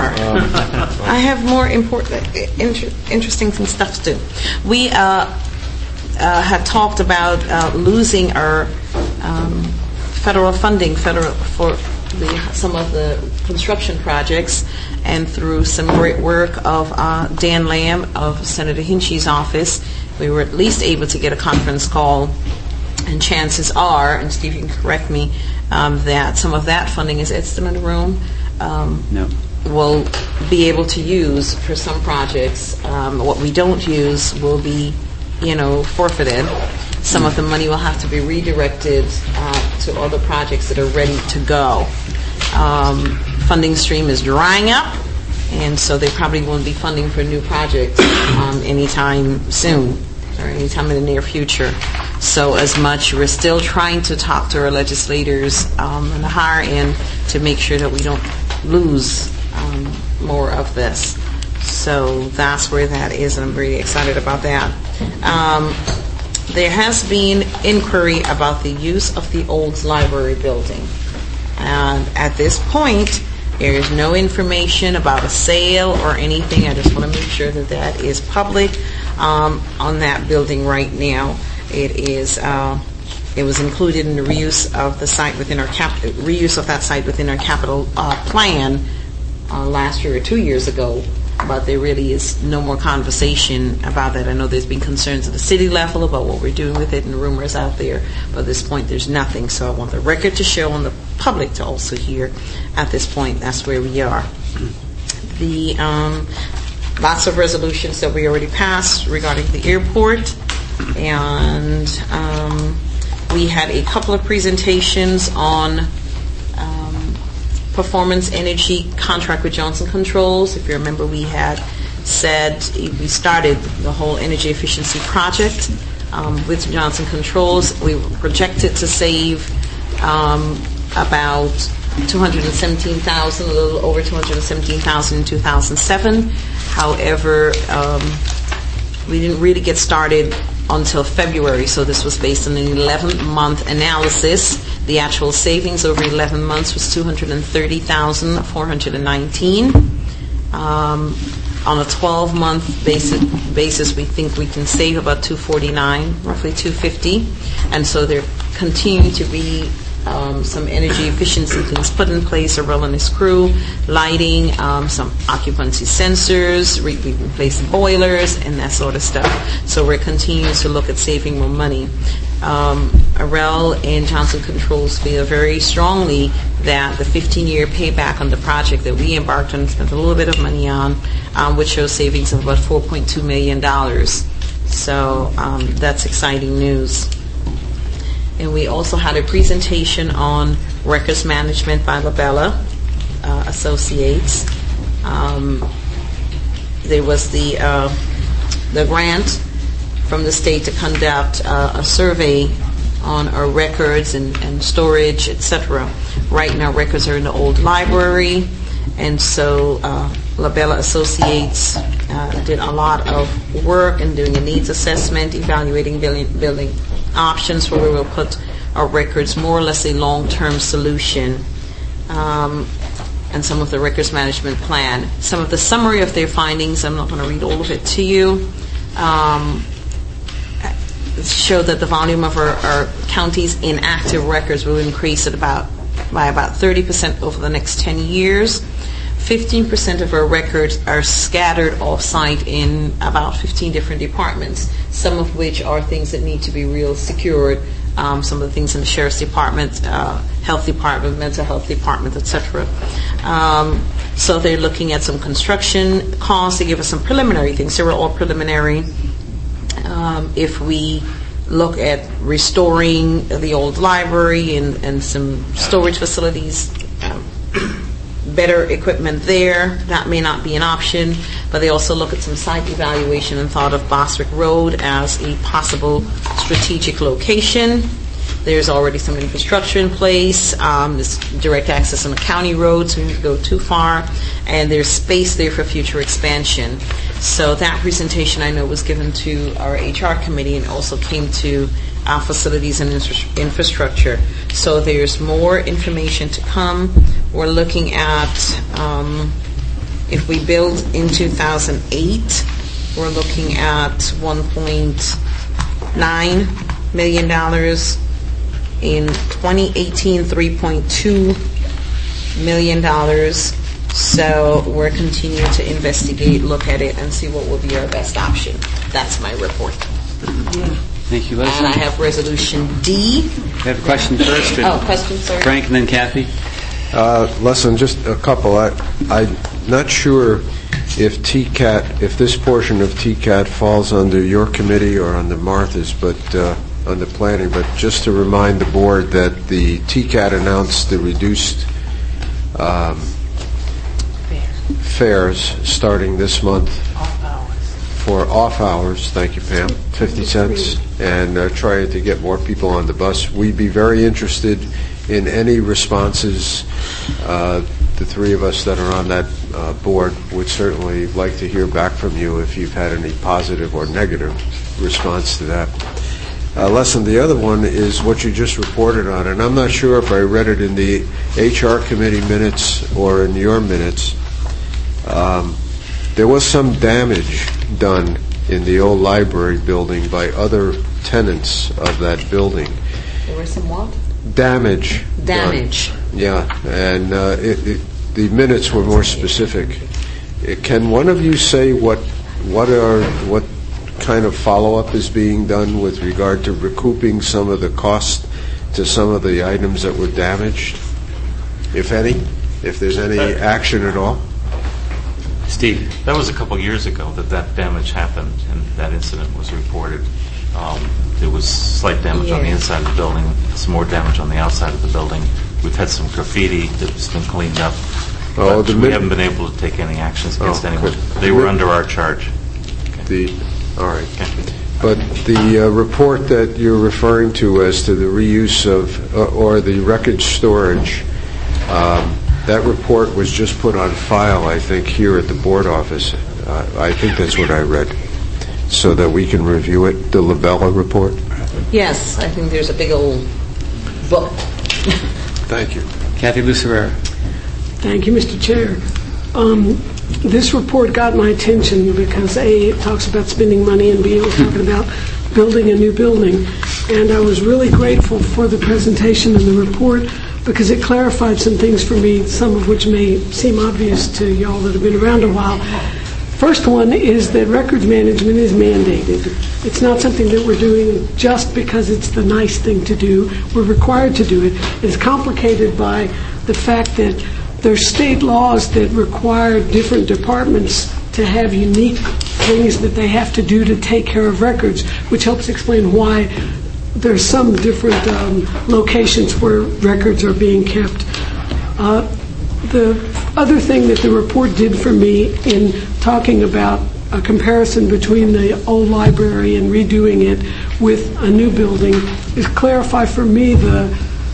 I have more important, inter- interesting some stuff to do. We uh, uh, have talked about uh, losing our um, federal funding federal for the, some of the construction projects, and through some great work of uh, Dan Lamb of Senator Hinchy's office, we were at least able to get a conference call, and chances are, and Steve, you can correct me, um, that some of that funding is Ed still in the room. Um, no. Will be able to use for some projects. Um, what we don't use will be, you know, forfeited. Some of the money will have to be redirected uh, to other projects that are ready to go. Um, funding stream is drying up, and so they probably won't be funding for new projects um, anytime soon or anytime in the near future. So as much, we're still trying to talk to our legislators um, on the higher end to make sure that we don't lose um, more of this. So that's where that is, and I'm really excited about that. Um, there has been inquiry about the use of the old library building. And at this point, there is no information about a sale or anything. I just want to make sure that that is public um, on that building right now. It is. Uh, it was included in the reuse of the site within our cap, reuse of that site within our capital uh, plan uh, last year or two years ago. But there really is no more conversation about that. I know there's been concerns at the city level about what we're doing with it and rumors out there, but at this point there's nothing. So I want the record to show and the public to also hear at this point that's where we are. The um, lots of resolutions that we already passed regarding the airport, and um, we had a couple of presentations on performance energy contract with Johnson Controls. If you remember, we had said we started the whole energy efficiency project um, with Johnson Controls. We were projected to save um, about two hundred seventeen thousand dollars, a little over two hundred seventeen thousand dollars in two thousand seven. However, um, we didn't really get started until February, so this was based on an eleven-month analysis. The actual savings over eleven months was two hundred thirty thousand four hundred nineteen. Um, on a twelve-month basis, basis, we think we can save about two hundred forty-nine, roughly two hundred fifty, and so there continue to be um, some energy efficiency things put in place, a rolling screw, lighting, um, some occupancy sensors, we, we replaced boilers, and that sort of stuff. So we're continuing to look at saving more money. Um, Arel and Johnson Controls feel very strongly that the fifteen-year payback on the project that we embarked on and spent a little bit of money on um, would show savings of about four point two million dollars. So um, that's exciting news. And we also had a presentation on records management by Labella uh, Associates. Um, there was the uh, the grant from the state to conduct uh, a survey on our records and, and storage, et cetera. Right now, records are in the old library, and so uh, Labella Associates uh, did a lot of work in doing a needs assessment, evaluating building, building options where we will put our records, more or less a long-term solution, um, and some of the records management plan. Some of the summary of their findings, I'm not going to read all of it to you, um, show that the volume of our, our county's inactive records will increase at about by about thirty percent over the next ten years. fifteen percent of our records are scattered off-site in about fifteen different departments, some of which are things that need to be real secured, um, some of the things in the Sheriff's Department, uh, Health Department, Mental Health Department, et cetera. Um, so they're looking at some construction costs. They give us some preliminary things. They were all preliminary. Um, if we look at restoring the old library and, and some storage facilities, um, better equipment there, that may not be an option, but they also look at some site evaluation and thought of Bostwick Road as a possible strategic location. There's already some infrastructure in place. Um, there's direct access on a county road, so we don't go too far, and there's space there for future expansion. So that presentation, I know, was given to our H R committee and also came to our facilities and infrastructure. So there's more information to come. We're looking at, um, if we build in two thousand eight, we're looking at one point nine million dollars. In twenty eighteen, three point two million dollars. So we're continuing to investigate, look at it, and see what will be our best option. That's my report. Thank you, Leslie. And I have Resolution D. We have a question first. Oh, question, sorry. Frank and then Kathy. Uh, listen, just a couple. I, I'm not sure if T CAT, if this portion of T CAT falls under your committee or under Martha's, but uh, on the planning, but just to remind the board that the T CAT announced the reduced um, fares starting this month for off hours. Thank you, Pam. fifty cents, and uh, trying to get more people on the bus. We'd be very interested in any responses. Uh, the three of us that are on that uh, board would certainly like to hear back from you if you've had any positive or negative response to that. Uh, lesson, the other one is what you just reported on, and I'm not sure if I read it in the H R committee minutes or in your minutes. Um, there was some damage done in the old library building by other tenants of that building. There was some what? Damage. Damage. Done. Yeah, and uh, it, it, the minutes were more specific. It, can one of you say what what are what kind of follow-up is being done with regard to recouping some of the cost to some of the items that were damaged, if any, if there's any action at all? Steve. That was a couple years ago that that damage happened and that incident was reported. Um, there was slight damage yeah. on the inside of the building, some more damage on the outside of the building. we've had some graffiti that's been cleaned up. Oh, but the we mid- haven't been able to take any actions against Oh, anyone. good. They were Mid- under our charge. The, all right. But the uh, report that you're referring to as to the reuse of, uh, or the record storage, um, that report was just put on file, I think, here at the board office. Uh, I think that's what I read, so that we can review it, the Labella report. Yes, I think there's a big old book. Thank you. Kathy Lucero. Thank you, Mister Chair. Um, this report got my attention because A, it talks about spending money, and B, it was talking about building a new building. And I was really grateful for the presentation and the report because it clarified some things for me, some of which may seem obvious to y'all that have been around a while. First one is that records management is mandated. It's not something that we're doing just because it's the nice thing to do. We're required to do it. It's complicated by the fact that there's state laws that require different departments to have unique things that they have to do to take care of records, which helps explain why there's some different um, locations where records are being kept. Uh, the other thing that the report did for me in talking about a comparison between the old library and redoing it with a new building is clarify for me the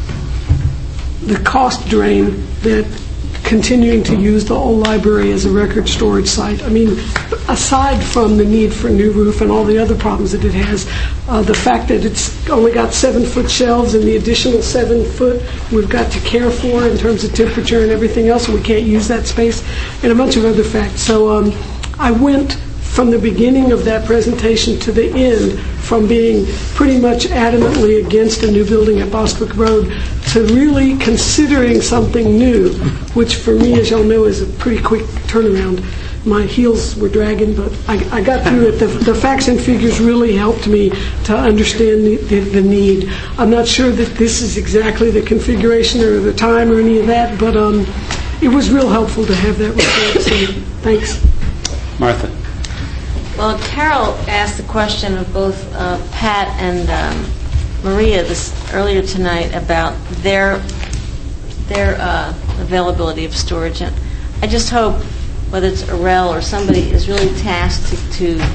the cost drain that continuing to use the old library as a record storage site. I mean, aside from the need for a new roof and all the other problems that it has, uh, the fact that it's only got seven-foot shelves and the additional seven-foot we've got to care for in terms of temperature and everything else, and we can't use that space, and a bunch of other facts. So um, I went from the beginning of that presentation to the end, from being pretty much adamantly against a new building at Bostwick Road to really considering something new, which for me, as y'all know, is a pretty quick turnaround. My heels were dragging, but I, I got through it. The, the facts and figures really helped me to understand the, the, the need. I'm not sure that this is exactly the configuration or the time or any of that, but um, it was real helpful to have that report. So thanks. Martha. Well, Carol asked the question of both uh, Pat and um, Maria this earlier tonight about their their uh, availability of storage, and I just hope, whether it's Arel or somebody, is really tasked to, to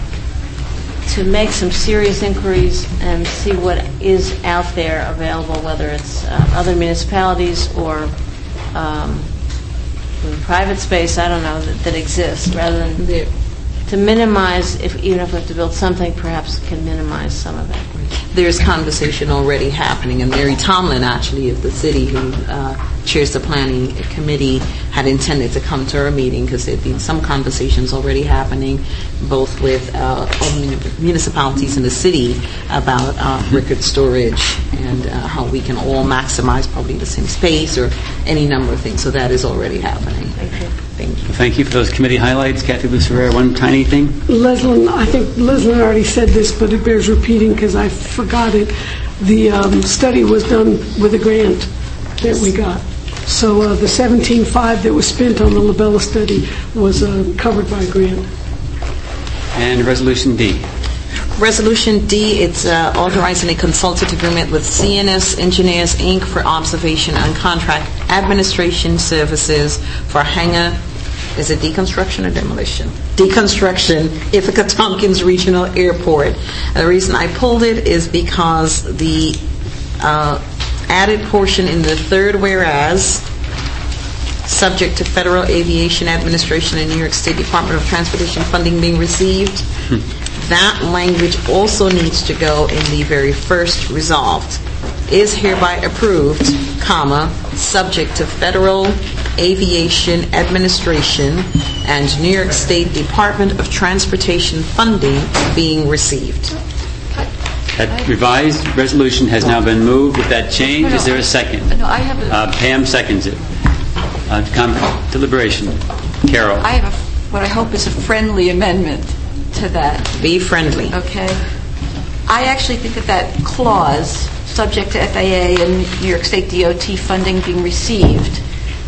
to make some serious inquiries and see what is out there available, whether it's uh, other municipalities or um, private space, I don't know, that, that exists, rather than the, to minimize, if even if we have to build something, perhaps can minimize some of it. There's conversation already happening, and Mary Tomlin, actually, of the city, who uh, chairs the planning committee, had intended to come to our meeting because there had been some conversations already happening, both with uh, other municipalities in the city about uh, record storage and uh, how we can all maximize probably the same space or any number of things. So that is already happening. Thank you. Thank you. Thank you for those committee highlights. Kathy Lucero, one tiny thing. Leslin, I think Leslin already said this, but it bears repeating because I forgot it. The um, study was done with a grant that we got. So uh, the seventeen point five that was spent on the Labella study was uh, covered by a grant. And Resolution D. Resolution D, it's uh, authorizing a consultant agreement with C N S Engineers, Incorporated for observation and contract administration services for hangar, is it deconstruction or demolition? Deconstruction, Ithaca Tompkins Regional Airport. And the reason I pulled it is because the uh, added portion in the third whereas, subject to Federal Aviation Administration and New York State Department of Transportation funding being received, that language also needs to go in the very first resolved. Is hereby approved, comma, subject to Federal Aviation Administration and New York State Department of Transportation funding being received. That revised resolution has now been moved with that change. Is there a second? No, I have a... Uh, Pam seconds it. Uh, com- deliberation. Carol. I have a, what I hope is a friendly amendment to that. Be friendly. Okay. I actually think that that clause, subject to F A A and New York State D O T funding being received,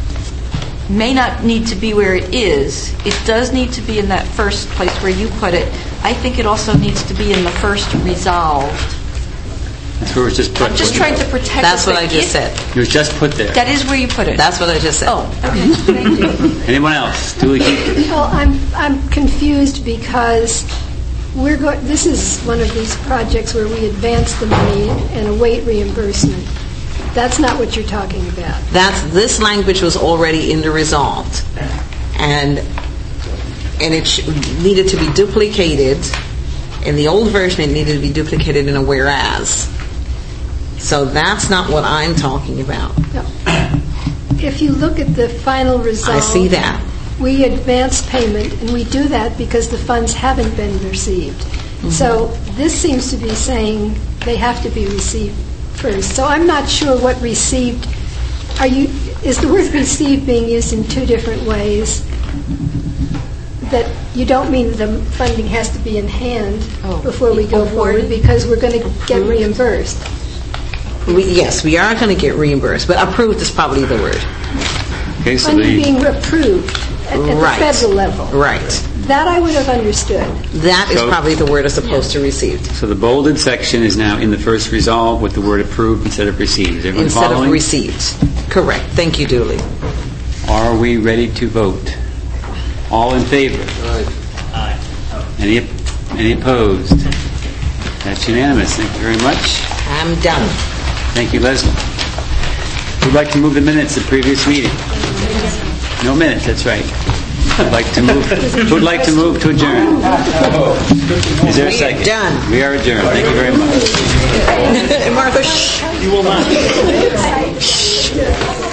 may not need to be where it is. It does need to be in that first place where you put it. I think it also needs to be in the first resolved. That's where it was just put. I'm just trying to protect That's us, what but I just if- said. It was just put there. That is where you put it. That's what I just said. Oh, okay. Thank you. Anyone else? Julie Keith? Well, I'm, I'm confused because we're going, this is one of these projects where we advance the money and await reimbursement. That's not what you're talking about. That's, this language was already in the resolved. And, and it sh- needed to be duplicated. In the old version, it needed to be duplicated in a whereas. So that's not what I'm talking about. No. If you look at the final resolve... I see that. We advance payment, and we do that because the funds haven't been received. Mm-hmm. So this seems to be saying they have to be received first. So I'm not sure what received... Are you? Is the word received being used in two different ways? That you don't mean the funding has to be in hand Oh. before we go forward because we're going to get reimbursed. We, yes, we are going to get reimbursed, but approved is probably the word. Okay, so Funding the, being approved at, at Right. the federal level. Right. That I would have understood. That is So- probably the word as opposed to received. so the bolded section is now in the first resolve with the word approved instead of received. Is everyone Instead following? of received. Correct. Thank you, Dooley. Are we ready to vote? All in favor? Aye. Any, any opposed? That's unanimous. Thank you very much. I'm done. Thank you, Leslie. Who'd like to move the minutes of the previous meeting? No minutes, that's right. Who'd like to move, who'd like to move to adjourn? Is there a We are second? done. We are adjourned. Thank you very much. Martha, shh. You will not.